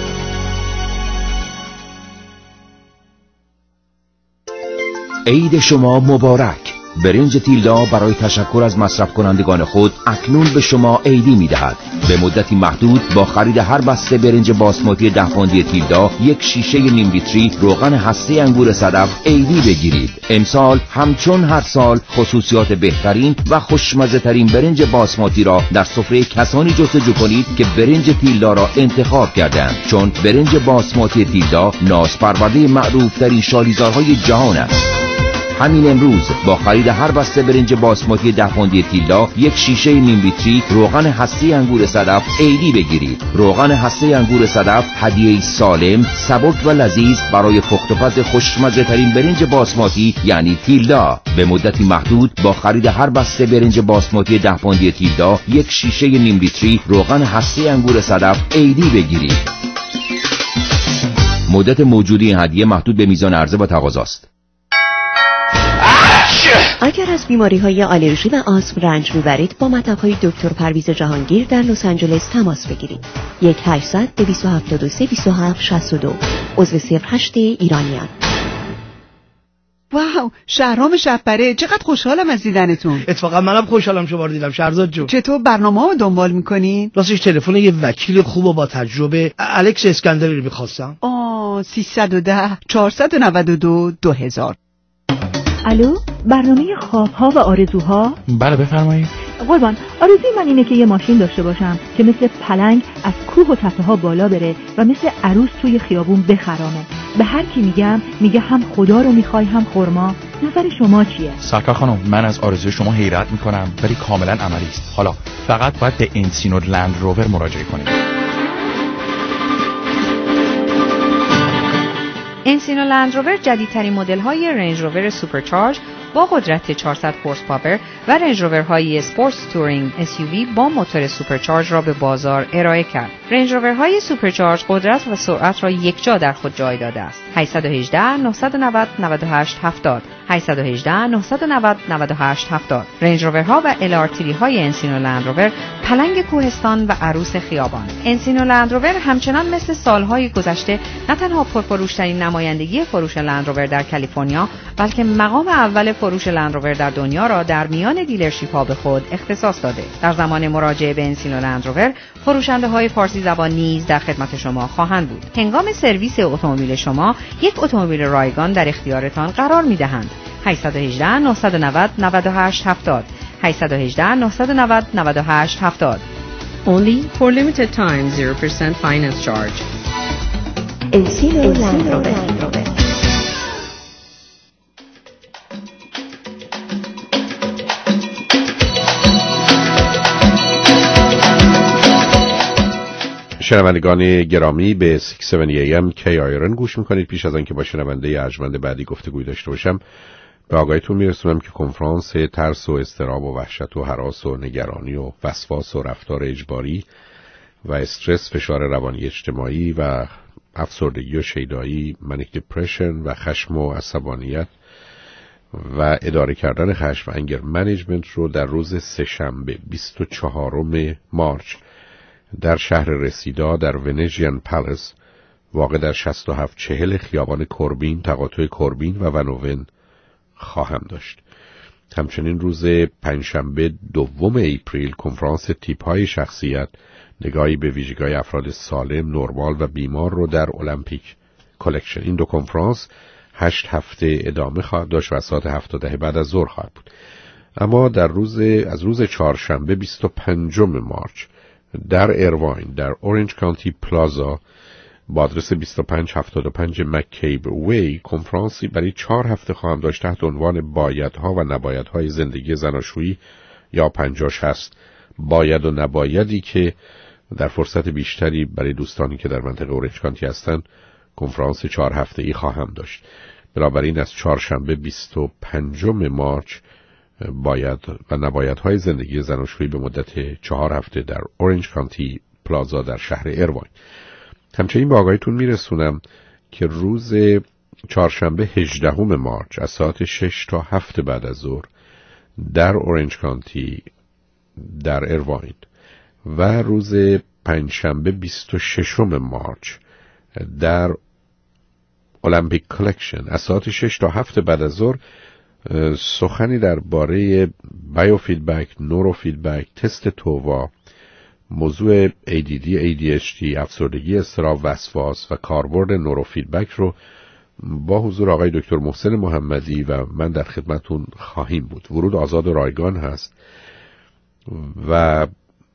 عید شما مبارک. برنج تیلدا برای تشکر از مصرف کنندگان خود اکنون به شما عیدی می‌دهد. به مدتی محدود با خرید هر بسته برنج باسماتی 10 پوندی تیلدا 1 شیشه نیم لیتری روغن هسته انگور صدف عیدی بگیرید. امسال همچون هر سال خصوصیات بهترین و خوشمزه ترین برنج باسماتی را در سفره کسانی جستجو کنید که برنج تیلدا را انتخاب کردند، چون برنج باسماتی تیلدا نازپرورده معروف ترین شالیزارهای جهان است. همین امروز با خرید هر بسته برنج باسماتی 10 پوندی تیلدا 1 شیشه نیم لیتری روغن هسته انگور صدف عیدی بگیرید. روغن هسته انگور صدف هدیه سالم، سبک و لذیذ برای پخت و پز خوشمزه ترین برنج باسماتی یعنی تیلدا. به مدتی محدود با خرید هر بسته برنج باسماتی 10 پوندی تیلدا 1 شیشه نیم لیتری روغن هسته انگور صدف عیدی بگیرید. مدت موجودی این هدیه محدود به میزان عرضه و تقاضا است. اگر از بیماری‌های آلرژی و آسم رنج می‌برید با مطب‌های دکتر پرویز جهانگیر در لس آنجلس تماس بگیرید. 1-800-273-2762 عضو 08 ایرانیان. واو، شهرام شب‌پره، چقدر خوشحالم از دیدنتون. اتفاقا منم خوشحالم شما رو دیدم شهرزاد جون. چطور برنامه‌امو دنبال می‌کنین؟ راستش تلفن یه وکیل خوب و با تجربه الکس اسکندری رو می‌خواستم. 310 492 2000. الو، برنامه خوابها و آرزوها؟ بله بفرمایید. قربان، آرزوی من اینه که یه ماشین داشته باشم که مثل پلنگ از کوه و تپه ها بالا بره و مثل عروس توی خیابون بخرامه. به هر کی میگم میگه هم خدا رو میخوای هم خرما. نظر شما چیه؟ سرکار خانم، من از آرزوی شما حیرت میکنم ولی کاملا عملی است. حالا فقط باید به انسینو لند روور مراجعه کنید. انسینو لند روور جدیدترین مدل‌های رنج روور سوپرچارج با قدرت 400 هورس پاور و رنج روورهای اسپورتس تورینگ SUV با موتور سوپرچارج را به بازار ارائه کرد. رنج روورهای سوپرچارج قدرت و سرعت را یکجا در خود جای داده است. 818 990 98 70 818 990 98 70 رنج روورها و LR3 های انسینو لند روور پلنگ کوهستان و عروس خیابان. انسینو لند روور همچنان مثل سالهای گذشته نه تنها پرفروش‌ترین نمایندگی فروش لند روور در کالیفرنیا بلکه مقام اول فروش لند روور در دنیا را در میان دیلرشیپ ها به خود اختصاص داده. در زمان مراجعه به انسینو لند روور فروشنده های فارسی زبان نیز در خدمت شما خواهند بود. هنگام سرویس اتومبیل شما یک اتومبیل رایگان در اختیارتان قرار می‌دهند. 818 990 98 70 818 990 98 70 Only for limited time 0% finance charge. انسینو لند روور. شنوندگان گرامی به 670 AM KIRN گوش میکنید. پیش از آنکه با شنونده ارجمند بعدی گفتگوی داشته باشم به آگاهیتون میرسونم که کنفرانس ترس و اضطراب و وحشت و هراس و نگرانی و وسواس و رفتار اجباری و استرس، فشار روانی اجتماعی و افسردگی و شیدایی، منیک دیپرشن و خشم و عصبانیت و اداره کردن خشم و انگر منیجمنت رو در روز سه‌شنبه 24 مارچ در شهر رسیدا در ونیژین پالیس واقع در 6740 خیابان کوربین، تقاطع کوربین و ونوون خواهم داشت. همچنین روز پنجشنبه 2 اپریل کنفرانس تیپ‌های شخصیت، نگاهی به ویژگی‌های افراد سالم، نرمال و بیمار رو در المپیک کلکشن. این دو کنفرانس 8 هفته ادامه خواهد داشت و از ساعت 7 تا 10 بعد از ظهر خواهد بود. اما از روز چهارشنبه 25 مارچ در ایرواین در اورنج کانتی پلازا با آدرس 2575 مککیب وی کنفرانسی برای 4 هفته خواهم داشت تحت عنوان بایدها و نبایدهای زندگی زناشویی یا 50-60 باید و نبایدی که در فرصت بیشتری برای دوستانی که در منطقه اورنج کانتی هستند کنفرانس 4 هفته‌ای خواهم داشت. بنابراین از چهارشنبه 25 مارچ باید و نبایدهای زندگی زناشویی به مدت 4 هفته در اورنج کانتی پلازا در شهر ایرواین. همچنین به آگاهیتون میرسونم که روز چهارشنبه 18 مارچ از ساعت 6 تا 7 بعد از ظهر در اورنج کانتی در ایرواین و روز پنجشنبه 26 مارچ در المپیک کلکشن از ساعت 6 تا 7 بعد از ظهر سخنی درباره بایو فیدبک، نورو فیدبک، تست تووا، موضوع ADD، ADHD، افسردگی، اضطراب، وسواس و کاربرد نورو فیدبک رو با حضور آقای دکتر محسن محمدی و من در خدمتون خواهیم بود. ورود آزاد و رایگان هست و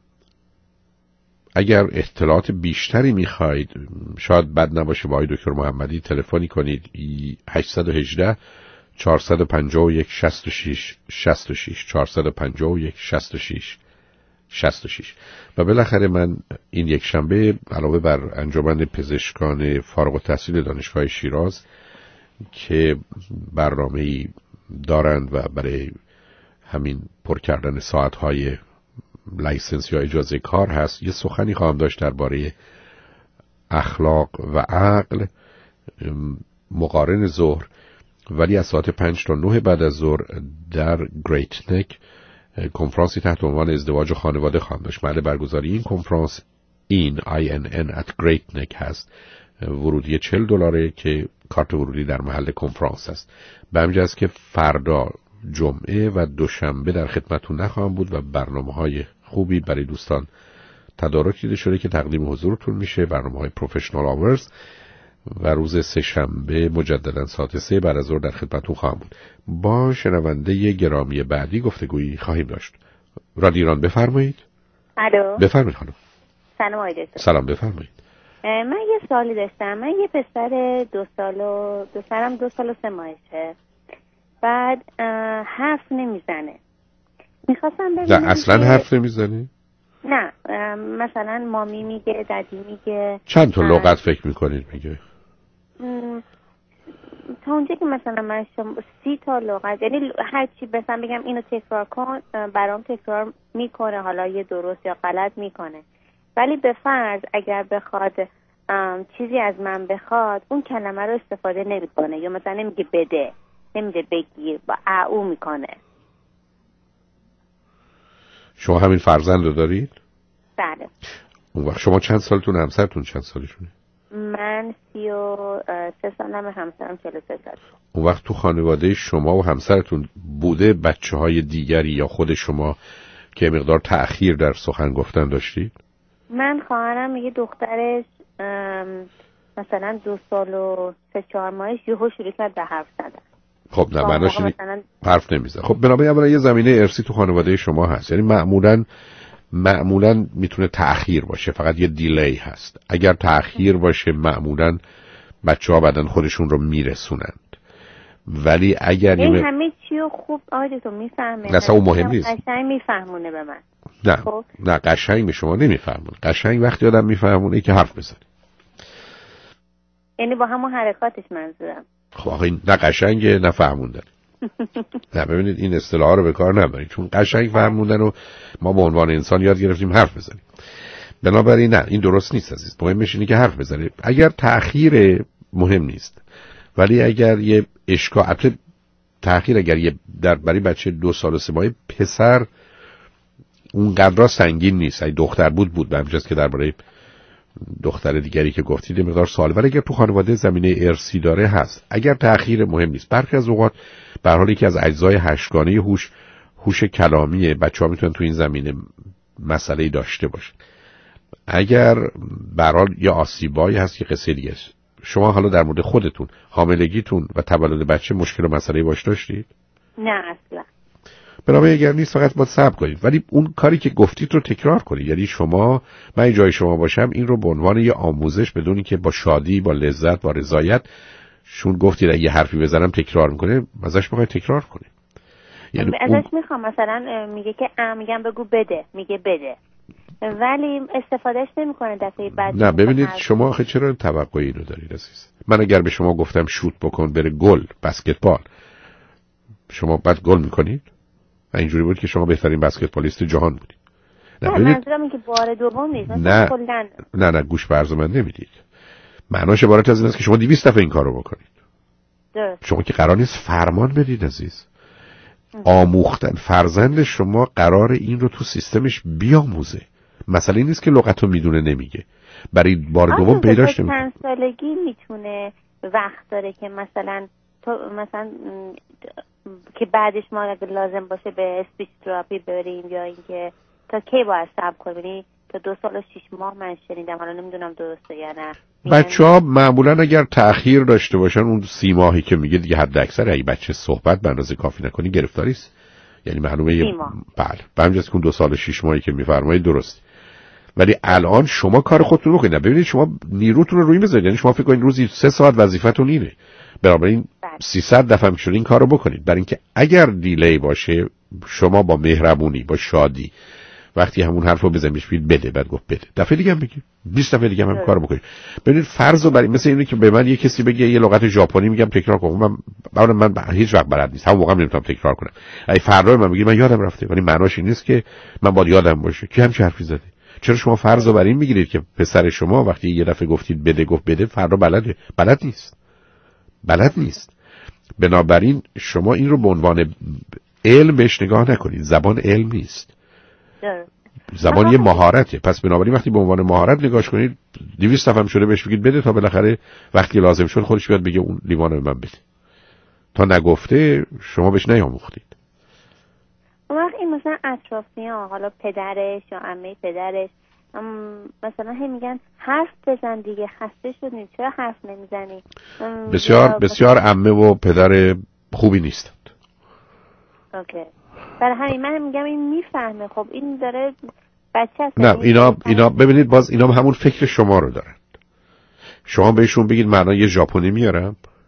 اگر اطلاعات بیشتری میخواید شاید بد نباشه با آقای دکتر محمدی تلفنی کنید 818 451 66 66 451 66 66 و بالاخره من این یک شنبه علاوه بر انجمن پزشکان فارغ التحصیل دانشگاه شیراز که برنامه‌ای دارند و برای همین پر کردن ساعت‌های لایسنس یا اجازه کار هست یه سخنی خواهم داشت درباره اخلاق و عقل مقارن ظهر، ولی از ساعت 5 تا 9 بعد از ظهر در گریت نک کنفرانسی تحت عنوان ازدواج و خانواده خواهم داشت. محل برگزاری این کنفرانس INN at Great Neck هست. ورودی $40 که کارت ورودی در محل کنفرانس است. به همین جهت که فردا جمعه و دوشنبه در خدمتتون نخواهم بود و برنامه‌های خوبی برای دوستان تدارک دیده شده که تقدیم حضورتون میشه، برنامه‌های پروفشنال آورز، و روز سه‌شنبه مجددا ساعت 3 بعد از ظهر در خدمتتون خواهم بود. با شنونده گرامی بعدی گفتگویی خواهیم داشت. رادیو ایران بفرمایید. الو. بفرمایید خانم. سلام آقای دکتر. سلام بفرمایید. من یه سوالی داشتم. من یه پسر 2 سال و 3 ماهشه. بعد حرف نمیزنه. میخواستم ببینم اصلا حرف نمیزنی؟ نه، مثلا مامی میگه، دادی میگه. چند تا لغت فکر میکنید میگه؟ تا اونجا که مثلا من 30 تا لغت، یعنی هر چی مثلا بگم اینو تکرار کن برام تکرار میکنه، حالا یه درست یا غلط میکنه. ولی به فرض اگر بخواد چیزی از من بخواد اون کلمه رو استفاده نمیکنه، یا مثلا نمیگه بده، نمیگه بگیر، با او میکنه. شما همین فرزند رو دارید؟ بله. اون وقت شما چند سالتون، همسرتون چند سالشونه؟ من 33 سالم، همسرم 43 سال. اون وقت تو خانواده شما و همسرتون بوده بچه های دیگری یا خود شما که مقدار تأخیر در سخن گفتن داشتید؟ من خواهرم یه دخترش مثلا 2 سال و 3-4 ماهش یهو شروع کرد به حرف زدن. خب نه معناش حرف نمیزنه. خب بنابراین اولا یه زمینه ارثی تو خانواده شما هست، یعنی معمولاً میتونه تأخیر باشه، فقط یه دیلی هست. اگر تأخیر باشه معمولاً بچه‌ها بعدن خودشون رو میرسونند، ولی اگر این همه چیو خوب تو میفهمه، اصلا اون مهم نیست. قشنگ میفهمونه به من. نه خب؟ نه قشنگ به شما نمیفهمونه. قشنگ وقتی آدم میفهمونه که حرف بزنه، یعنی با همون حرکاتش منظورم. خب آخه این نه قشنگه نه فهموندن. نه ببینید این اصطلاحا رو به کار نبرید، چون قشنگ فهموندن و ما به عنوان انسان یاد گرفتیم حرف بزنیم. بنابراین نه این درست نیست عزیز. مهمش اینه که حرف بزنید. اگر تأخیر مهم نیست، ولی اگر یه اشکاعت تأخیر، اگر یه در برای بچه 2 سال و 3 ماهه پسر اون قدر سنگین نیست. اگه دختر بود به همجاست که درباره دختر دیگری که گفتید مقدار سوال، ولی اگر تو خانواده زمینه ارثی داره هست. اگر تأخیر مهم نیست. برخی از اوقات به هر حالی که از اجزای هشتگانه هوش کلامی بچه‌ها میتونن تو این زمینه مسئله داشته باشن. اگر به هر حال یا آسیبایی هست که قصه دیگه است. شما حالا در مورد خودتون، حاملگیتون و تولد بچه مشکل و مسئله باش داشتید؟ نه اصلا. بنابراین اگر نیست فقط باید صبر کنید، ولی اون کاری که گفتید رو تکرار کنید. یعنی شما، من این جای شما باشم این رو به عنوان یه آموزش بدونی که با شادی، با لذت، با رضایت، شون گفتید اگه حرفی بزنم تکرار میکنه، ازش بخواید تکرار کنید. یعنی ازش میخوام مثلا میگه که میگم بگو بده، میگه بده، ولی استفادهش نمیکنه دفعه بعد. نه ببینید شما آخه چرا توقعی اینو دارید عزیز؟ من اگر به شما گفتم شوت بکن بره گل، بسکتبال، شما بعد گل میکنید؟ اینجوری بود که شما بهترین بسکتبالیست جهان بودید. نه منظورم اینه که بار دوم نیست. نه گوش به عرض من نمیدید. معناش عبارت از این است که شما 200 دفعه این کارو بکنید. شما که قرار نیست فرمان بدید عزیز. آموختن فرزند شما قرار این رو تو سیستمش بیاموزه. مسئله نیست که لغتو میدونه نمیگه. برای بار دوم پیداش نمیکنه. چند سالگی میتونه وقت داره که مثلا که بعدش ما اگه لازم باشه به اسپیچ تراپی بریم، یا اینکه تا کی باید صبر کنیم؟ تا 2 سال و 6 ماه من شنیدم، حالا نمیدونم درسته یا نه. بچه‌ها معمولا اگر تأخیر داشته باشن اون 30 ماهی که میگه دیگه حد اکثر اگه بچه صحبت به اندازه کافی نکنی گرفتاری است. یعنی معلومه بله به همجاست که اون 2 سال و 6 ماهی که میفرمایید درست. ولی الان شما کار خودتون رو بکنید. ببینید شما نیروتون رو روی بذارید. یعنی شما فکر کنید روزی 3 ساعت وظیفتون اینه. بنابراین 300 دفعه میشد این کارو بکنید. برای اینکه اگر دیلی باشه شما با مهربونی، با شادی وقتی همون حرفو بزنید بده، بعد گفت بده، دفعه دیگه هم بگید، 20 دفعه دیگه هم کارو بکنید. ببینید فرض رو برای مثل اینه که به من یه کسی بگه یه لغت ژاپنی میگم تکرار کن، من هیچ وقت بلد نیست، همون موقع نمیتونم تکرار کنم. اگه فردا من بگید من یادم رفته، ولی معناش این نیست که من باید یادم باشه. کی همچین حرفی زده؟ چرا شما فرض رو بر این میگیرید که پسر شما وقتی یه دفعه گفتید بده گفت بده، فردا بلد نیست. بنابراین شما این رو به عنوان علم بهش نگاه نکنید. زبان علم نیست. زبان یه مهارته. پس بنابراین وقتی به عنوان مهارت نگاش کنید 200 دفعه هم شده بهش بگید بده تا بالاخره وقتی لازم شد خودش بیاد بگه اون لیوانو به من بده. تا نگفته شما بهش نیاموختید. وقتی این مثلا اطرافیان، حالا پدرش یا عمه پدرش مثلا هم میگن حرف بزن دیگه، خسته شدیم چرا حرف نمیزنی؟ بسیار عمه و پدر خوبی نیستند. اوکی. برای همین من میگم این میفهمه. خب این داره بچه هست. نه اینا ببینید باز اینا همون فکر شما رو دارن. شما بهشون بگید معنای ژاپنی میارم،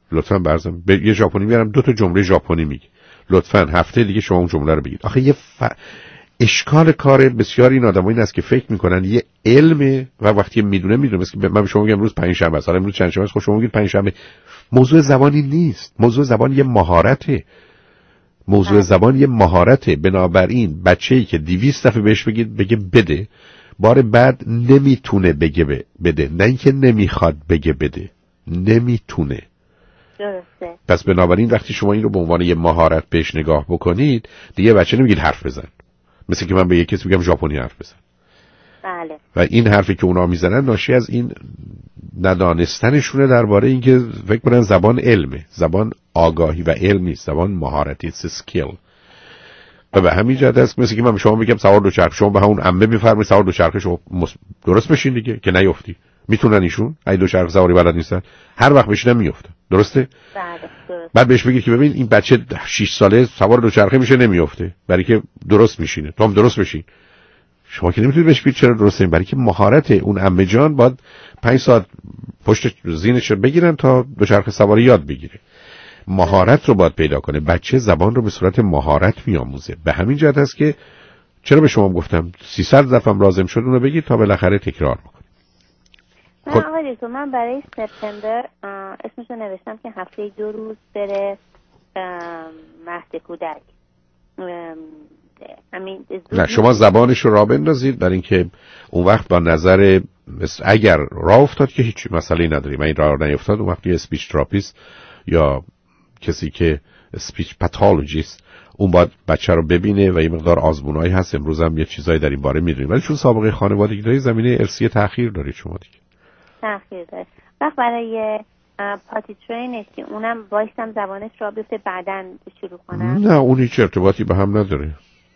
لطفاً برزم یه ژاپنی میارم 2 تا جمله ژاپنی میگی، لطفاً هفته دیگه شما اون جمله رو بگید. آخه یه اشکال کار بسیاری این آدمایی این است که فکر میکنن یه علمه و وقتی میدونه مثل من به شما میگم روز پنجشنبه است، حالا امروز چند شنبه است، خب شما میگید پنجشنبه. موضوع زبانی نیست، موضوع زبان یه مهارته. موضوع زبان یه مهارته. بنابراین بچه‌ای که 200 دفعه بهش بگه بده، بار بعد نمیتونه بگه بده، نه اینکه نمیخواد بگه بده، نمیتونه. درسته. پس بنابراین وقتی شما این رو به عنوان یه مهارت بهش نگاه بکنید، دیگه بچه نمیگید حرف بزن، مثل که من به یک کسی بگم ژاپنی حرف بزن. بله. و این حرفی که اونا میزنن ناشی از این ندانستنشونه درباره اینکه فکر کنن زبان علمه. زبان آگاهی و علم نیست، زبان مهارتی، it's a skill. و به همین جهت است مثل که من به شما بگم سوار دوچرخه، شما به همون عمه میفرمایید سوار دوچرخه، شما درست بشین دیگه که نیافتی. میتونن ایشون ای دوچرخه سواری بلد نیستن، هر وقت بشینن میافته. درسته؟ بله درست. بعد بهش بگید که ببین این بچه 6 ساله سوار دوچرخه میشه نمیافته، برای که درست میشینه. تو هم درست بشین. شما که نمیتونید بهش بگید چرا درست این، برای که مهارت اون عمه جان باید 5 ساعت پشت زینش رو بگیرن تا دوچرخه سواری یاد بگیره. مهارت رو باید پیدا کنه. بچه زبان رو به صورت مهارت میآموزه. به همین جهت است که چرا به شما گفتم 300 دفعه لازم شد اونو بگید تا بالاخره تکرار بکنید. من آقای دکتر من برای سپتامبر اسمشو نوشتم که هفته 2 روز بره مهد کودک. نه شما زبانش رو راه بندازید، برای اینکه اون وقت با نظر اگر راه افتاد که هیچ مسئله نداری، من این راه نیفتاد اون وقت یه اسپیچ تراپیست یا کسی که اسپیچ پاتولوژیست اون باید بچه رو ببینه و یه مقدار آزمونایی هست. امروز هم یه چیزایی در این باره میدونیم، ولی چون سابقه خانوادگی داری زمینه ارثی تأخیر دارید شما دیگه. تأخیر داره. وقت برای پاتی ترینش که اونم بایستم زبانش را بیفته بعدن شروع کنم. نه اون هیچ ارتباطی به هم نداره.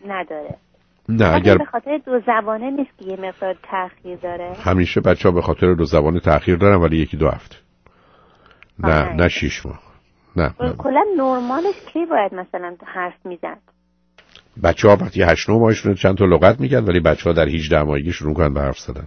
نه اگر به خاطر 2 زبانه نیست که یه مقدار تأخیر داره. همیشه بچه‌ها به خاطر 2 زبانه تأخیر دارن ولی 1-2 هفته. نه 6 ماه. نه کلا نرمالش کی باید مثلا حرف میزد؟ بچه‌ها وقتی 8-9 ماهشون چند تا لغت میگن، ولی بچه‌ها در 18 ماهگی شروع کنن به حرف زدن.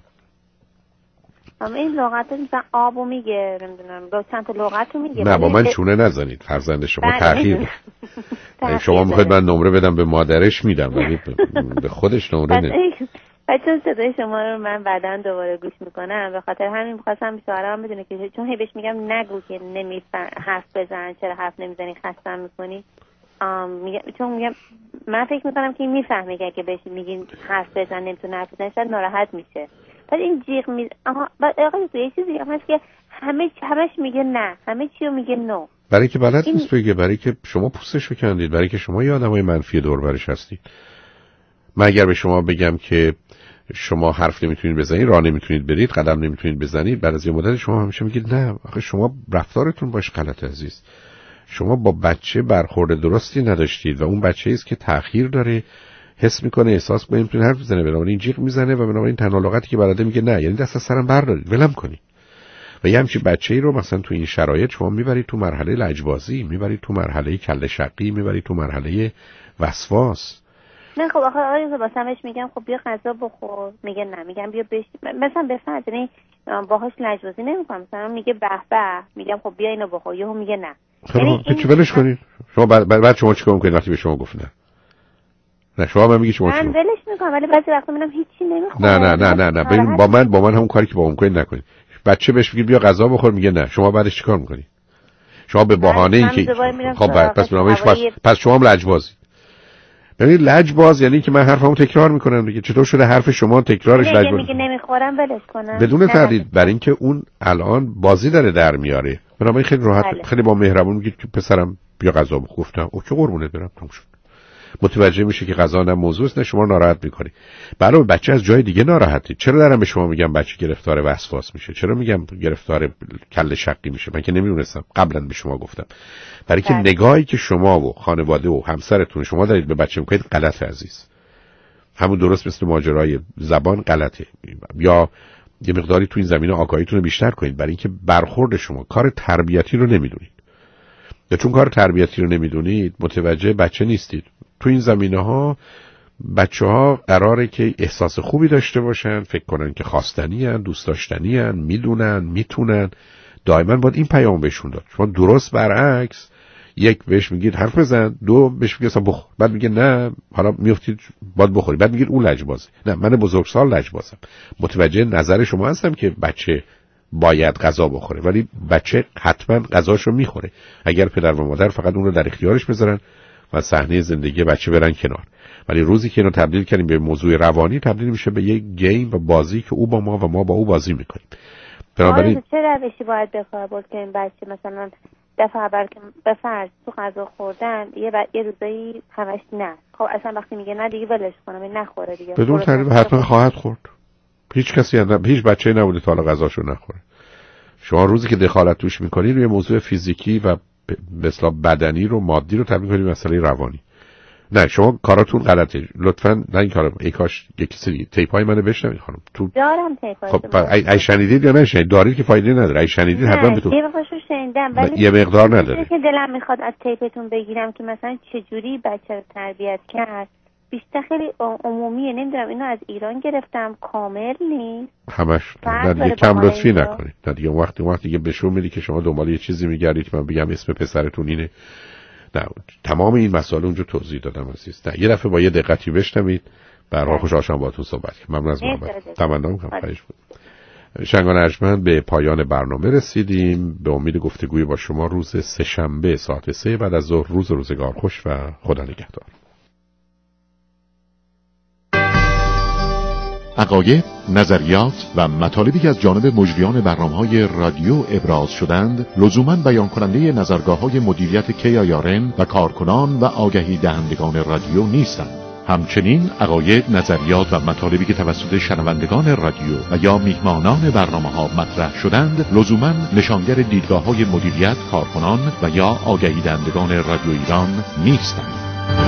اما این لغت‌ها مثلا آبو میگه، نمیدونم با چند تا لغتو میگه. نه با من چونه نزنید، فرزند شما تأخیر شما میخواید من نمره بدم به مادرش میدم ولی به خودش نمره نمیدم. چون صدای شما رو من بعداً دوباره گوش میکنم، به خاطر همین می‌خواستم شوهرم بدونه که چون هی بهش میگم نگو که حرف بزن، چرا حرف نمیزنی، خستم میکنی. چون میگم من فکر میکنم که این میفهمه که اگه بهش میگین حرف بزن نمیتونه حرف بزنه شاید ناراحت میشه. بعد این جیغ بعد آقا یه چیزی هست که همش میگه نه، همه چی رو میگه نو. برای که بلد نیست بگه، برای که شما پوستش رو کندید، برای که شما یه آدمای منفی دور برش هستید. من اگر به شما بگم که شما حرف نمیتونید بزنید، راه نمیتونید برید، قدم نمیتونید بزنید، بعد از یه مدت شما همیشه میگید نه آخه شما رفتارتون باش غلط عزیز. شما با بچه برخورد درستی نداشتید و اون بچه است که تأخیر داره، حس میکنه، احساس میکنه نمیتونه حرف بزنه، بنابراین جیغ میزنه و بنابراین تنها لغتی که بلده میگه نه، یعنی دست از سرم بردارید، ولم کنید. و یه همچین بچه‌ای رو مثلا تو این شرایط شما میبرید تو مرحله لجبازی، میبرید تو مرحله کله شقی، میبرید تو مرحله وسواس. نه خب آخه آقای واسمش میگم خب بیا غذا بخور، میگه نه، میگم بیا مثلا به فرض یعنی باهاش لجبازی نمیکنم، مثلا میگه به به، میگم خب بیا اینو بخور، یهو میگه نه. یعنی چه ولش کنید. شما بعد شما چیکار میکنید وقتی به شما گفت نه شما من میگی شما من ولش میکنم ولی بعضی وقتا میگم هیچی نمیخوام. نه ببین با من همون کاری که با اون میکنید نکنید. بچه بهش میگه بیا غذا بخور میگه نه، شما بعدش چیکار میکنید؟ شما به بهانه اینکه خب پس شما هم لجبازید. ببین لجباز یعنی که من حرفمو تکرار میکنم دیگه. چطور شده حرف شما تکرارش لجباز؟ میگه نمیخورم ولش کنم بدون تردید، برای اینکه اون الان بازی داره در میاره. بنابراین خیلی راحت خیلی با مهربون میگید که پسرم بیا غذا بخور. گفتم اوکی قربونت برم، تموم شد. متوجه میشه که غذا نه موضوع است، نه شما ناراحت میکنی. علاوه بچه از جای دیگه ناراحته. چرا دارم به شما میگم بچه گرفتار وسواس میشه؟ چرا میگم گرفتار کله شقی میشه؟ من که نمیدونستم، قبلا به شما گفتم. برای که نگاهی که شما و خانواده و همسرتون شما دارید به بچه میکنید غلطه عزیز. همون درست مثل ماجرای زبان غلطه. یا یه مقداری تو این زمینه آگاهیتون رو بیشتر کنید، برای اینکه برخورد شما کار تربیتی رو نمیدونید. یا چون کار تربیتی رو نمیدونید متوجه بچه نیستید. تو این زمینه‌ها بچه‌ها قراره که احساس خوبی داشته باشن، فکر کنن که خواستنی هن، دوست داشتنی هن، میدونن، میتونن، دائما باید این پیام بهشون داد. شما درست برعکس، یک بهش میگید حرف بزن، دو بهش میگید اصلا بخور، بعد میگه نه حالا میافتید باید بخوری، بعد میگید اون لجبازه. نه، من بزرگسال لجبازم. متوجه نظر شما هستم که بچه باید غذا بخوره، ولی بچه حتما غذاشو میخوره اگر پدر و مادر فقط اون رو در اختیارش بذارن و صحنه زندگی بچه برن کنار. ولی روزی که اینو تبدیل کردیم به موضوع روانی، تبدیل میشه به یک گیم و بازی که او با ما و ما با او بازی میکنیم. بنابراین چه روشی باید بکار بود که این بچه مثلا دفعه اول که به فرض تو غذا خوردن یه روزایی همش نه، خب اصلا وقتی میگه نه دیگه ولش کنم نخوره دیگه، بدون تردید حتما خواهد خورد. هیچ کسی هیچ بچه‌ای نبوده تا حالا غذاشو نخوره. شما روزی که دخالت توش میکنید روی موضوع فیزیکی و به اصطلاح بدنی رو، مادی رو تبدیل کنید به مسئله روانی. نه، شما کاراتون غلطه. لطفاً نه این کارو. ای کاش یک سری تیپای منو بشنوید خانم. تو دارم تیپای. خب ای شنیدید یا نشنیدید؟ دارید که فایده نداره. ای شنیدید حتما بهتون. یه وقتشو شنیدم ولی یه مقدار نداره. که دلم میخواد از تیپتون بگیرم که مثلا چه جوری بچه رو تربیت کرد. بیشتر خیلی عمومیه، نمیدونم اینو از ایران گرفتم، کامل نیست. همش نه دیگه کم لطفی نکنید. نه دیگه وقتی دیگه بهشون میگی که شما دنبال یه چیزی میگردید من بگم اسم پسرتون اینه. نه، تمام این مسائل اونجا توضیح دادم عزیز. نه، یه دفعه با یه دقتی بشنوید. به هر حال خوشحال شدم باهاتون صحبت کردم. ممنون از محبت. تمنا می‌کنم خواهش بود. شنگان ارجمند، به پایان برنامه رسیدیم. به امید گفتگوی با شما روز سه‌شنبه ساعت 3 بعد از ظهر. روزگار خوش و خدا نگهدار. عقاید، نظریات و مطالبی که از جانب مجریان برنامه‌های رادیو ابراز شدند لزوماً بیان کننده نظرگاه‌های مدیریت KIRN و کارکنان و آگهی دهندگان رادیو نیستند. همچنین عقاید، نظریات و مطالبی که توسط شنوندگان رادیو و یا میهمانان برنامه‌ها مطرح شدند لزوماً نشانگر دیدگاه‌های مدیریت، کارکنان و یا آگهی دهندگان رادیو ایران نیستند.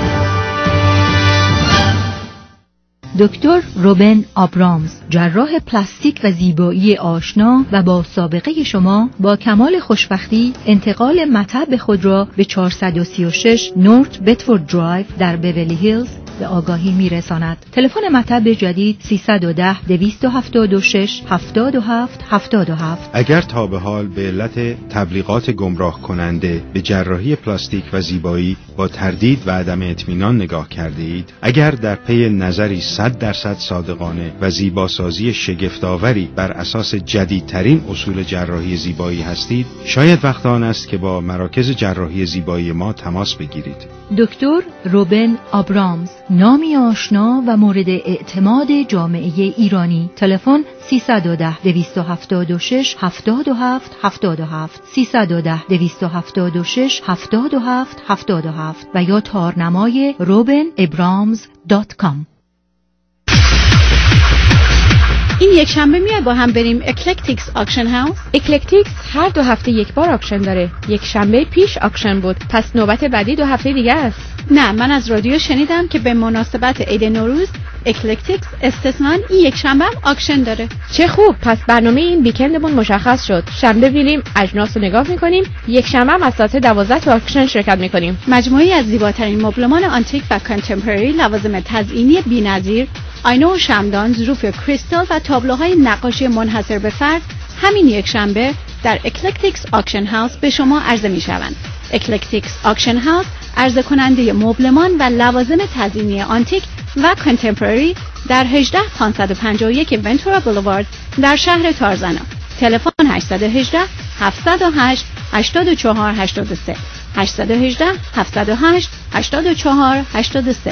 دکتر روبن آبرامز، جراح پلاستیک و زیبایی آشنا و با سابقه شما، با کمال خوشبختی انتقال مطب خود را به 436 نورت بتفورد درایو در بیولی هیلز به آگاهی میرساند. تلفن مطب جدید 310-226-7777. اگر تا به حال به علت تبلیغات گمراه کننده به جراحی پلاستیک و زیبایی با تردید و عدم اطمینان نگاه کرده اید، اگر در پی نظری 100% صادقانه و زیباسازی شگفت‌آوری بر اساس جدیدترین اصول جراحی زیبایی هستید، شاید وقت آن است که با مراکز جراحی زیبایی ما تماس بگیرید. دکتر روبن آبرامز، نامی آشنا و مورد اعتماد جامعه ایرانی. تلفن 310-276-7777 310-276-7777 و یا تارنمای robenabrams.com. این یک شنبه میاد با هم بریم اکلکتیکس آکشن هاوس. اکلکتیکس هر 2 هفته یک بار آکشن داره. یک شنبه پیش آکشن بود، پس نوبت بعدی 2 هفته دیگه است. نه، من از رادیو شنیدم که به مناسبت عید نوروز اکلکتیکس استثناً این یک شنبه هم آکشن داره. چه خوب، پس برنامه این ویکندمون مشخص شد. شنبه میریم اجناس رو نگاه میکنیم، یک شنبه هم از ساعت 12 تو آکشن شرکت میکنیم. مجموعه‌ای از زیباترین مبلمان آنتیک و کانتمپرری، لوازم تزئینی بی‌نظیر، آینه و شمعدان، ظروف کریستال و تابلوهای نقاشی منحصر به فرد همین یک شنبه در اکلکتیکس آکشن هاوس به شما عرضه میشوند. اکلکتیکس آکشن هاوس عرضه کننده مبلمان و لوازم تزئینی آنتیک و کانتمپرری در 18551 ونتورا بولوارد در شهر تارزانا. تلفن 818 708 84 83 818 708 84 83.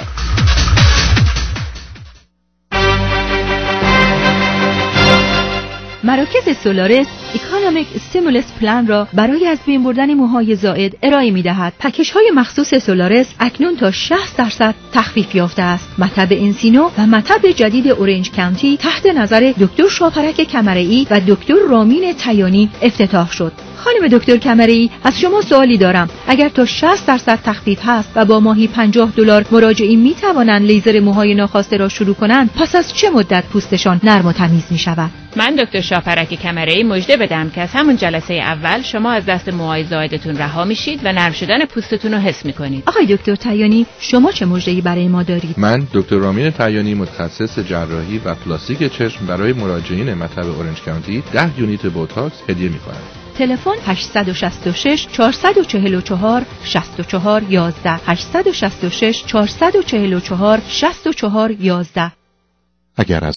مراکز سولارس اکانومیک استیمولس پلان را برای از بین بردن موهای زائد ارائه می‌دهد. پکیج‌های مخصوص سولارس اکنون تا 60% تخفیف یافته است. مطب انسینو و مطب جدید اورنج کانتی تحت نظر دکتر شاپرک کمره‌ای و دکتر رامین تیانی افتتاح شد. خانم دکتر کمره‌ای، از شما سوالی دارم. اگر تا 60% تخفیف هست و با ماهی $50 مراجعین می‌توانند لیزر موهای ناخواسته را شروع کنند، پس از چه مدت پوستشان نرم و تمیز می‌شود؟ من دکتر شاپرک کمره‌ای مژده بدم که از همون جلسه اول شما از دست موهای زائدتون رها میشید و نرم شدن پوستتون رو حس می‌کنید. آقای دکتر تیانی، شما چه مژده‌ای برای ما دارید؟ من دکتر رامین تیانی، متخصص جراحی و پلاستیک چشم، برای مراجعین مطب اورنج کانتی 10 یونیت بوتاکس هدیه می‌کنم. تلفن 866 444 64 11 866 444 64 11. اگر از